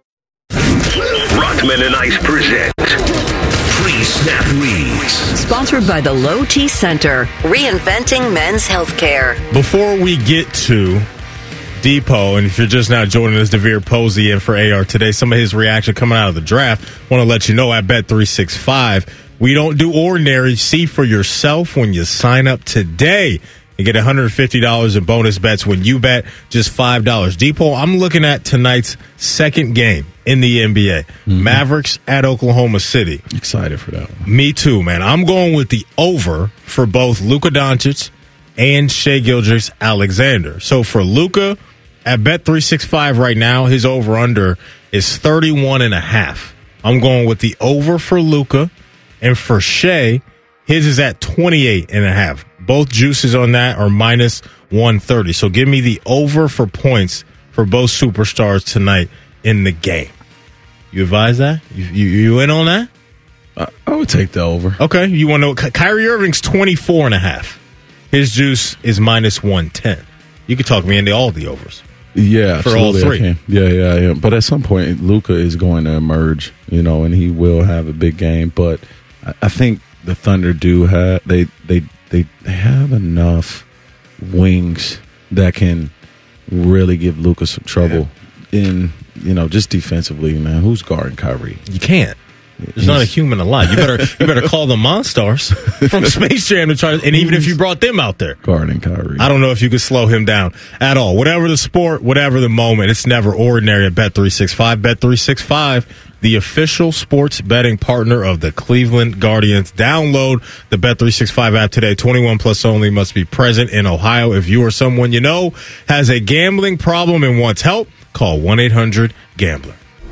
S4: Rothman and Ice present Pre-Snap Reads.
S5: Sponsored by the Low T Center, reinventing men's healthcare.
S1: Before we get to Depot, and if you're just now joining us, Devere Posey in for A R today, some of his reaction coming out of the draft, want to let you know at Bet three sixty-five, we don't do ordinary. See for yourself when you sign up today. You get one hundred fifty dollars in bonus bets when you bet just five dollars. Depot, I'm looking at tonight's second game in the N B A. Mm-hmm. Mavericks at Oklahoma City.
S6: Excited for that one.
S1: Me too, man. I'm going with the over for both Luka Doncic and Shai Gilgeous-Alexander. So for Luka, at Bet three sixty-five right now, his over-under is thirty-one and a half. I'm going with the over for Luka, and for Shai, his is at twenty-eight and a half. Both juices on that are minus one thirty. So give me the over for points for both superstars tonight in the game. You advise that? You, you, you in on that?
S6: I, I would take the over.
S1: Okay. You want to know? Ky- Kyrie Irving's twenty-four and a half. His juice is minus one ten. You could talk me into all the overs.
S6: Yeah,
S1: for all three.
S6: Yeah, yeah, yeah. But at some point, Luka is going to emerge, you know, and he will have a big game. But I, I think the Thunder do have they they. They have enough wings that can really give Luka some trouble yeah. in, you know, just defensively, man. Who's guarding Kyrie?
S1: You can't. There's He's, not a human alive. You better you better call the Monstars from Space Jam to try to, and even if you brought them out there.
S6: Guarding Kyrie.
S1: I don't know if you could slow him down at all. Whatever the sport, whatever the moment, it's never ordinary at Bet three sixty-five. Bet three sixty-five, the official sports betting partner of the Cleveland Guardians. Download the Bet three sixty-five app today. twenty-one plus only, must be present in Ohio. If you or someone you know has a gambling problem and wants help, call one eight hundred gambler.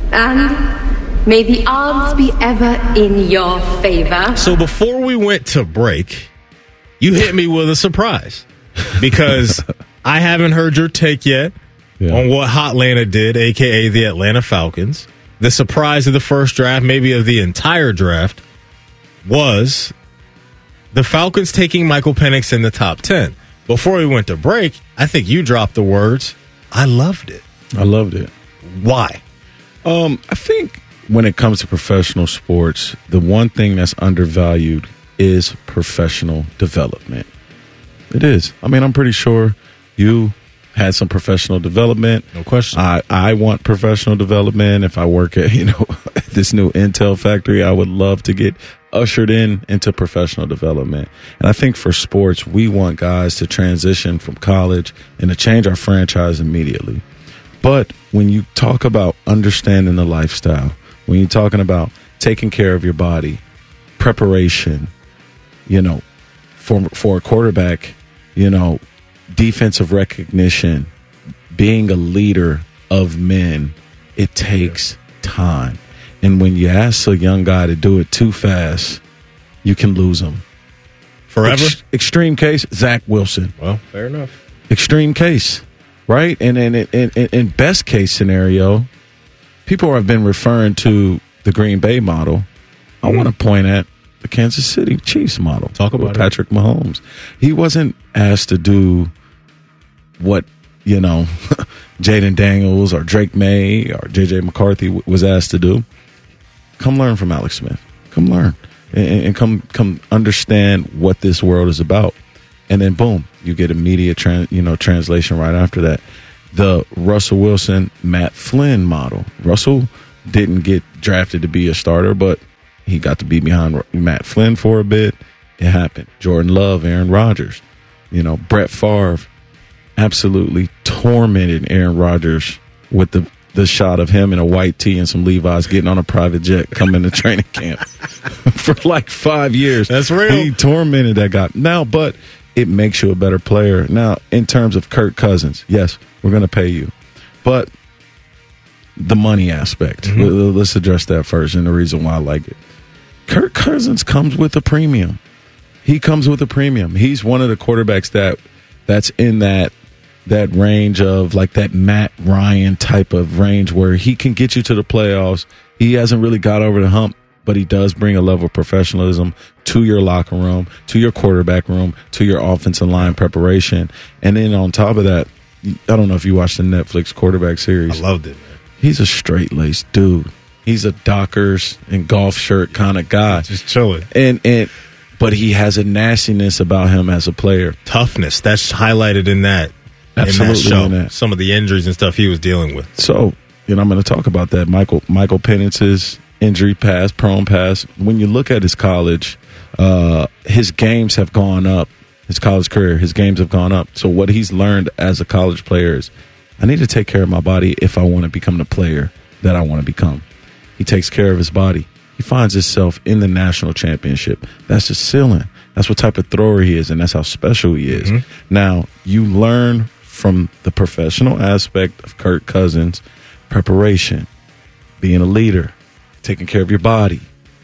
S15: And may the odds be ever in your favor.
S1: So before we went to break, you hit me with a surprise because I haven't heard your take yet yeah. on what Hotlanta did, a k a the Atlanta Falcons. The surprise of the first draft, maybe of the entire draft, was the Falcons taking Michael Penix in the top ten. Before we went to break, I think you dropped the words, I loved it.
S6: I loved it.
S1: Why?
S6: Um, I think when it comes to professional sports, the one thing that's undervalued is professional development. It is. I mean, I'm pretty sure you had some professional development.
S1: No question.
S6: I, I want professional development. If I work at, you know, this new Intel factory, I would love to get ushered in into professional development. And I think for sports, we want guys to transition from college and to change our franchise immediately. But when you talk about understanding the lifestyle, when you're talking about taking care of your body, preparation, you know, for for a quarterback, you know, defensive recognition, being a leader of men, it takes time. And when you ask a young guy to do it too fast, you can lose him.
S1: Forever?
S6: Ex- extreme case, Zach Wilson.
S1: Well, fair enough.
S6: Extreme case, right? And in in, in, in best case scenario, people have been referring to the Green Bay model. I mm-hmm. want to point at the Kansas City Chiefs model.
S1: Talk about
S6: with Patrick Mahomes. He wasn't asked to do what, you know, Jaden Daniels or Drake May or J J McCarthy w- was asked to do. Come learn from Alex Smith. Come learn and, and come come understand what this world is about. And then boom, you get immediate trans, you know translation right after that. The Russell Wilson, Matt Flynn model. Russell didn't get drafted to be a starter, but he got to be behind Matt Flynn for a bit. It happened. Jordan Love, Aaron Rodgers. You know, Brett Favre absolutely tormented Aaron Rodgers with the, the shot of him in a white tee and some Levi's getting on a private jet coming to training camp for like five years.
S1: That's real.
S6: He tormented that guy. Now, but it makes you a better player. Now, in terms of Kirk Cousins, yes, we're going to pay you. But the money aspect, mm-hmm. let's address that first and the reason why I like it. Kirk Cousins comes with a premium. He comes with a premium. He's one of the quarterbacks that that's in that that range of like that Matt Ryan type of range where he can get you to the playoffs. He hasn't really got over the hump, but he does bring a level of professionalism to your locker room, to your quarterback room, to your offensive line preparation. And then on top of that, I don't know if you watched the Netflix quarterback series.
S1: I loved it, man.
S6: He's a straight-laced dude. He's a Dockers and golf shirt kind of guy.
S1: Just chilling.
S6: And and but he has a nastiness about him as a player.
S1: Toughness. That's highlighted in that.
S6: Absolutely.
S1: In that show.
S6: In that.
S1: Some of the injuries and stuff he was dealing with.
S6: So, you know, I'm going to talk about that. Michael Michael Penix's injury past, prone past. When you look at his college, uh, his games have gone up. His college career, his games have gone up. So what he's learned as a college player is, I need to take care of my body if I want to become the player that I want to become. He takes care of his body. He finds himself in the national championship. That's his ceiling. That's what type of thrower he is, and that's how special he is. Mm-hmm. Now, you learn from the professional aspect of Kirk Cousins, preparation, being a leader, taking care of your body.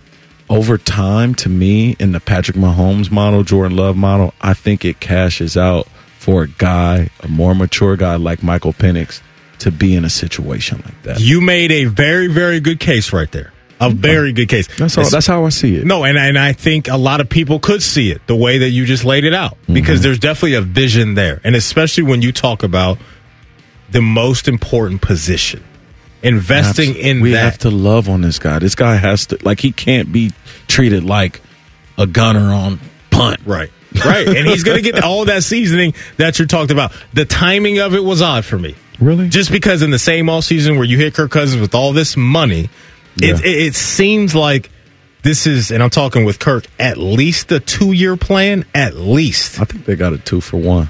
S6: Over time, to me, in the Patrick Mahomes model, Jordan Love model, I think it cashes out for a guy, a more mature guy like Michael Penix, to be in a situation like that.
S1: You made a very, very good case right there. A very good case.
S6: That's all, that's how I see it.
S1: No, and, and I think a lot of people could see it the way that you just laid it out. Because mm-hmm. there's definitely a vision there. And especially when you talk about the most important position. Investing Absolutely. in
S6: we
S1: that.
S6: We have to love on this guy. This guy has to, like, he can't be treated like a gunner on punt.
S1: Right. Right. And he's going to get all that seasoning that you talked about. The timing of it was odd for me.
S6: Really?
S1: Just because in the same offseason where you hit Kirk Cousins with all this money, yeah. it, it, it seems like this is, and I'm talking with Kirk, at least a two-year plan, at least.
S6: I think they got a two for one.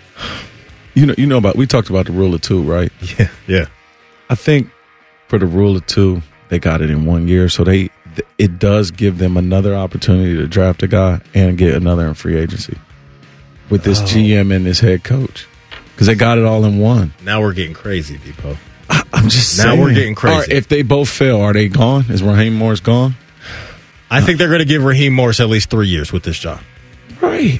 S6: You know, you know about, we talked about the rule of two, right?
S1: Yeah. Yeah.
S6: I think for the rule of two, They got it in one year, so they it does give them another opportunity to draft a guy and get another in free agency with this oh. G M and this head coach because they got it all in one.
S1: Now we're getting crazy, Depot.
S6: I, I'm just
S1: now
S6: saying.
S1: we're getting crazy.
S6: Right, if they both fail, are they gone? Is Raheem Morris gone?
S1: I think they're going to give Raheem Morris at least three years with this job.
S6: Right.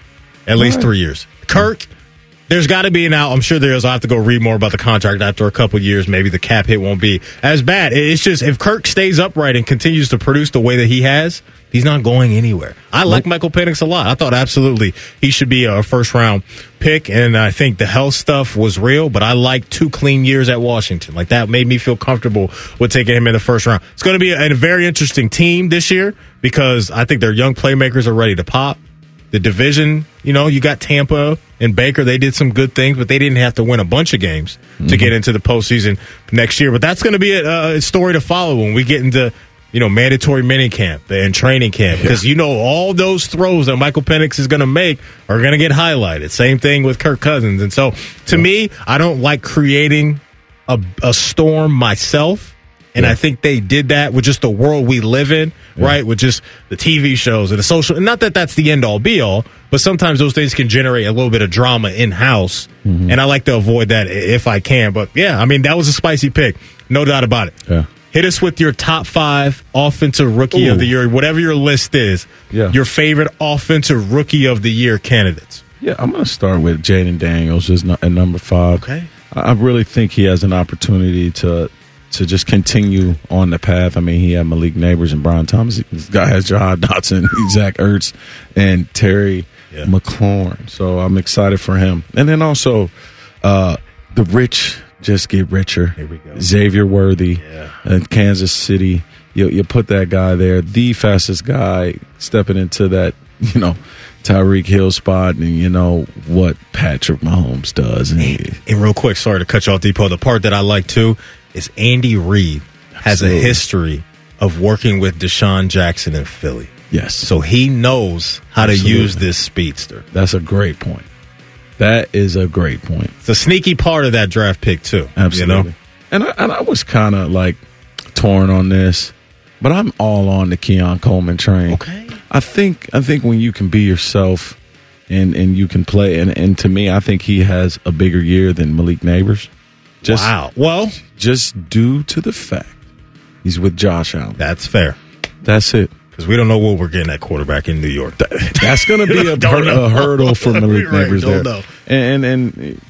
S1: At least
S6: right.
S1: three years. Kirk, there's got to be an out. I'm sure there is. I'll have to go read more about the contract after a couple years. Maybe the cap hit won't be as bad. It's just if Kirk stays upright and continues to produce the way that he has, he's not going anywhere. I like Michael Penix a lot. I thought absolutely he should be a first-round pick, and I think the health stuff was real, but I like two clean years at Washington. Like, that made me feel comfortable with taking him in the first round. It's going to be a, a very interesting team this year because I think their young playmakers are ready to pop. The division, you know, you got Tampa and Baker. They did some good things, but they didn't have to win a bunch of games mm-hmm. to get into the postseason next year. But that's going to be a, a story to follow when we get into, you know, mandatory minicamp and training camp. Because, yeah. you know, all those throws that Michael Penix is going to make are going to get highlighted. Same thing with Kirk Cousins. And so, to yeah. me, I don't like creating a, a storm myself. And yeah. I think they did that with just the world we live in, yeah. right? With just the T V shows and the social. And not that that's the end all be all, but sometimes those things can generate a little bit of drama in house. Mm-hmm. And I like to avoid that if I can. But yeah, I mean, that was a spicy pick. No doubt about it.
S6: Yeah.
S1: Hit us with your top five offensive rookie Ooh. of the year, whatever your list is.
S6: Yeah.
S1: Your favorite offensive rookie of the year candidates.
S6: Yeah, I'm going to start with Jaden Daniels as at number five.
S1: Okay.
S6: I really think he has an opportunity to to just continue on the path. I mean, he had Malik Neighbors and Brian Thomas. This guy has Jahan Dotson, Zach Ertz, and Terry yeah. McLaurin. So I'm excited for him. And then also uh, the rich just get richer.
S1: Here we go.
S6: Xavier Worthy
S1: yeah.
S6: in Kansas City. You, you put that guy there, the fastest guy stepping into that, you know, Tyreek Hill spot, and you know what Patrick Mahomes does. And,
S1: and, and real quick, sorry to cut you off, Depot. The part that I like too is Andy Reid has Absolutely. a history of working with Deshaun Jackson in Philly.
S6: Yes.
S1: So he knows how Absolutely. to use this speedster.
S6: That's a great point. That is a great point.
S1: It's a sneaky part of that draft pick too.
S6: Absolutely.
S1: You know?
S6: And I, and I was kind of like torn on this, but I'm all on the Keon Coleman train.
S1: Okay.
S6: I think I think when you can be yourself and, and you can play, and, and to me, I think he has a bigger year than Malik Neighbors. Just,
S1: wow. Well,
S6: just due to the fact he's with Josh Allen.
S1: That's fair.
S6: That's it.
S1: Because we don't know what we're getting at quarterback in New York.
S6: That, that's going to be a, hur- a hurdle for Malik
S1: right,
S6: Neighbors there.
S1: Know.
S6: And, and and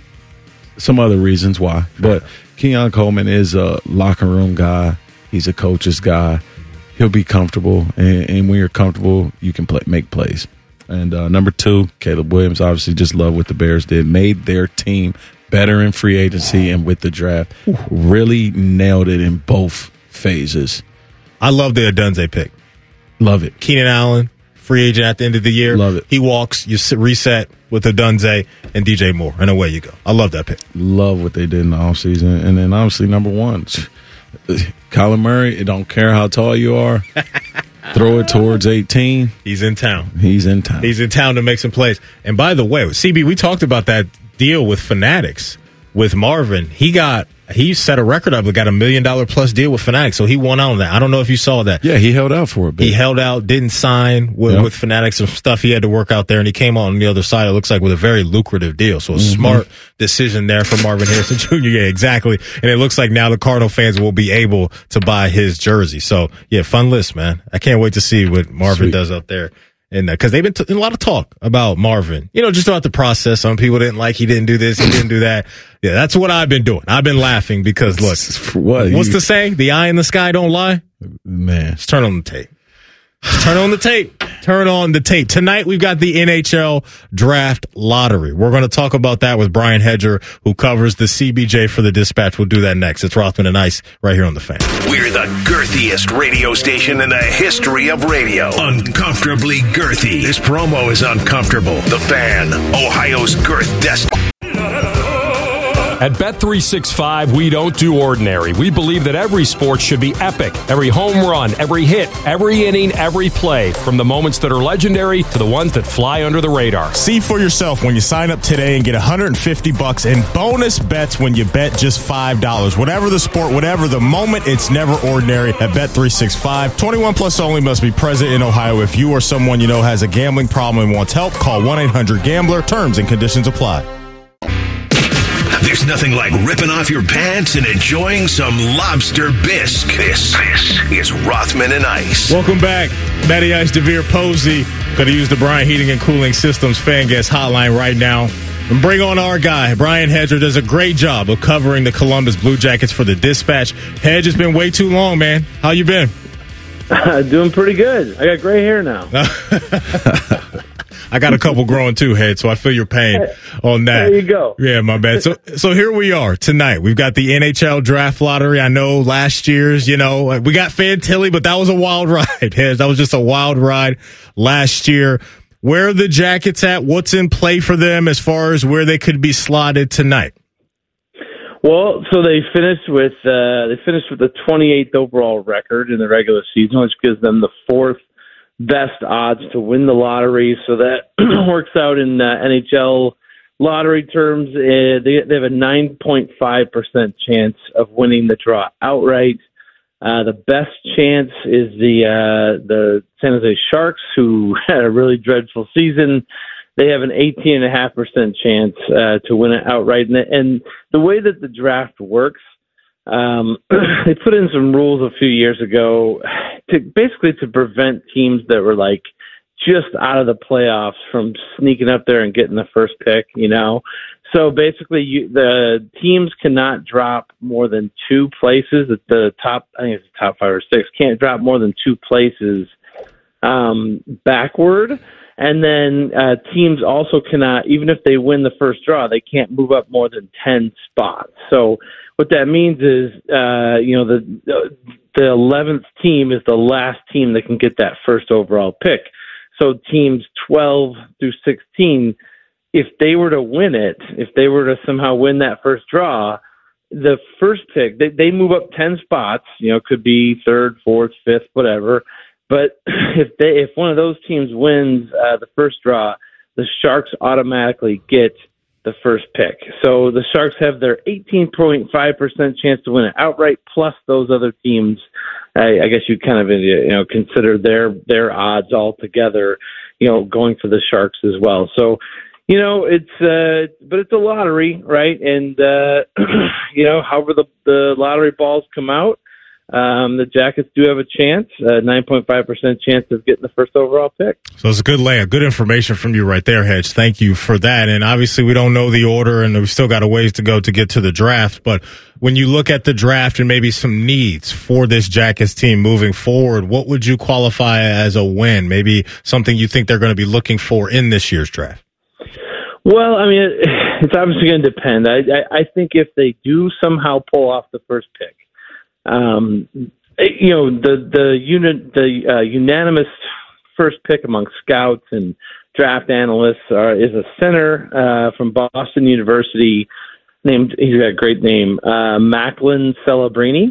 S6: some other reasons why. But Keon Coleman is a locker room guy. He's a coach's guy. He'll be comfortable, and, and when you're comfortable, you can play, make plays. And uh, number two, Caleb Williams, obviously just love what the Bears did. Made their team better in free agency and with the draft. Really nailed it in both phases.
S1: I love the Adunze pick.
S6: Love it.
S1: Keenan Allen, free agent at the end of the year.
S6: Love it.
S1: He walks, you reset with Adunze and D J Moore, and away you go. I love that pick.
S6: Love what they did in the offseason. And then obviously number one, Kyler Murray, it don't care how tall you are. Throw it towards eighteen.
S1: He's in town.
S6: He's in town.
S1: He's in town to make some plays. And by the way, C B, we talked about that deal with Fanatics with Marvin. He got he set a record up. He got a million dollar plus deal with Fanatics, so he won out on that. I don't know if you saw that.
S6: Yeah, he held out for a bit.
S1: He held out, didn't sign with,
S6: yep.
S1: with Fanatics, some stuff he had to work out there, and he came out on the other side, it looks like, with a very lucrative deal. So a mm-hmm. smart decision there for Marvin Harrison Junior Yeah, exactly. And it looks like now the Cardinal fans will be able to buy his jersey. So, yeah, fun list, man. I can't wait to see what Marvin Sweet. does up there. And because they've been t- a lot of talk about Marvin, you know, just about the process. Some people didn't like he didn't do this, he didn't do that. Yeah, that's what I've been doing. I've been laughing because look,
S6: what,
S1: what's
S6: you,
S1: the saying? The eye in the sky don't lie.
S6: Man,
S1: just turn on the tape. Just turn on the tape. Turn on the tape. Tonight we've got the N H L Draft Lottery. We're going to talk about that with Brian Hedger, who covers the C B J for the Dispatch. We'll do that next. It's Rothman and Ice right here on The Fan.
S4: We're the girthiest radio station in the history of radio. Uncomfortably girthy. This promo is uncomfortable. The Fan, Ohio's girth destination.
S2: At Bet three sixty-five, we don't do ordinary. We believe that every sport should be epic. Every home run, every hit, every inning, every play. From the moments that are legendary to the ones that fly under the radar.
S1: See for yourself when you sign up today and get one hundred fifty bucks in bonus bets when you bet just five dollars. Whatever the sport, whatever the moment, it's never ordinary at Bet three sixty-five. twenty-one plus only, must be present in Ohio. If you or someone you know has a gambling problem and wants help, call one eight hundred gambler. Terms and conditions apply.
S4: There's nothing like ripping off your pants and enjoying some lobster bisque. This, this is Rothman and Ice.
S1: Welcome back. Matty Ice, DeVere Posey. Going to use the Brian Heating and Cooling Systems fan guest hotline right now. And bring on our guy. Brian Hedger does a great job of covering the Columbus Blue Jackets for the Dispatch. Hedge, it's been way too long, man. How you been?
S16: Uh, doing pretty good. I got gray hair now.
S1: I got a couple growing too, Head, so I feel your pain on that.
S16: There you go.
S1: Yeah, my bad. So, so here we are tonight. We've got the N H L draft lottery. I know last year's, you know, we got Fantilli, but that was a wild ride, Head. That was just a wild ride last year. Where are the Jackets at? What's in play for them as far as where they could be slotted tonight?
S16: Well, so they finished with uh, they finished with the twenty-eighth overall record in the regular season, which gives them the fourth best odds to win the lottery. So that works out in uh, N H L lottery terms. Uh, they, they have a nine point five percent chance of winning the draw outright. Uh, the best chance is the uh, the San Jose Sharks, who had a really dreadful season. They have an eighteen point five percent chance uh, to win it outright. And, and the way that the draft works, um, they put in some rules a few years ago to basically to prevent teams that were like just out of the playoffs from sneaking up there and getting the first pick, you know? So basically you, the teams cannot drop more than two places at the top. I think it's the top five or six can't drop more than two places um, backward. And then uh, teams also cannot, even if they win the first draw, they can't move up more than ten spots. So what that means is, uh, you know, the the eleventh team is the last team that can get that first overall pick. So teams twelve through sixteen, if they were to win it, if they were to somehow win that first draw, the first pick, they, they move up ten spots, you know, could be third, fourth, fifth, whatever. But if they, if one of those teams wins uh, the first draw, the Sharks automatically get the first pick. So the Sharks have their eighteen point five percent chance to win it outright, plus those other teams. I, I guess you kind of you know consider their their odds all together, you know, going for the Sharks as well. So, you know, it's uh, but it's a lottery, right? And uh, you know, however the the lottery balls come out. Um, the Jackets do have a chance, a nine point five percent chance of getting the first overall pick.
S1: So it's a good layup. Good information from you right there, Hedge. Thank you for that. And obviously we don't know the order and we've still got a ways to go to get to the draft. But when you look at the draft and maybe some needs for this Jackets team moving forward, what would you qualify as a win? Maybe something you think they're going to be looking for in this year's draft?
S16: Well, I mean, it, it's obviously going to depend. I, I, I think if they do somehow pull off the first pick, Um, you know, the the unit the uh, unanimous first pick among scouts and draft analysts are, is a center uh, from Boston University named, he's got a great name, uh, Macklin Celebrini.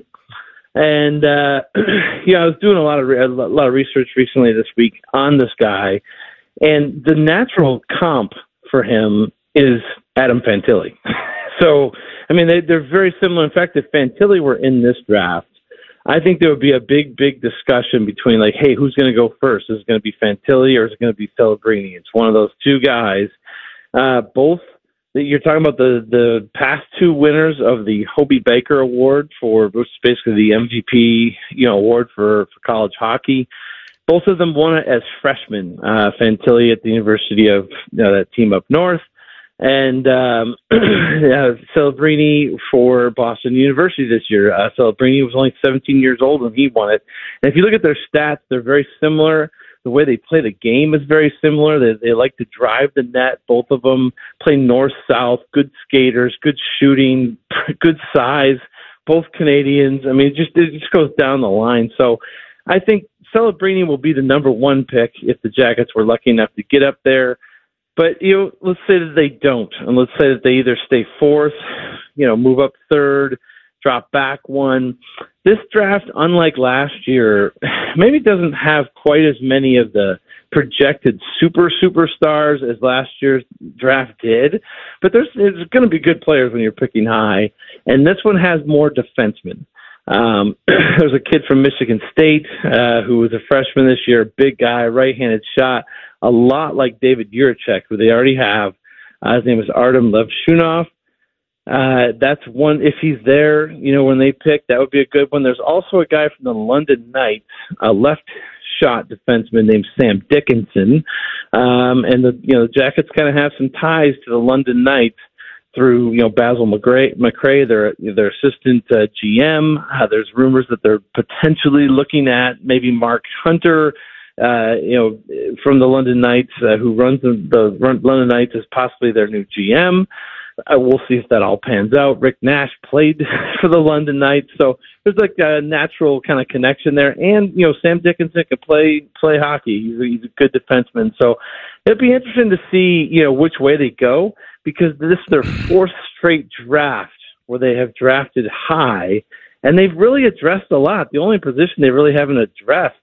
S16: And uh, yeah, I was doing a lot of a lot of research recently this week on this guy, and the natural comp for him is Adam Fantilli. So, I mean, they, they're very similar. In fact, if Fantilli were in this draft, I think there would be a big, big discussion between, like, hey, who's going to go first? Is it going to be Fantilli or is it going to be Celebrini? It's one of those two guys. Uh, both, you're talking about the, the past two winners of the Hobey Baker Award for, which is basically the M V P, you know, award for, for college hockey. Both of them won it as freshmen. Uh, Fantilli at the University of, you know, that team up north. And um, uh, Celebrini for Boston University this year. Uh, Celebrini was only seventeen years old when he won it. And if you look at their stats, they're very similar. The way they play the game is very similar. They, they like to drive the net. Both of them play north-south, good skaters, good shooting, good size, both Canadians. I mean, it just, it just goes down the line. So I think Celebrini will be the number one pick if the Jackets were lucky enough to get up there. But, you know, let's say that they don't, and let's say that they either stay fourth, you know, move up third, drop back one. This draft, unlike last year, maybe doesn't have quite as many of the projected super superstars as last year's draft did, but there's, there's going to be good players when you're picking high, and this one has more defensemen. Um, there's a kid from Michigan State uh, who was a freshman this year, big guy, right-handed shot, a lot like David Juracek, who they already have. Uh, his name is Artem Levshunov. Uh, that's one, if he's there, you know, when they pick, that would be a good one. There's also a guy from the London Knights, a left shot defenseman named Sam Dickinson. Um, and the, you know, the Jackets kind of have some ties to the London Knights through, you know, Basil McRae, McRae their, their assistant uh, G M. Uh, there's rumors that they're potentially looking at maybe Mark Hunter, uh, you know, from the London Knights, uh, who runs the, the London Knights as possibly their new G M. Uh, we'll see if that all pans out. Rick Nash played for the London Knights, so there's like a natural kind of connection there. And, you know, Sam Dickinson can play play hockey. He's a, he's a good defenseman. So it'd be interesting to see, you know, which way they go, because this is their fourth straight draft where they have drafted high, and they've really addressed a lot. The only position they really haven't addressed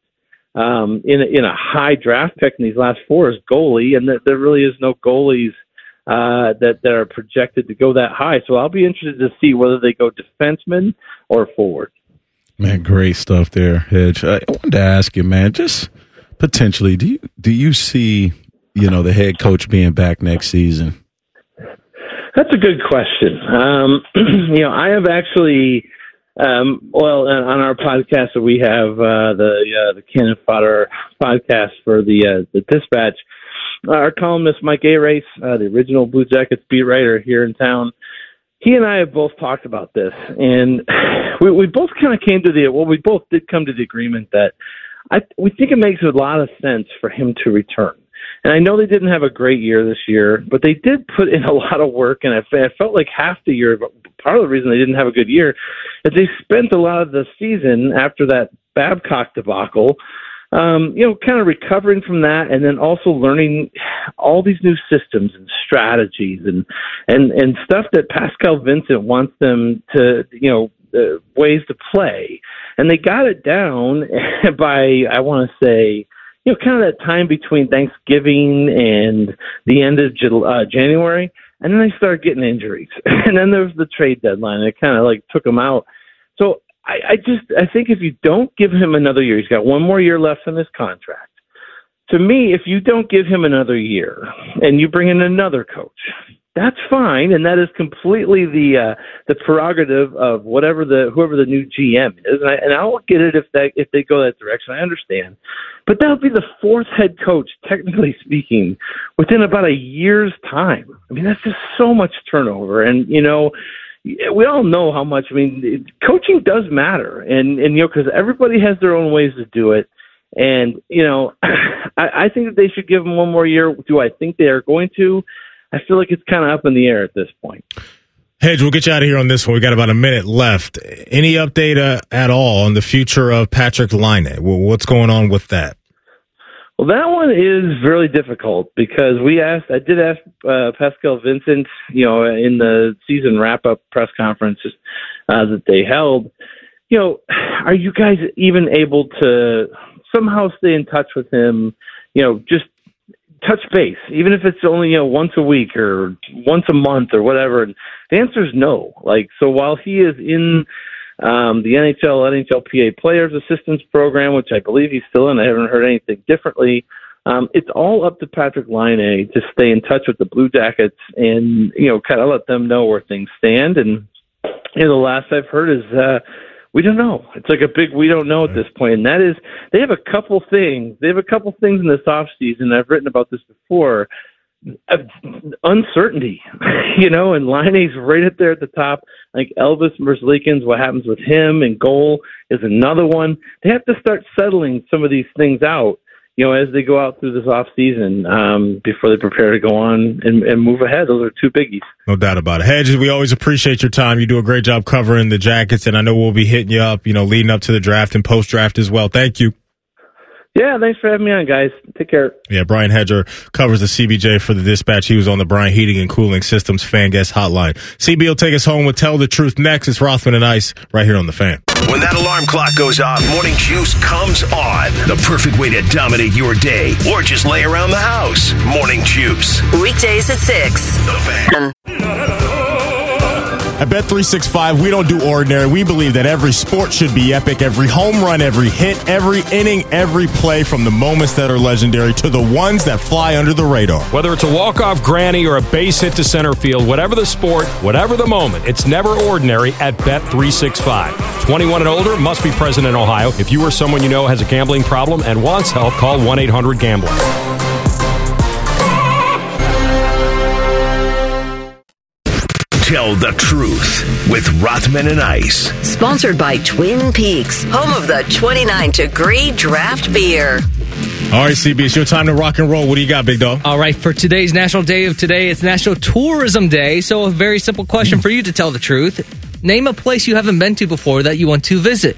S16: um, in, a, in a high draft pick in these last four is goalie, and there really is no goalies Uh, that, that are projected to go that high. So I'll be interested to see whether they go defenseman or forward.
S6: Man, great stuff there, Hedge. I wanted to ask you, man, just potentially, do you do you see, you know, the head coach being back next season?
S16: That's a good question. Um, you know, I have actually, um, well, on our podcast that we have, uh, the uh, the Cannon Fodder podcast for the uh, the Dispatch. Our columnist, Mike Arace, uh, the original Blue Jackets beat writer here in town, he and I have both talked about this, and we, we both kind of came to the, well, we both did come to the agreement that I, we think it makes a lot of sense for him to return. And I know they didn't have a great year this year, but they did put in a lot of work, and I, I felt like half the year, part of the reason they didn't have a good year is they spent a lot of the season after that Babcock debacle Um, you know, kind of recovering from that, and then also learning all these new systems and strategies and and and stuff that Pascal Vincent wants them to, you know, uh, ways to play. And they got it down by, I want to say, you know, kind of that time between Thanksgiving and the end of uh, January, and then they started getting injuries, and then there was the trade deadline, and it kind of like took them out. So I, I just, I think if you don't give him another year, he's got one more year left in his contract. To me, if you don't give him another year and you bring in another coach, that's fine, and that is completely the uh, the prerogative of whatever the whoever the new G M is. And I and I'll get it if that if they go that direction. I understand, but that would be the fourth head coach, technically speaking, within about a year's time. I mean, that's just so much turnover, and you know. We all know how much, I mean, coaching does matter. And, and you know, because everybody has their own ways to do it. And, you know, I, I think that they should give him one more year. Do I think they are going to? I feel like it's kind of up in the air at this point.
S1: Hedge, we'll get you out of here on this one. We got about a minute left. Any update uh, at all on the future of Patrick Laine? What's going on with that?
S16: Well, that one is really difficult because we asked, I did ask uh, Pascal Vincent, you know, in the season wrap-up press conference uh, that they held, you know, are you guys even able to somehow stay in touch with him, you know, just touch base, even if it's only, you know, once a week or once a month or whatever? And the answer is no. Like, so while he is in Um, the N H L, N H L P A Players Assistance Program, which I believe he's still in. I haven't heard anything differently. Um, it's all up to Patrick Laine to stay in touch with the Blue Jackets and, you know, kind of let them know where things stand. And, you know, the last I've heard is uh, we don't know. It's like a big we don't know at this point. And that is, they have a couple things. They have a couple things in this offseason. I've written about this before. Uh, uncertainty, you know, and Laine's right up there at the top. Like Elvis Merzlikins, what happens with him and goal is another one. They have to start settling some of these things out, you know, as they go out through this off season um, before they prepare to go on and, and move ahead. Those are two biggies.
S1: No doubt about it. Hedges, we always appreciate your time. You do a great job covering the Jackets, and I know we'll be hitting you up, you know, leading up to the draft and post draft as well. Thank you.
S16: Yeah, thanks for having me on, guys. Take care.
S1: Yeah, Brian Hedger covers the C B J for the Dispatch. He was on the Brian Heating and Cooling Systems Fan Guest Hotline. C B will take us home with Tell the Truth next. It's Rothman and Ice right here on The Fan.
S4: When that alarm clock goes off, Morning Juice comes on. The perfect way to dominate your day or just lay around the house. Morning Juice.
S5: Weekdays at six.
S4: The Fan.
S1: At Bet three sixty-five, we don't do ordinary. We believe that every sport should be epic. Every home run, every hit, every inning, every play, from the moments that are legendary to the ones that fly under the radar.
S2: Whether it's a walk-off granny or a base hit to center field, whatever the sport, whatever the moment, it's never ordinary at Bet three sixty-five. twenty-one and older, must be present in Ohio. If you or someone you know has a gambling problem and wants help, call one eight hundred gambler.
S4: Tell the Truth with Rothman and Ice.
S5: Sponsored by Twin Peaks, home of the twenty-nine degree draft beer.
S1: All right, C B, it's your time to rock and roll. What do you got, big dog?
S14: All right, for today's National Day of Today, it's National Tourism Day. So a very simple question for you to tell the truth. Name a place you haven't been to before that you want to visit.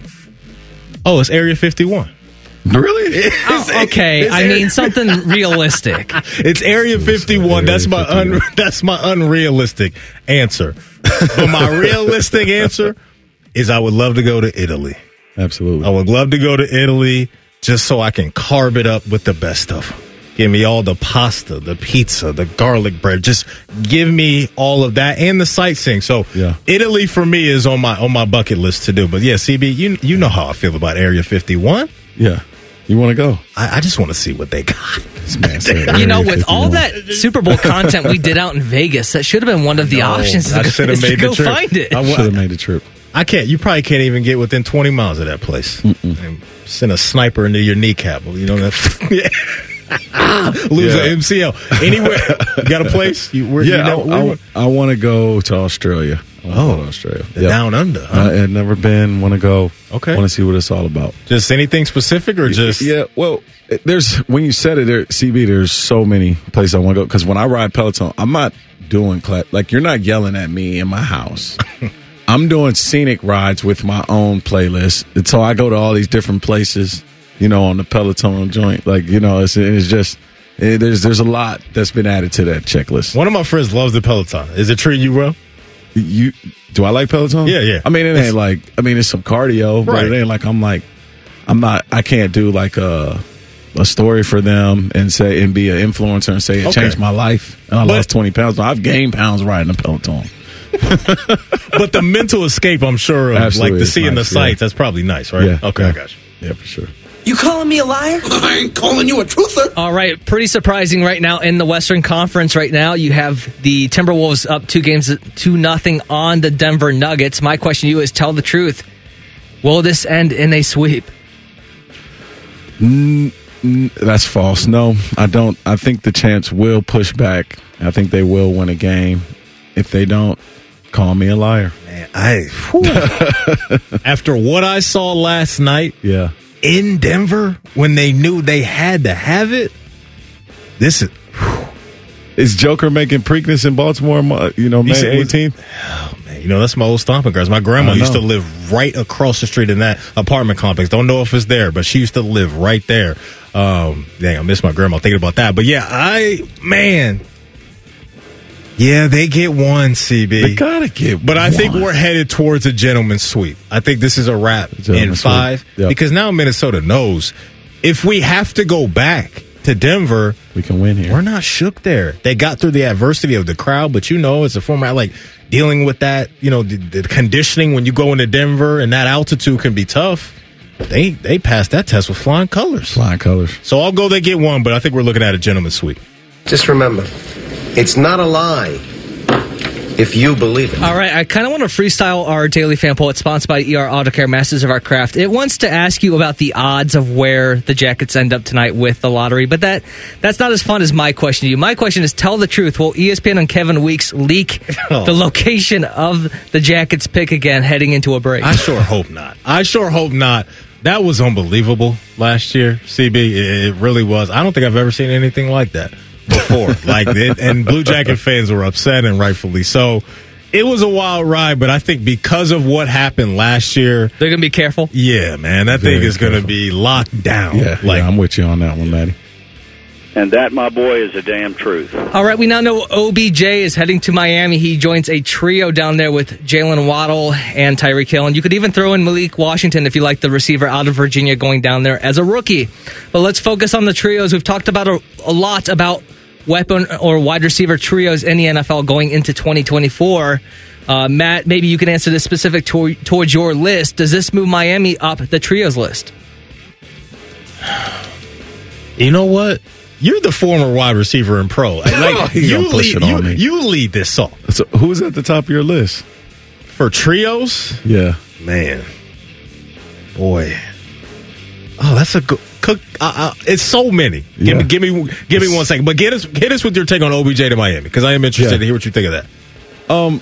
S1: Oh, it's Area fifty-one.
S6: Really?
S14: Oh, okay, I mean something realistic.
S1: It's Area fifty-one. That's my un, that's my unrealistic answer. But my realistic answer is I would love to go to Italy.
S6: Absolutely.
S1: I would love to go to Italy just so I can carve it up with the best stuff. Give me all the pasta, the pizza, the garlic bread. Just give me all of that and the sightseeing. So
S6: yeah. Italy
S1: for me is on my on my bucket list to do. But yeah, C B, you you know how I feel about Area fifty-one.
S6: Yeah. You want to go?
S1: I, I just want to see what they got.
S14: You know, with all that Super Bowl content we did out in Vegas, that should have been one of the
S1: no,
S14: options.
S1: I should have made
S14: to
S1: the
S14: go
S1: trip.
S14: find it.
S6: I should have made the trip.
S1: I can't. You probably can't even get within twenty miles of that place. And send a sniper into your kneecap. You know that. Yeah. Lose
S6: yeah.
S1: an M C L. Anywhere, you got a place? You, where,
S6: yeah,
S1: you know,
S6: I,
S1: where,
S6: I, I want to go to Australia.
S1: Oh,
S6: to Australia.
S1: Yep. Down under. Huh?
S6: I had never been. Want to go.
S1: Okay.
S6: Want to see what it's all about.
S1: Just anything specific, or just
S6: yeah. Well, there's when you said it, there, C B. There's so many places I want to go because when I ride Peloton, I'm not doing cla- like you're not yelling at me in my house. I'm doing scenic rides with my own playlist. And so I go to all these different places, you know, on the Peloton joint. Like you know, it's it's just. It, there's there's a lot that's been added to that checklist.
S1: One of my friends loves the Peloton. Is it treating you well?
S6: You do I like Peloton?
S1: Yeah, yeah.
S6: I mean, it ain't like I mean, it's some cardio, but
S1: right.
S6: it ain't like I'm like I'm not. I can't do like a a story for them and say and be an influencer and say it
S1: okay.
S6: changed my life and I
S1: but,
S6: lost twenty pounds. I've gained pounds riding a Peloton.
S1: But the mental escape, I'm sure, of
S6: Absolutely,
S1: like to seeing
S6: nice,
S1: the sights,
S6: yeah.
S1: that's probably nice, right?
S6: Yeah,
S1: okay,
S6: yeah.
S1: I got you.
S6: Yeah, for sure.
S17: You calling me a liar? I ain't calling you a truther.
S14: All right, pretty surprising right now in the Western Conference right now. You have the Timberwolves up two games to nothing on the Denver Nuggets. My question to you is, tell the truth. Will this end in a sweep?
S6: Mm, mm, that's false. No, I don't. I think the chance will push back. I think they will win a game. If they don't, call me a liar.
S1: Man, I after what I saw last night,
S6: yeah,
S1: in Denver when they knew they had to have it. This is
S6: is Joker making Preakness in Baltimore. You know, May eighteenth.
S1: Oh man, you know that's my old stomping grounds. My grandma used to live right across the street in that apartment complex. Don't know if it's there, but she used to live right there. Um, dang, I miss my grandma thinking about that. But yeah, I man. Yeah, they get one, C B.
S6: They gotta get
S1: But I
S6: one.
S1: think we're headed towards a gentleman's sweep. I think this is a wrap in five.
S6: Yep.
S1: Because now Minnesota knows if we have to go back to Denver,
S6: we can win here.
S1: We're not shook there. They got through the adversity of the crowd, but you know, it's a format like dealing with that, you know, the, the conditioning when you go into Denver and that altitude can be tough. They they passed that test with flying colors.
S6: Flying colors.
S1: So I'll go they get one, but I think we're looking at a gentleman's sweep.
S17: Just remember, it's not a lie if you believe it.
S14: All right, I kind of want to freestyle our daily fan poll. It's sponsored by E R Auto Care, Masters of Our Craft. It wants to ask you about the odds of where the Jackets end up tonight with the lottery, but that that's not as fun as my question to you. My question is, tell the truth. Will E S P N and Kevin Weeks leak oh. the location of the Jackets pick again heading into a break?
S1: I sure hope not. I sure hope not. That was unbelievable last year, C B. It really was. I don't think I've ever seen anything like that before. like, it, and Blue Jacket fans were upset, and rightfully so. it was a wild ride, but I think because of what happened last year,
S14: they're going to be careful.
S1: Yeah, man, that
S6: Very
S1: thing is going to be locked down.
S6: Yeah,
S1: like,
S6: yeah, I'm with you on that one, Maddie.
S18: And that, my boy, is a damn truth.
S14: All right, we now know O B J is heading to Miami. He joins a trio down there with Jalen Waddle and Tyreek Hill. And you could even throw in Malik Washington if you like the receiver out of Virginia going down there as a rookie. But let's focus on the trios. We've talked about a, a lot about weapon or wide receiver trios in the N F L going into twenty twenty-four. Uh, Matt, maybe you can answer this specific to, towards your list. Does this move Miami up the trios list?
S1: You know what? You're the former wide receiver in pro. Like, you, lead, you, you lead this song.
S6: So who's at the top of your list?
S1: For trios?
S6: Yeah.
S1: Man. Boy. Oh, that's a good... Cook, uh, uh, it's so many. Give
S6: Yeah.
S1: me, give me, give me one second. But get us, get us with your take on O B J to Miami, because I am interested
S6: Yeah.
S1: to hear what you think of that.
S6: Um,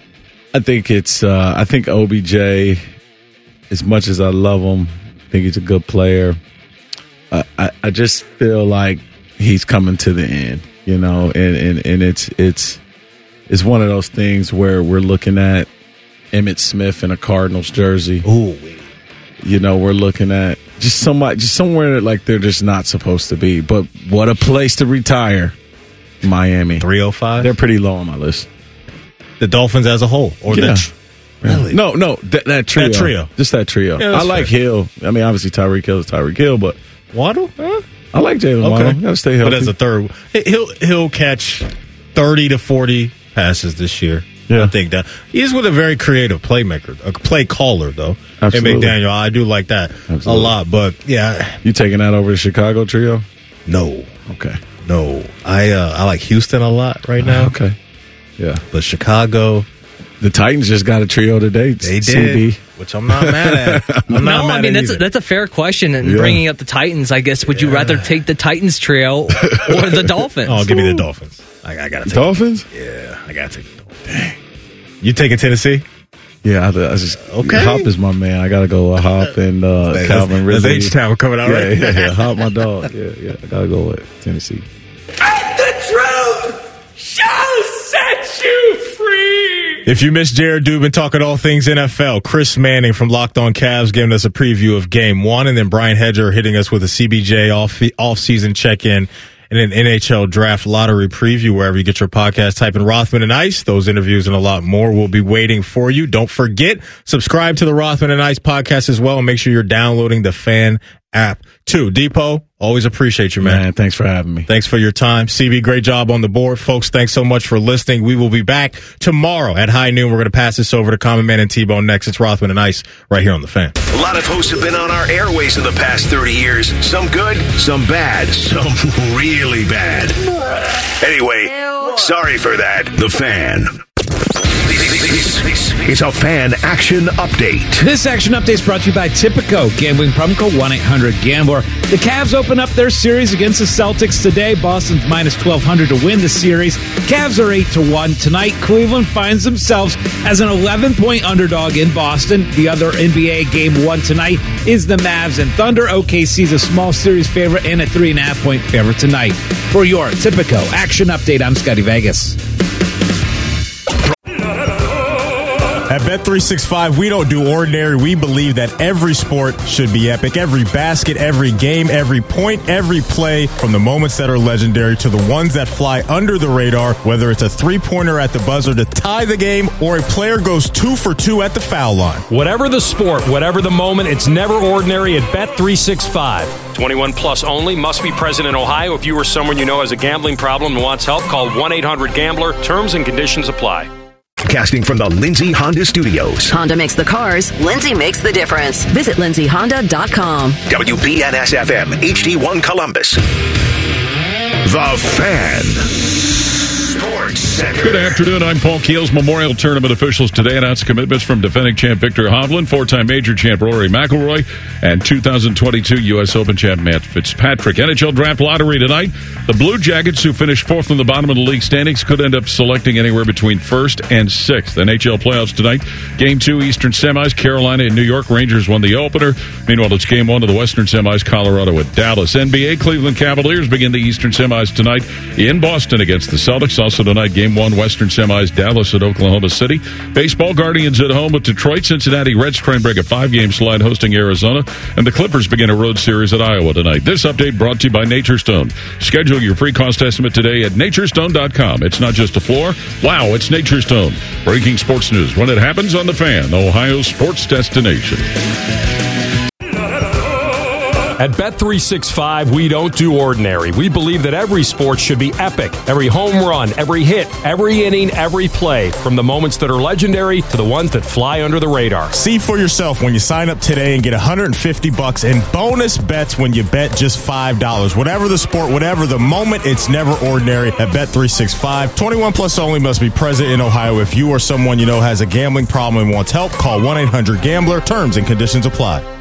S6: I think it's. Uh, I think O B J, as much as I love him, I think he's a good player. Uh, I I just feel like he's coming to the end, you know, and, and, and it's it's it's one of those things where we're looking at Emmitt Smith in a Cardinals jersey.
S1: Ooh.
S6: You know, we're looking at just somebody, just somewhere that like they're just not supposed to be. But what a place to retire, Miami.
S1: three oh five?
S6: They're pretty low on my list.
S1: The Dolphins as a whole? Or
S6: Yeah.
S1: the tr- Really?
S6: No, no, that, that trio.
S1: That trio.
S6: Just that trio.
S1: Yeah,
S6: I
S1: that's
S6: like
S1: fair.
S6: Hill. I mean, obviously Tyreek Hill is Tyreek Hill, but
S1: Waddle? Huh?
S6: I like Jalen Waddle. Got to stay healthy.
S1: But as a third, he'll he'll catch thirty to forty passes this year.
S6: Yeah.
S1: I think that he's with a very creative playmaker, a play caller though.
S6: Absolutely.
S1: And McDaniel, I do like that
S6: Absolutely.
S1: a lot. But yeah,
S6: You taking that over the Chicago trio?
S1: no,
S6: Okay.
S1: no. I uh, I like Houston a lot right now.
S6: Okay. Yeah.
S1: But Chicago,
S6: The Titans just got a trio today.
S1: they
S6: C
S1: did,
S6: B.
S1: which I'm not mad at. I'm not
S14: No,
S1: mad
S14: I mean
S1: at
S14: that's a,
S1: either.
S14: that's a fair question. And
S6: Yeah.
S14: bringing up the Titans, I guess, would you rather take the Titans trio or the Dolphins?
S1: Oh, give me the Dolphins. I, I gotta take
S6: Dolphins?
S1: Yeah, I gotta take the Dolphins. Dang. You taking Tennessee?
S6: Yeah, I, I just
S1: Okay.
S6: Hop is my man. I gotta go with Hop and uh,
S1: That's-
S6: Calvin
S1: that's
S6: Ridley.
S1: H-Town coming out,
S6: yeah,
S1: right?
S6: Yeah, yeah, Hop my dog. Yeah, yeah. I gotta go with Tennessee.
S19: The truth shall set you free.
S1: If you missed Jared Dubin talking all things N F L, Chris Manning from Locked On Cavs giving us a preview of Game One, and then Brian Hedger hitting us with a C B J off off season check in and an N H L draft lottery preview wherever you get your podcast. Type in Rothman and Ice. Those interviews and a lot more will be waiting for you. Don't forget, subscribe to the Rothman and Ice podcast as well, and make sure you're downloading the Fan app too. Depot, always appreciate you, man.
S6: Man, thanks for having me.
S1: Thanks for your time. C B, great job on the board. Folks, thanks so much for listening. We will be back tomorrow at high noon. We're going to pass this over to Common Man and T-Bone next. It's Rothman and Ice right here on The Fan.
S4: A lot of hosts have been on our airways in the past thirty years. Some good, some bad, some really bad. Anyway, sorry for that. The Fan. This is a Fan Action Update.
S20: This action update is brought to you by Tipico. Gambling problem, call one eight hundred gambler. The Cavs open up their series against the Celtics today. Boston's minus twelve hundred to win the series. Cavs are eight to one. Tonight, Cleveland finds themselves as an eleven-point underdog in Boston. The other N B A game one tonight is the Mavs and Thunder. O K C's a small series favorite and a three and a half point favorite tonight. For your Tipico action update, I'm Scotty Vegas.
S1: At Bet three sixty-five, we don't do ordinary. We believe that every sport should be epic. Every basket, every game, every point, every play, from the moments that are legendary to the ones that fly under the radar, whether it's a three-pointer at the buzzer to tie the game or a player goes two for two at the foul line.
S2: Whatever the sport, whatever the moment, it's never ordinary at Bet three sixty-five. twenty-one plus only, must be present in Ohio. If you or someone you know has a gambling problem and wants help, call one eight hundred gambler. Terms and conditions apply.
S4: Casting from the Lindsay Honda Studios.
S5: Honda makes the cars. Lindsay makes the difference. Visit lindsay honda dot com.
S4: W B N S F M, H D one Columbus. The Fan. Sports Center.
S21: Good afternoon. I'm Paul Keels. Memorial Tournament officials today announced commitments from defending champ Victor Hovland, four-time major champ Rory McIlroy, and two thousand twenty-two U S Open champ Matt Fitzpatrick. N H L Draft Lottery tonight. The Blue Jackets, who finished fourth in the bottom of the league standings, could end up selecting anywhere between first and sixth. N H L playoffs tonight. Game two, Eastern semis. Carolina and New York. Rangers won the opener. Meanwhile, it's game one of the Western semis. Colorado at Dallas. N B A, Cleveland Cavaliers begin the Eastern semis tonight in Boston against the Celtics. Also tonight, tonight. Game one, Western Semis, Dallas at Oklahoma City. Baseball, Guardians at home with Detroit. Cincinnati Reds try and break a five-game slide hosting Arizona. And the Clippers begin a road series at Iowa tonight. This update brought to you by Nature Stone. Schedule your free cost estimate today at nature stone dot com. It's not just a floor. Wow, it's Nature Stone. Breaking sports news when it happens on The Fan, Ohio's sports destination.
S2: At Bet three sixty-five, we don't do ordinary. We believe that every sport should be epic. Every home run, every hit, every inning, every play. From the moments that are legendary to the ones that fly under the radar.
S1: See for yourself when you sign up today and get one hundred fifty bucks in bonus bets when you bet just five dollars. Whatever the sport, whatever the moment, it's never ordinary at Bet three sixty-five. twenty-one plus only, must be present in Ohio. If you or someone you know has a gambling problem and wants help, call one eight hundred gambler. Terms and conditions apply.